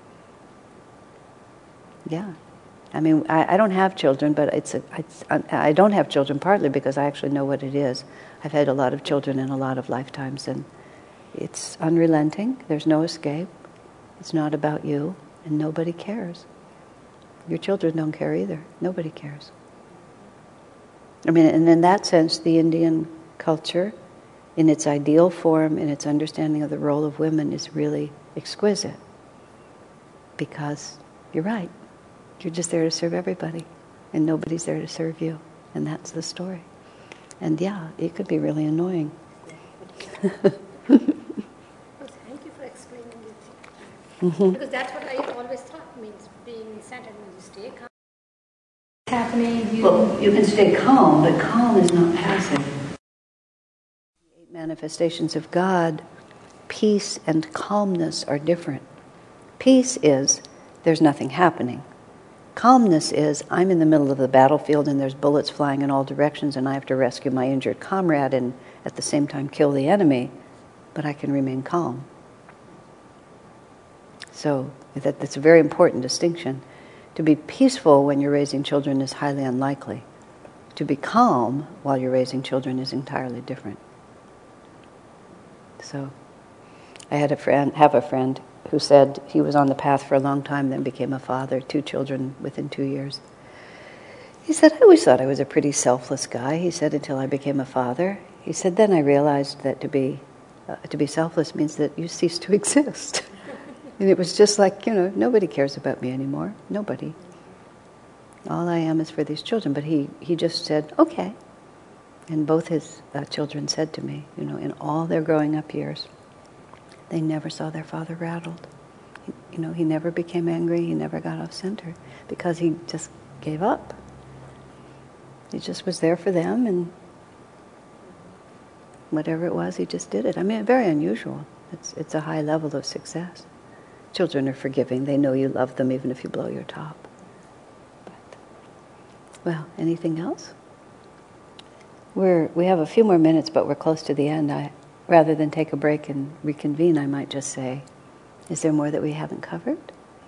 Yeah. I mean, I, I don't have children, but it's, a, it's I don't have children partly because I actually know what it is. I've had a lot of children in a lot of lifetimes, and it's unrelenting. There's no escape. It's not about you, and nobody cares. Your children don't care either. Nobody cares. I mean, and in that sense, the Indian culture, in its ideal form, in its understanding of the role of women, is really exquisite. Because you're right. You're just there to serve everybody, and nobody's there to serve you. And that's the story. And yeah, it could be really annoying. Well, thank you for explaining it. Mm-hmm. Because that's what I always thought means being centered when you stay calm. Happening, you... Well, you can stay calm, but calm is not passive. The eight manifestations of God, peace and calmness are different. Peace is there's nothing happening. Calmness is, I'm in the middle of the battlefield and there's bullets flying in all directions and I have to rescue my injured comrade and at the same time kill the enemy, but I can remain calm. So that, that's a very important distinction. To be peaceful when you're raising children is highly unlikely. To be calm while you're raising children is entirely different. So I had a friend, have a friend who said he was on the path for a long time, then became a father, two children within two years. He said, I always thought I was a pretty selfless guy. He said, until I became a father. He said, then I realized that to be uh, to be selfless means that you cease to exist. And it was just like, you know, nobody cares about me anymore. Nobody. All I am is for these children. But he, he just said, okay. And both his uh, children said to me, you know, in all their growing up years, they never saw their father rattled. He, you know, he never became angry. He never got off center because he just gave up. He just was there for them, and whatever it was, he just did it. I mean, very unusual. It's it's a high level of success. Children are forgiving. They know you love them even if you blow your top. But, well, anything else? We're we have a few more minutes, but we're close to the end. I. Rather than take a break and reconvene, I might just say, is there more that we haven't covered?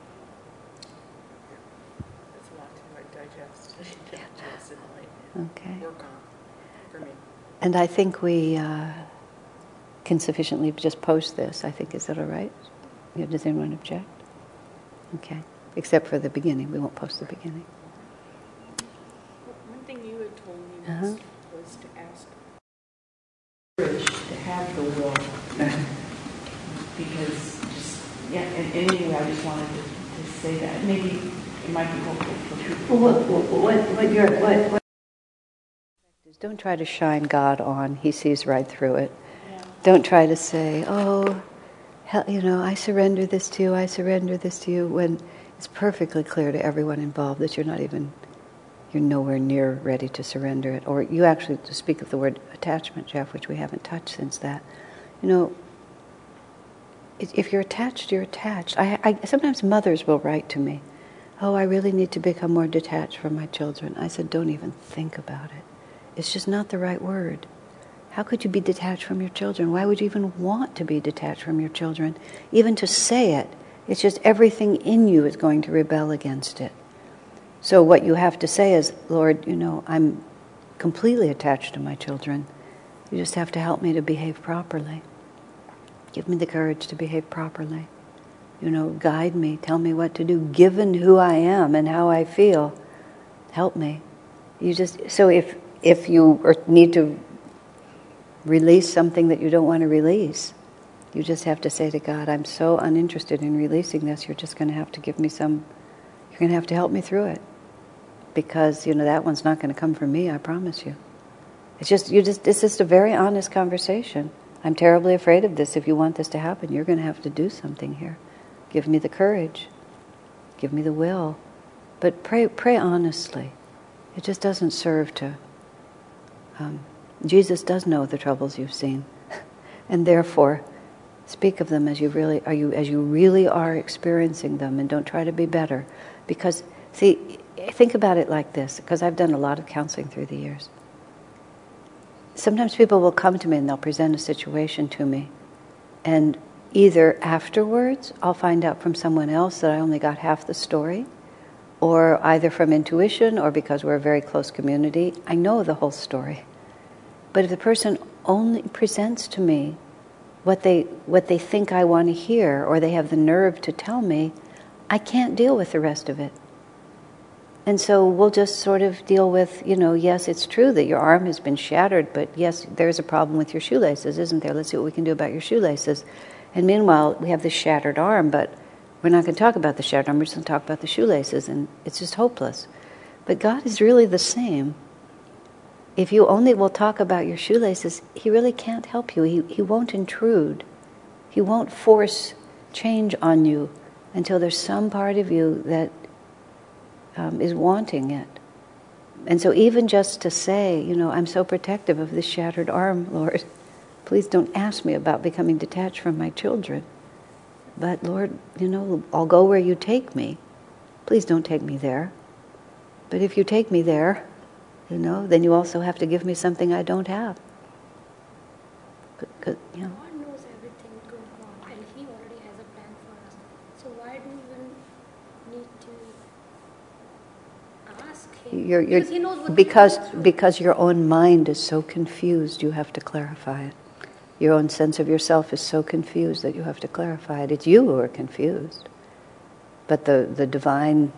It's a lot to digest. To okay. Work on for me. And I think we uh, can sufficiently just post this. I think, is that all right? Yeah, does anyone object? Okay. Except for the beginning. We won't post the beginning. One thing you had told me was, Uh-huh. was to ask Courage to have the will, because just yeah. And anyway, I just wanted to, to say that maybe it might be helpful for people. Well, what, what, what, you're, what, what don't try to shine God on. He sees right through it. Yeah. Don't try to say, oh, hell, you know, I surrender this to you, I surrender this to you, when it's perfectly clear to everyone involved that you're not even, you're nowhere near ready to surrender it. Or you actually, to speak of the word attachment, Jeff, which we haven't touched since that, you know, if you're attached, you're attached. I, I sometimes mothers will write to me, oh, I really need to become more detached from my children. I said, don't even think about it. It's just not the right word. How could you be detached from your children? Why would you even want to be detached from your children? Even to say it, it's just everything in you is going to rebel against it. So what you have to say is, Lord, you know, I'm completely attached to my children. You just have to help me to behave properly. Give me the courage to behave properly. You know, guide me, tell me what to do, given who I am and how I feel. Help me. You just so if if you are, need to release something that you don't want to release, you just have to say to God, I'm so uninterested in releasing this. You're just going to have to give me some. You're going to have to help me through it, because you know that one's not going to come from me. I promise you. It's just you just. It's just a very honest conversation. I'm terribly afraid of this. If you want this to happen, you're going to have to do something here. Give me the courage. Give me the will. But pray, pray honestly. It just doesn't serve to. Um, Jesus does know the troubles you've seen, and therefore, speak of them as you really are. You as you really are experiencing them, and don't try to be better. Because see, think about it like this. Because I've done a lot of counseling through the years. sometimes people will come to me and they'll present a situation to me, and either afterwards I'll find out from someone else that I only got half the story, or either from intuition or because we're a very close community, I know the whole story. But if the person only presents to me what they what they think I want to hear, or they have the nerve to tell me, I can't deal with the rest of it. And so we'll just sort of deal with, you know, yes, it's true that your arm has been shattered, but yes, there's a problem with your shoelaces, isn't there? Let's see what we can do about your shoelaces. And meanwhile, we have this shattered arm, but we're not going to talk about the shattered arm, we're just going to talk about the shoelaces, and it's just hopeless. But God is really the same. If you only will talk about your shoelaces, He really can't help you. He, he won't intrude. He won't force change on you until there's some part of you that um, is wanting it. And so even just to say, you know, I'm so protective of this shattered arm, Lord, please don't ask me about becoming detached from my children. But Lord, you know, I'll go where you take me. Please don't take me there. But if you take me there, you know, then you also have to give me something I don't have. Cause, you know. God knows everything going on, and He already has a plan for us. So why do we even need to ask Him? You're, you're, because He knows what because, we're going through. because your own mind is so confused, you have to clarify it. Your own sense of yourself is so confused that you have to clarify it. It's you who are confused. But the, the divine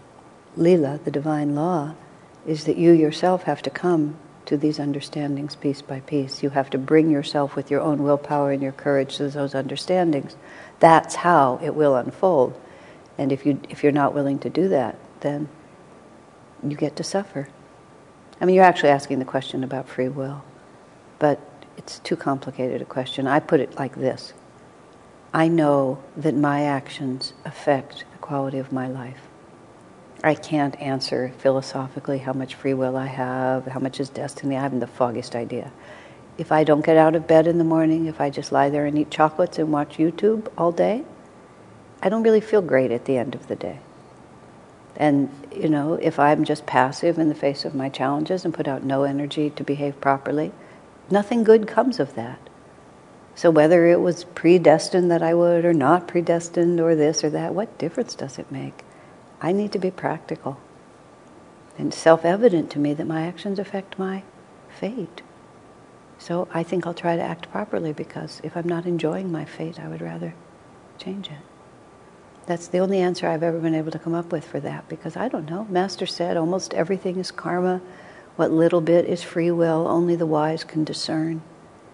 Leela, the divine law, is that you yourself have to come to these understandings piece by piece. You have to bring yourself with your own willpower and your courage to those understandings. That's how it will unfold. And if you if you're not willing to do that, then you get to suffer. I mean, you're actually asking the question about free will, but it's too complicated a question. I put it like this. I know that my actions affect the quality of my life. I can't answer philosophically how much free will I have, how much is destiny. I haven't the foggiest idea. If I don't get out of bed in the morning, if I just lie there and eat chocolates and watch YouTube all day, I don't really feel great at the end of the day. And, you know, if I'm just passive in the face of my challenges and put out no energy to behave properly, nothing good comes of that. So whether it was predestined that I would or not predestined or this or that, what difference does it make? I need to be practical. And it's self-evident to me that my actions affect my fate. So I think I'll try to act properly, because if I'm not enjoying my fate, I would rather change it. That's the only answer I've ever been able to come up with for that, because I don't know. Master said almost everything is karma. What little bit is free will, only the wise can discern.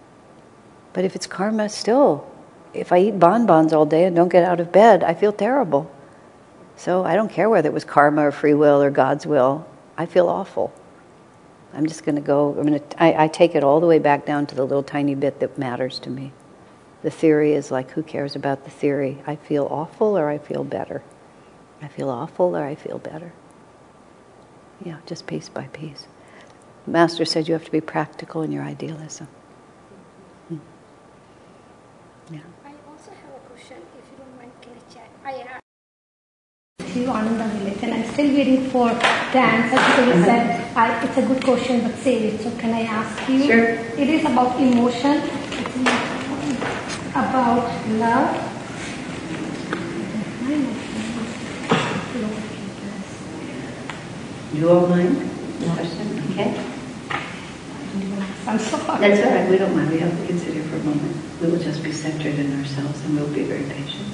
But if it's karma, still, if I eat bonbons all day and don't get out of bed, I feel terrible. So I don't care whether it was karma or free will or God's will. I feel awful. I'm just going to go, I'm going to, I, I take it all the way back down to the little tiny bit that matters to me. The theory is like, who cares about the theory? I feel awful or I feel better. I feel awful or I feel better. Yeah, just piece by piece. Master said you have to be practical in your idealism. Hmm. Yeah. I also have a question, if you don't mind, can I check? I asked you Ananda village, and I'm still waiting for the answer, because you said I, it's a good question, but save it. So can I ask you? Sure. It is about emotion. It's about love. You all mind? Question? Okay. I'm so sorry. That's all right. We don't mind. We have to consider for a moment. We will just be centered in ourselves, and we'll be very patient.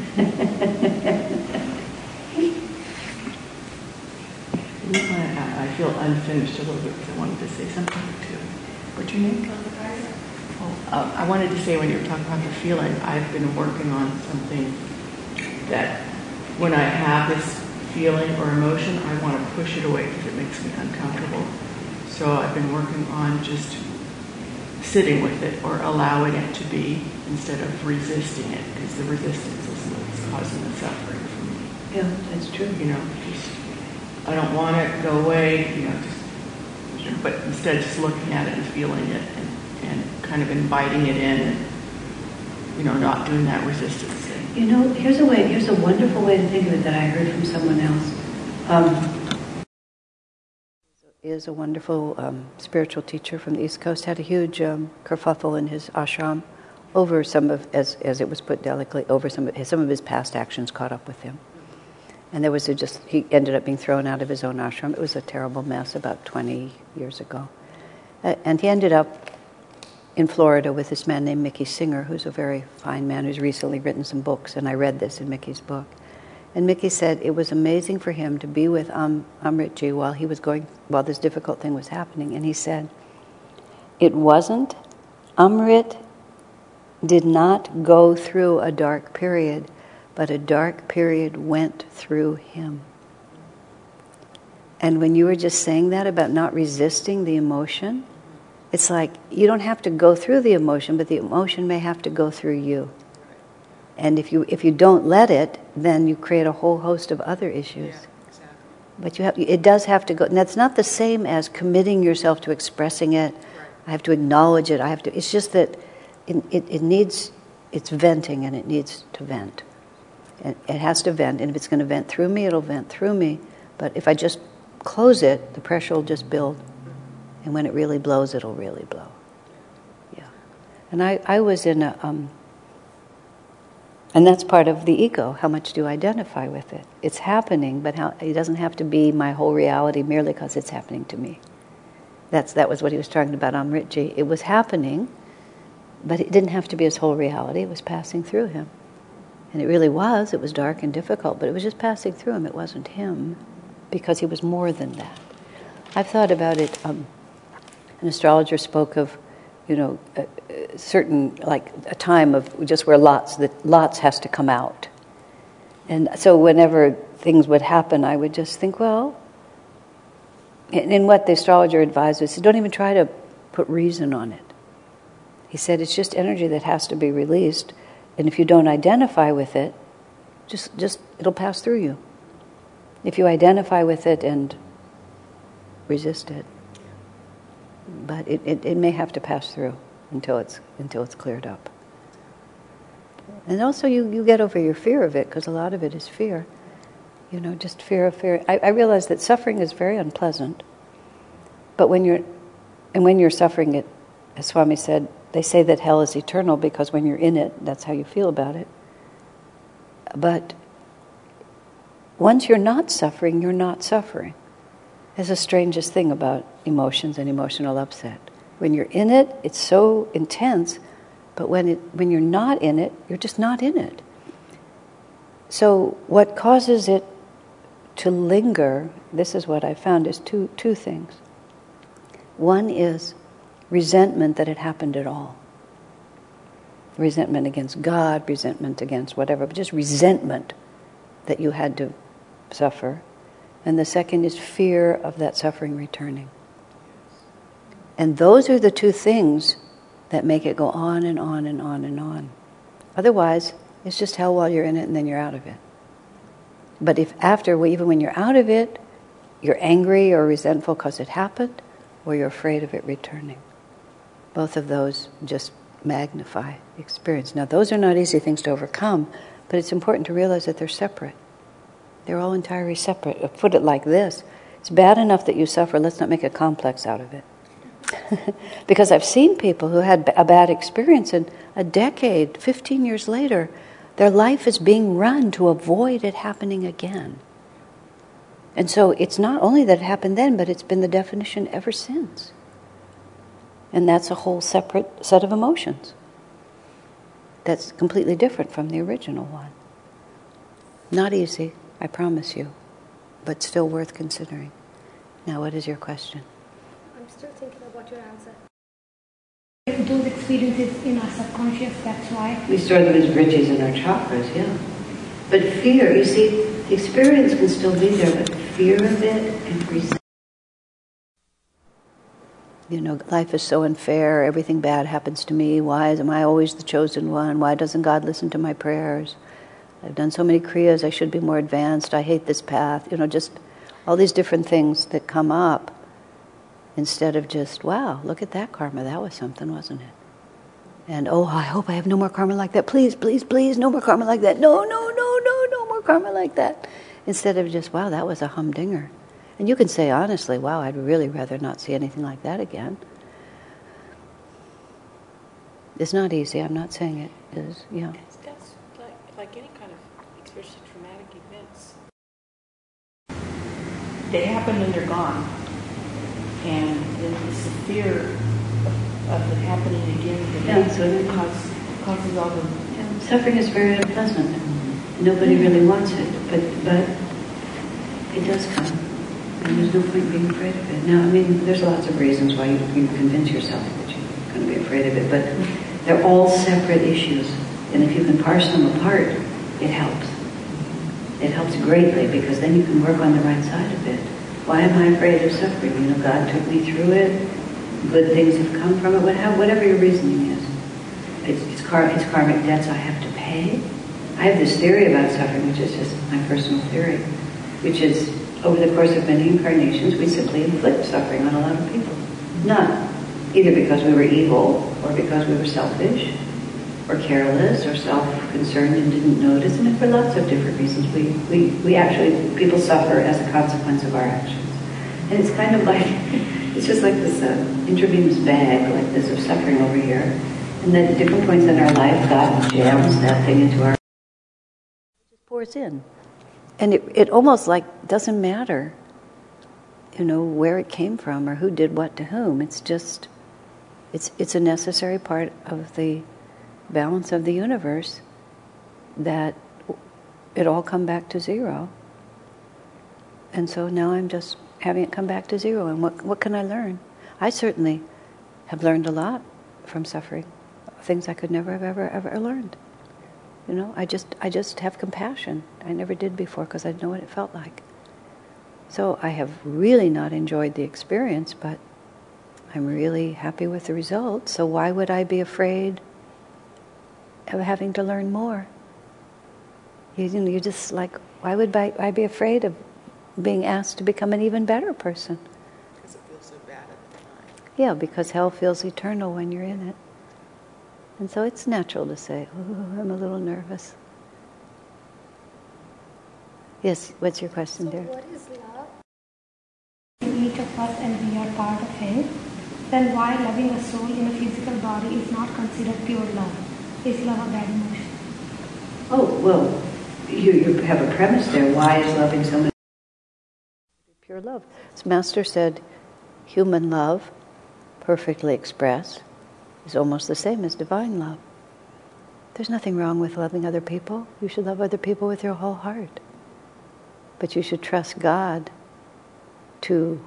I, I feel unfinished a little bit because I wanted to say something too. What's your name? Oh, uh, I wanted to say, when you were talking about the feeling, I've been working on something that when I have this feeling or emotion, I want to push it away because it makes me uncomfortable. So I've been working on just sitting with it or allowing it to be instead of resisting it, because the resistance is what's causing the suffering for me. Yeah, that's true. You know, just I don't want it to go away, you know, just, but instead just looking at it and feeling it and, and kind of inviting it in and, you know, not doing that resistance thing. You know, here's a way, here's a wonderful way to think of it that I heard from someone else. Um, is a wonderful um, spiritual teacher from the East Coast, had a huge um, kerfuffle in his ashram over some of, as as it was put delicately, over some of his, some of his past actions caught up with him. And there was a just, he ended up being thrown out of his own ashram. It was a terrible mess about twenty years ago. Uh, and he ended up in Florida with this man named Mickey Singer, who's a very fine man who's recently written some books, and I read this in Mickey's book. And Mickey said it was amazing for him to be with um, Amritji while he was going, while this difficult thing was happening. And he said, it wasn't, Amrit did not go through a dark period, but a dark period went through him. And when you were just saying that about not resisting the emotion, it's like you don't have to go through the emotion, but the emotion may have to go through you. And if you if you don't let it, then you create a whole host of other issues. Yeah, exactly. But you have it does have to go. And that's not the same as committing yourself to expressing it. Right. I have to acknowledge it. I have to. It's just that it it, it needs it's venting, and it needs to vent. It, it has to vent, and if it's going to vent through me, it'll vent through me. But if I just close it, the pressure will just build, and when it really blows, it'll really blow. Yeah. And I I was in a. Um, And that's part of the ego. How much do you identify with it? It's happening, but how, it doesn't have to be my whole reality merely because it's happening to me. That's That was what he was talking about, Amritji. It was happening, but it didn't have to be his whole reality. It was passing through him. And it really was. It was dark and difficult, but it was just passing through him. It wasn't him, because he was more than that. I've thought about it. Um, an astrologer spoke of, you know, a, a certain, like a time of just where lots, that lots has to come out. And so whenever things would happen, I would just think, well, and, and what the astrologer advised us, don't even try to put reason on it. He said it's just energy that has to be released, and if you don't identify with it, just, just it'll pass through you. If you identify with it and resist it, but it, it, it may have to pass through until it's until it's cleared up. And also you, you get over your fear of it, because a lot of it is fear. You know, just fear of fear. I, I realize that suffering is very unpleasant. But when you're and when you're suffering it, as Swami said, they say that hell is eternal because when you're in it, that's how you feel about it. But once you're not suffering, you're not suffering. That's the strangest thing about emotions and emotional upset. When you're in it, it's so intense, but when it when you're not in it, you're just not in it. So what causes it to linger, this is what I found, is two two things. One is resentment that it happened at all. Resentment against God, resentment against whatever, but just resentment that you had to suffer. And the second is fear of that suffering returning. And those are the two things that make it go on and on and on and on. Otherwise, it's just hell while you're in it and then you're out of it. But if after, even when you're out of it, you're angry or resentful because it happened, or you're afraid of it returning. Both of those just magnify the experience. Now, those are not easy things to overcome, but it's important to realize that they're separate. They're all entirely separate. I'll put it like this. It's bad enough that you suffer. Let's not make a complex out of it. Because I've seen people who had a bad experience, and a decade, fifteen years later, their life is being run to avoid it happening again. And so it's not only that it happened then, but it's been the definition ever since. And that's a whole separate set of emotions that's completely different from the original one. Not easy, I promise you, but still worth considering. Now, what is your question? I'm still thinking about your answer. Those experiences in our subconscious, that's why. We store them as bridges in our chakras, yeah. But fear, you see, the experience can still be there, but fear of it and resentment. You know, life is so unfair, everything bad happens to me. Why am I always the chosen one? Why doesn't God listen to my prayers? I've done so many kriyas, I should be more advanced, I hate this path. You know, just all these different things that come up instead of just, wow, look at that karma, that was something, wasn't it? And, oh, I hope I have no more karma like that. Please, please, please, no more karma like that. No, no, no, no, no more karma like that. Instead of just, wow, that was a humdinger. And you can say honestly, wow, I'd really rather not see anything like that again. It's not easy. I'm not saying it is, yeah. That's, that's like, like any kind of, especially traumatic events. They happen and they're gone. And then it's the fear of, of it happening again that Yeah, so it causes, causes all the... Yeah, suffering is very unpleasant. Nobody really wants it, but but it does come. And there's no point being afraid of it. Now, I mean, there's lots of reasons why you, you convince yourself that you're going to be afraid of it, but they're all separate issues. And if you can parse them apart, it helps. It helps greatly, because then you can work on the right side of it. Why am I afraid of suffering? You know, God took me through it. Good things have come from it. Whatever your reasoning is. It's, it's, car, it's karmic debts I have to pay. I have this theory about suffering, which is just my personal theory, which is, over the course of many incarnations, we simply inflict suffering on a lot of people. Not either because we were evil, or because we were selfish, or careless, or self-concerned and didn't notice. I mean, for lots of different reasons, we, we, we actually, people suffer as a consequence of our actions. And it's kind of like, it's just like this uh, intravenous bag, like this, of suffering over here. And then at different points in our life, God jams that thing into our... It just pours in. And it, it almost like doesn't matter, you know, where it came from or who did what to whom. It's just, it's it's a necessary part of the balance of the universe that it all come back to zero. And so now I'm just having it come back to zero. And what what can I learn? I certainly have learned a lot from suffering, things I could never have ever ever learned. You know, I just I just have compassion. I never did before because I didn't know what it felt like. So I have really not enjoyed the experience, but I'm really happy with the result. So why would I be afraid of having to learn more? You, you know, you just like, why would I, I be afraid of being asked to become an even better person? Because it feels so bad at the time. Yeah, because hell feels eternal when you're in it. And so it's natural to say, oh, I'm a little nervous. Yes, what's your question, So dear? what is love? Each of us and we are part of Him. Then why loving a soul in a physical body is not considered pure love? Is love a bad emotion? Oh, well, you, you have a premise there. Why is loving someone pure love? So Master said, human love, perfectly expressed, is almost the same as divine love. There's nothing wrong with loving other people. You should love other people with your whole heart. But you should trust God to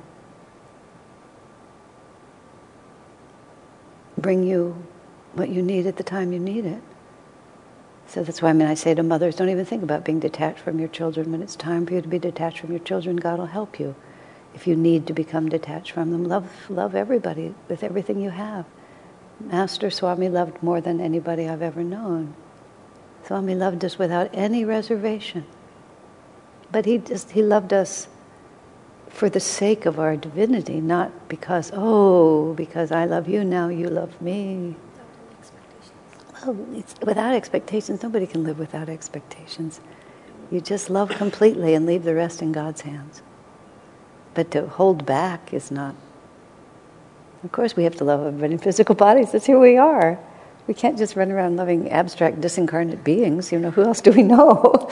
bring you what you need at the time you need it. So that's why I mean I say to mothers, don't even think about being detached from your children. When it's time for you to be detached from your children, God will help you. If you need to become detached from them, love love everybody with everything you have. Master Swami loved more than anybody I've ever known. Swami loved us without any reservation. But he just he loved us for the sake of our divinity, not because, oh, because I love you now, you love me. Well, it's, without expectations, nobody can live without expectations. You just love completely and leave the rest in God's hands. But to hold back is not. Of course we have to love everybody in physical bodies. That's who we are. We can't just run around loving abstract, disincarnate beings. You know, who else do we know?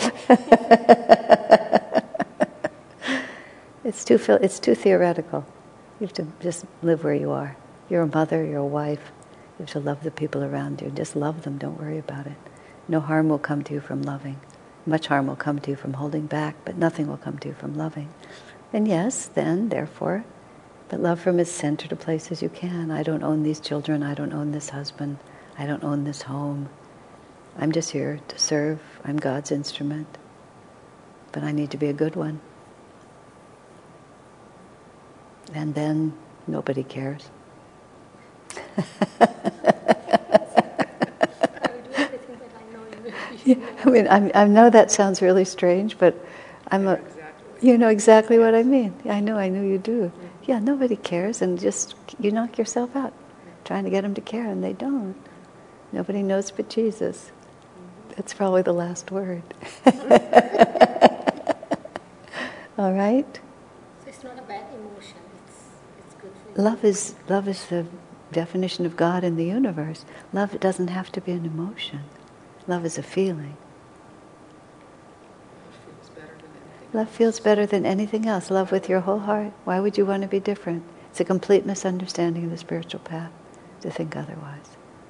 It's too it's too theoretical. You have to just live where you are. You're a mother, you're a wife. You have to love the people around you. Just love them, don't worry about it. No harm will come to you from loving. Much harm will come to you from holding back, but nothing will come to you from loving. And yes, then, therefore, but love from as centered a place as you can. I don't own these children, I don't own this husband, I don't own this home. I'm just here to serve. I'm God's instrument. But I need to be a good one. And then nobody cares. Yeah, I mean, I, I know that sounds really strange, but I'm a, you know exactly what I mean. I know, I know you do. Yeah, nobody cares, and just you knock yourself out trying to get them to care, and they don't. Nobody knows but Jesus. That's probably the last word. All right? So it's not a bad emotion. It's it's good for you. Love is love is the definition of God in the universe. Love doesn't have to be an emotion. Love is a feeling. Love feels better than anything else. Love with your whole heart. Why would you want to be different? It's a complete misunderstanding of the spiritual path to think otherwise.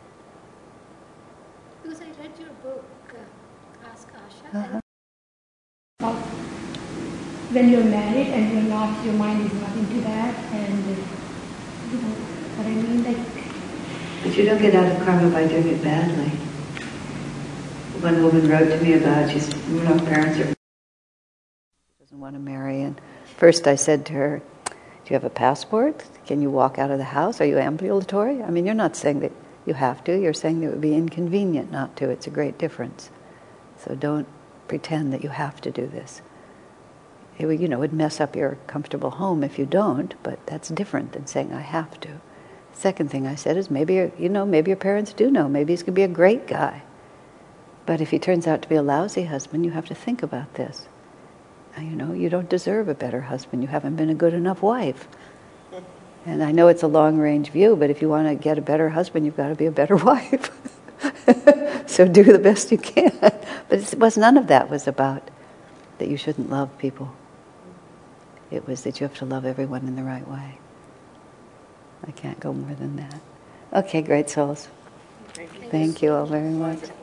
Because I read your book, uh, Ask Asha. Uh-huh. Well, when you're married and you're not, your mind is not into that, and uh, you know what I mean, like. But you don't get out of karma by doing it badly. One woman wrote to me about she's, you know, parents are doesn't want to marry, and first I said to her, "Do you have a passport? Can you walk out of the house? Are you ambulatory?" I mean, you're not saying that you have to. You're saying that it would be inconvenient not to. It's a great difference. So don't pretend that you have to do this. It would, you know, would mess up your comfortable home if you don't, but that's different than saying I have to. Second thing I said is maybe, you know, maybe your parents do know. Maybe he's going to be a great guy. But if he turns out to be a lousy husband, you have to think about this. You know, you don't deserve a better husband. You haven't been a good enough wife. And I know it's a long-range view, but if you want to get a better husband, you've got to be a better wife. So do the best you can. But it was none of that was about that you shouldn't love people. It was that you have to love everyone in the right way. I can't go more than that. Okay, great souls. Thank you all very much.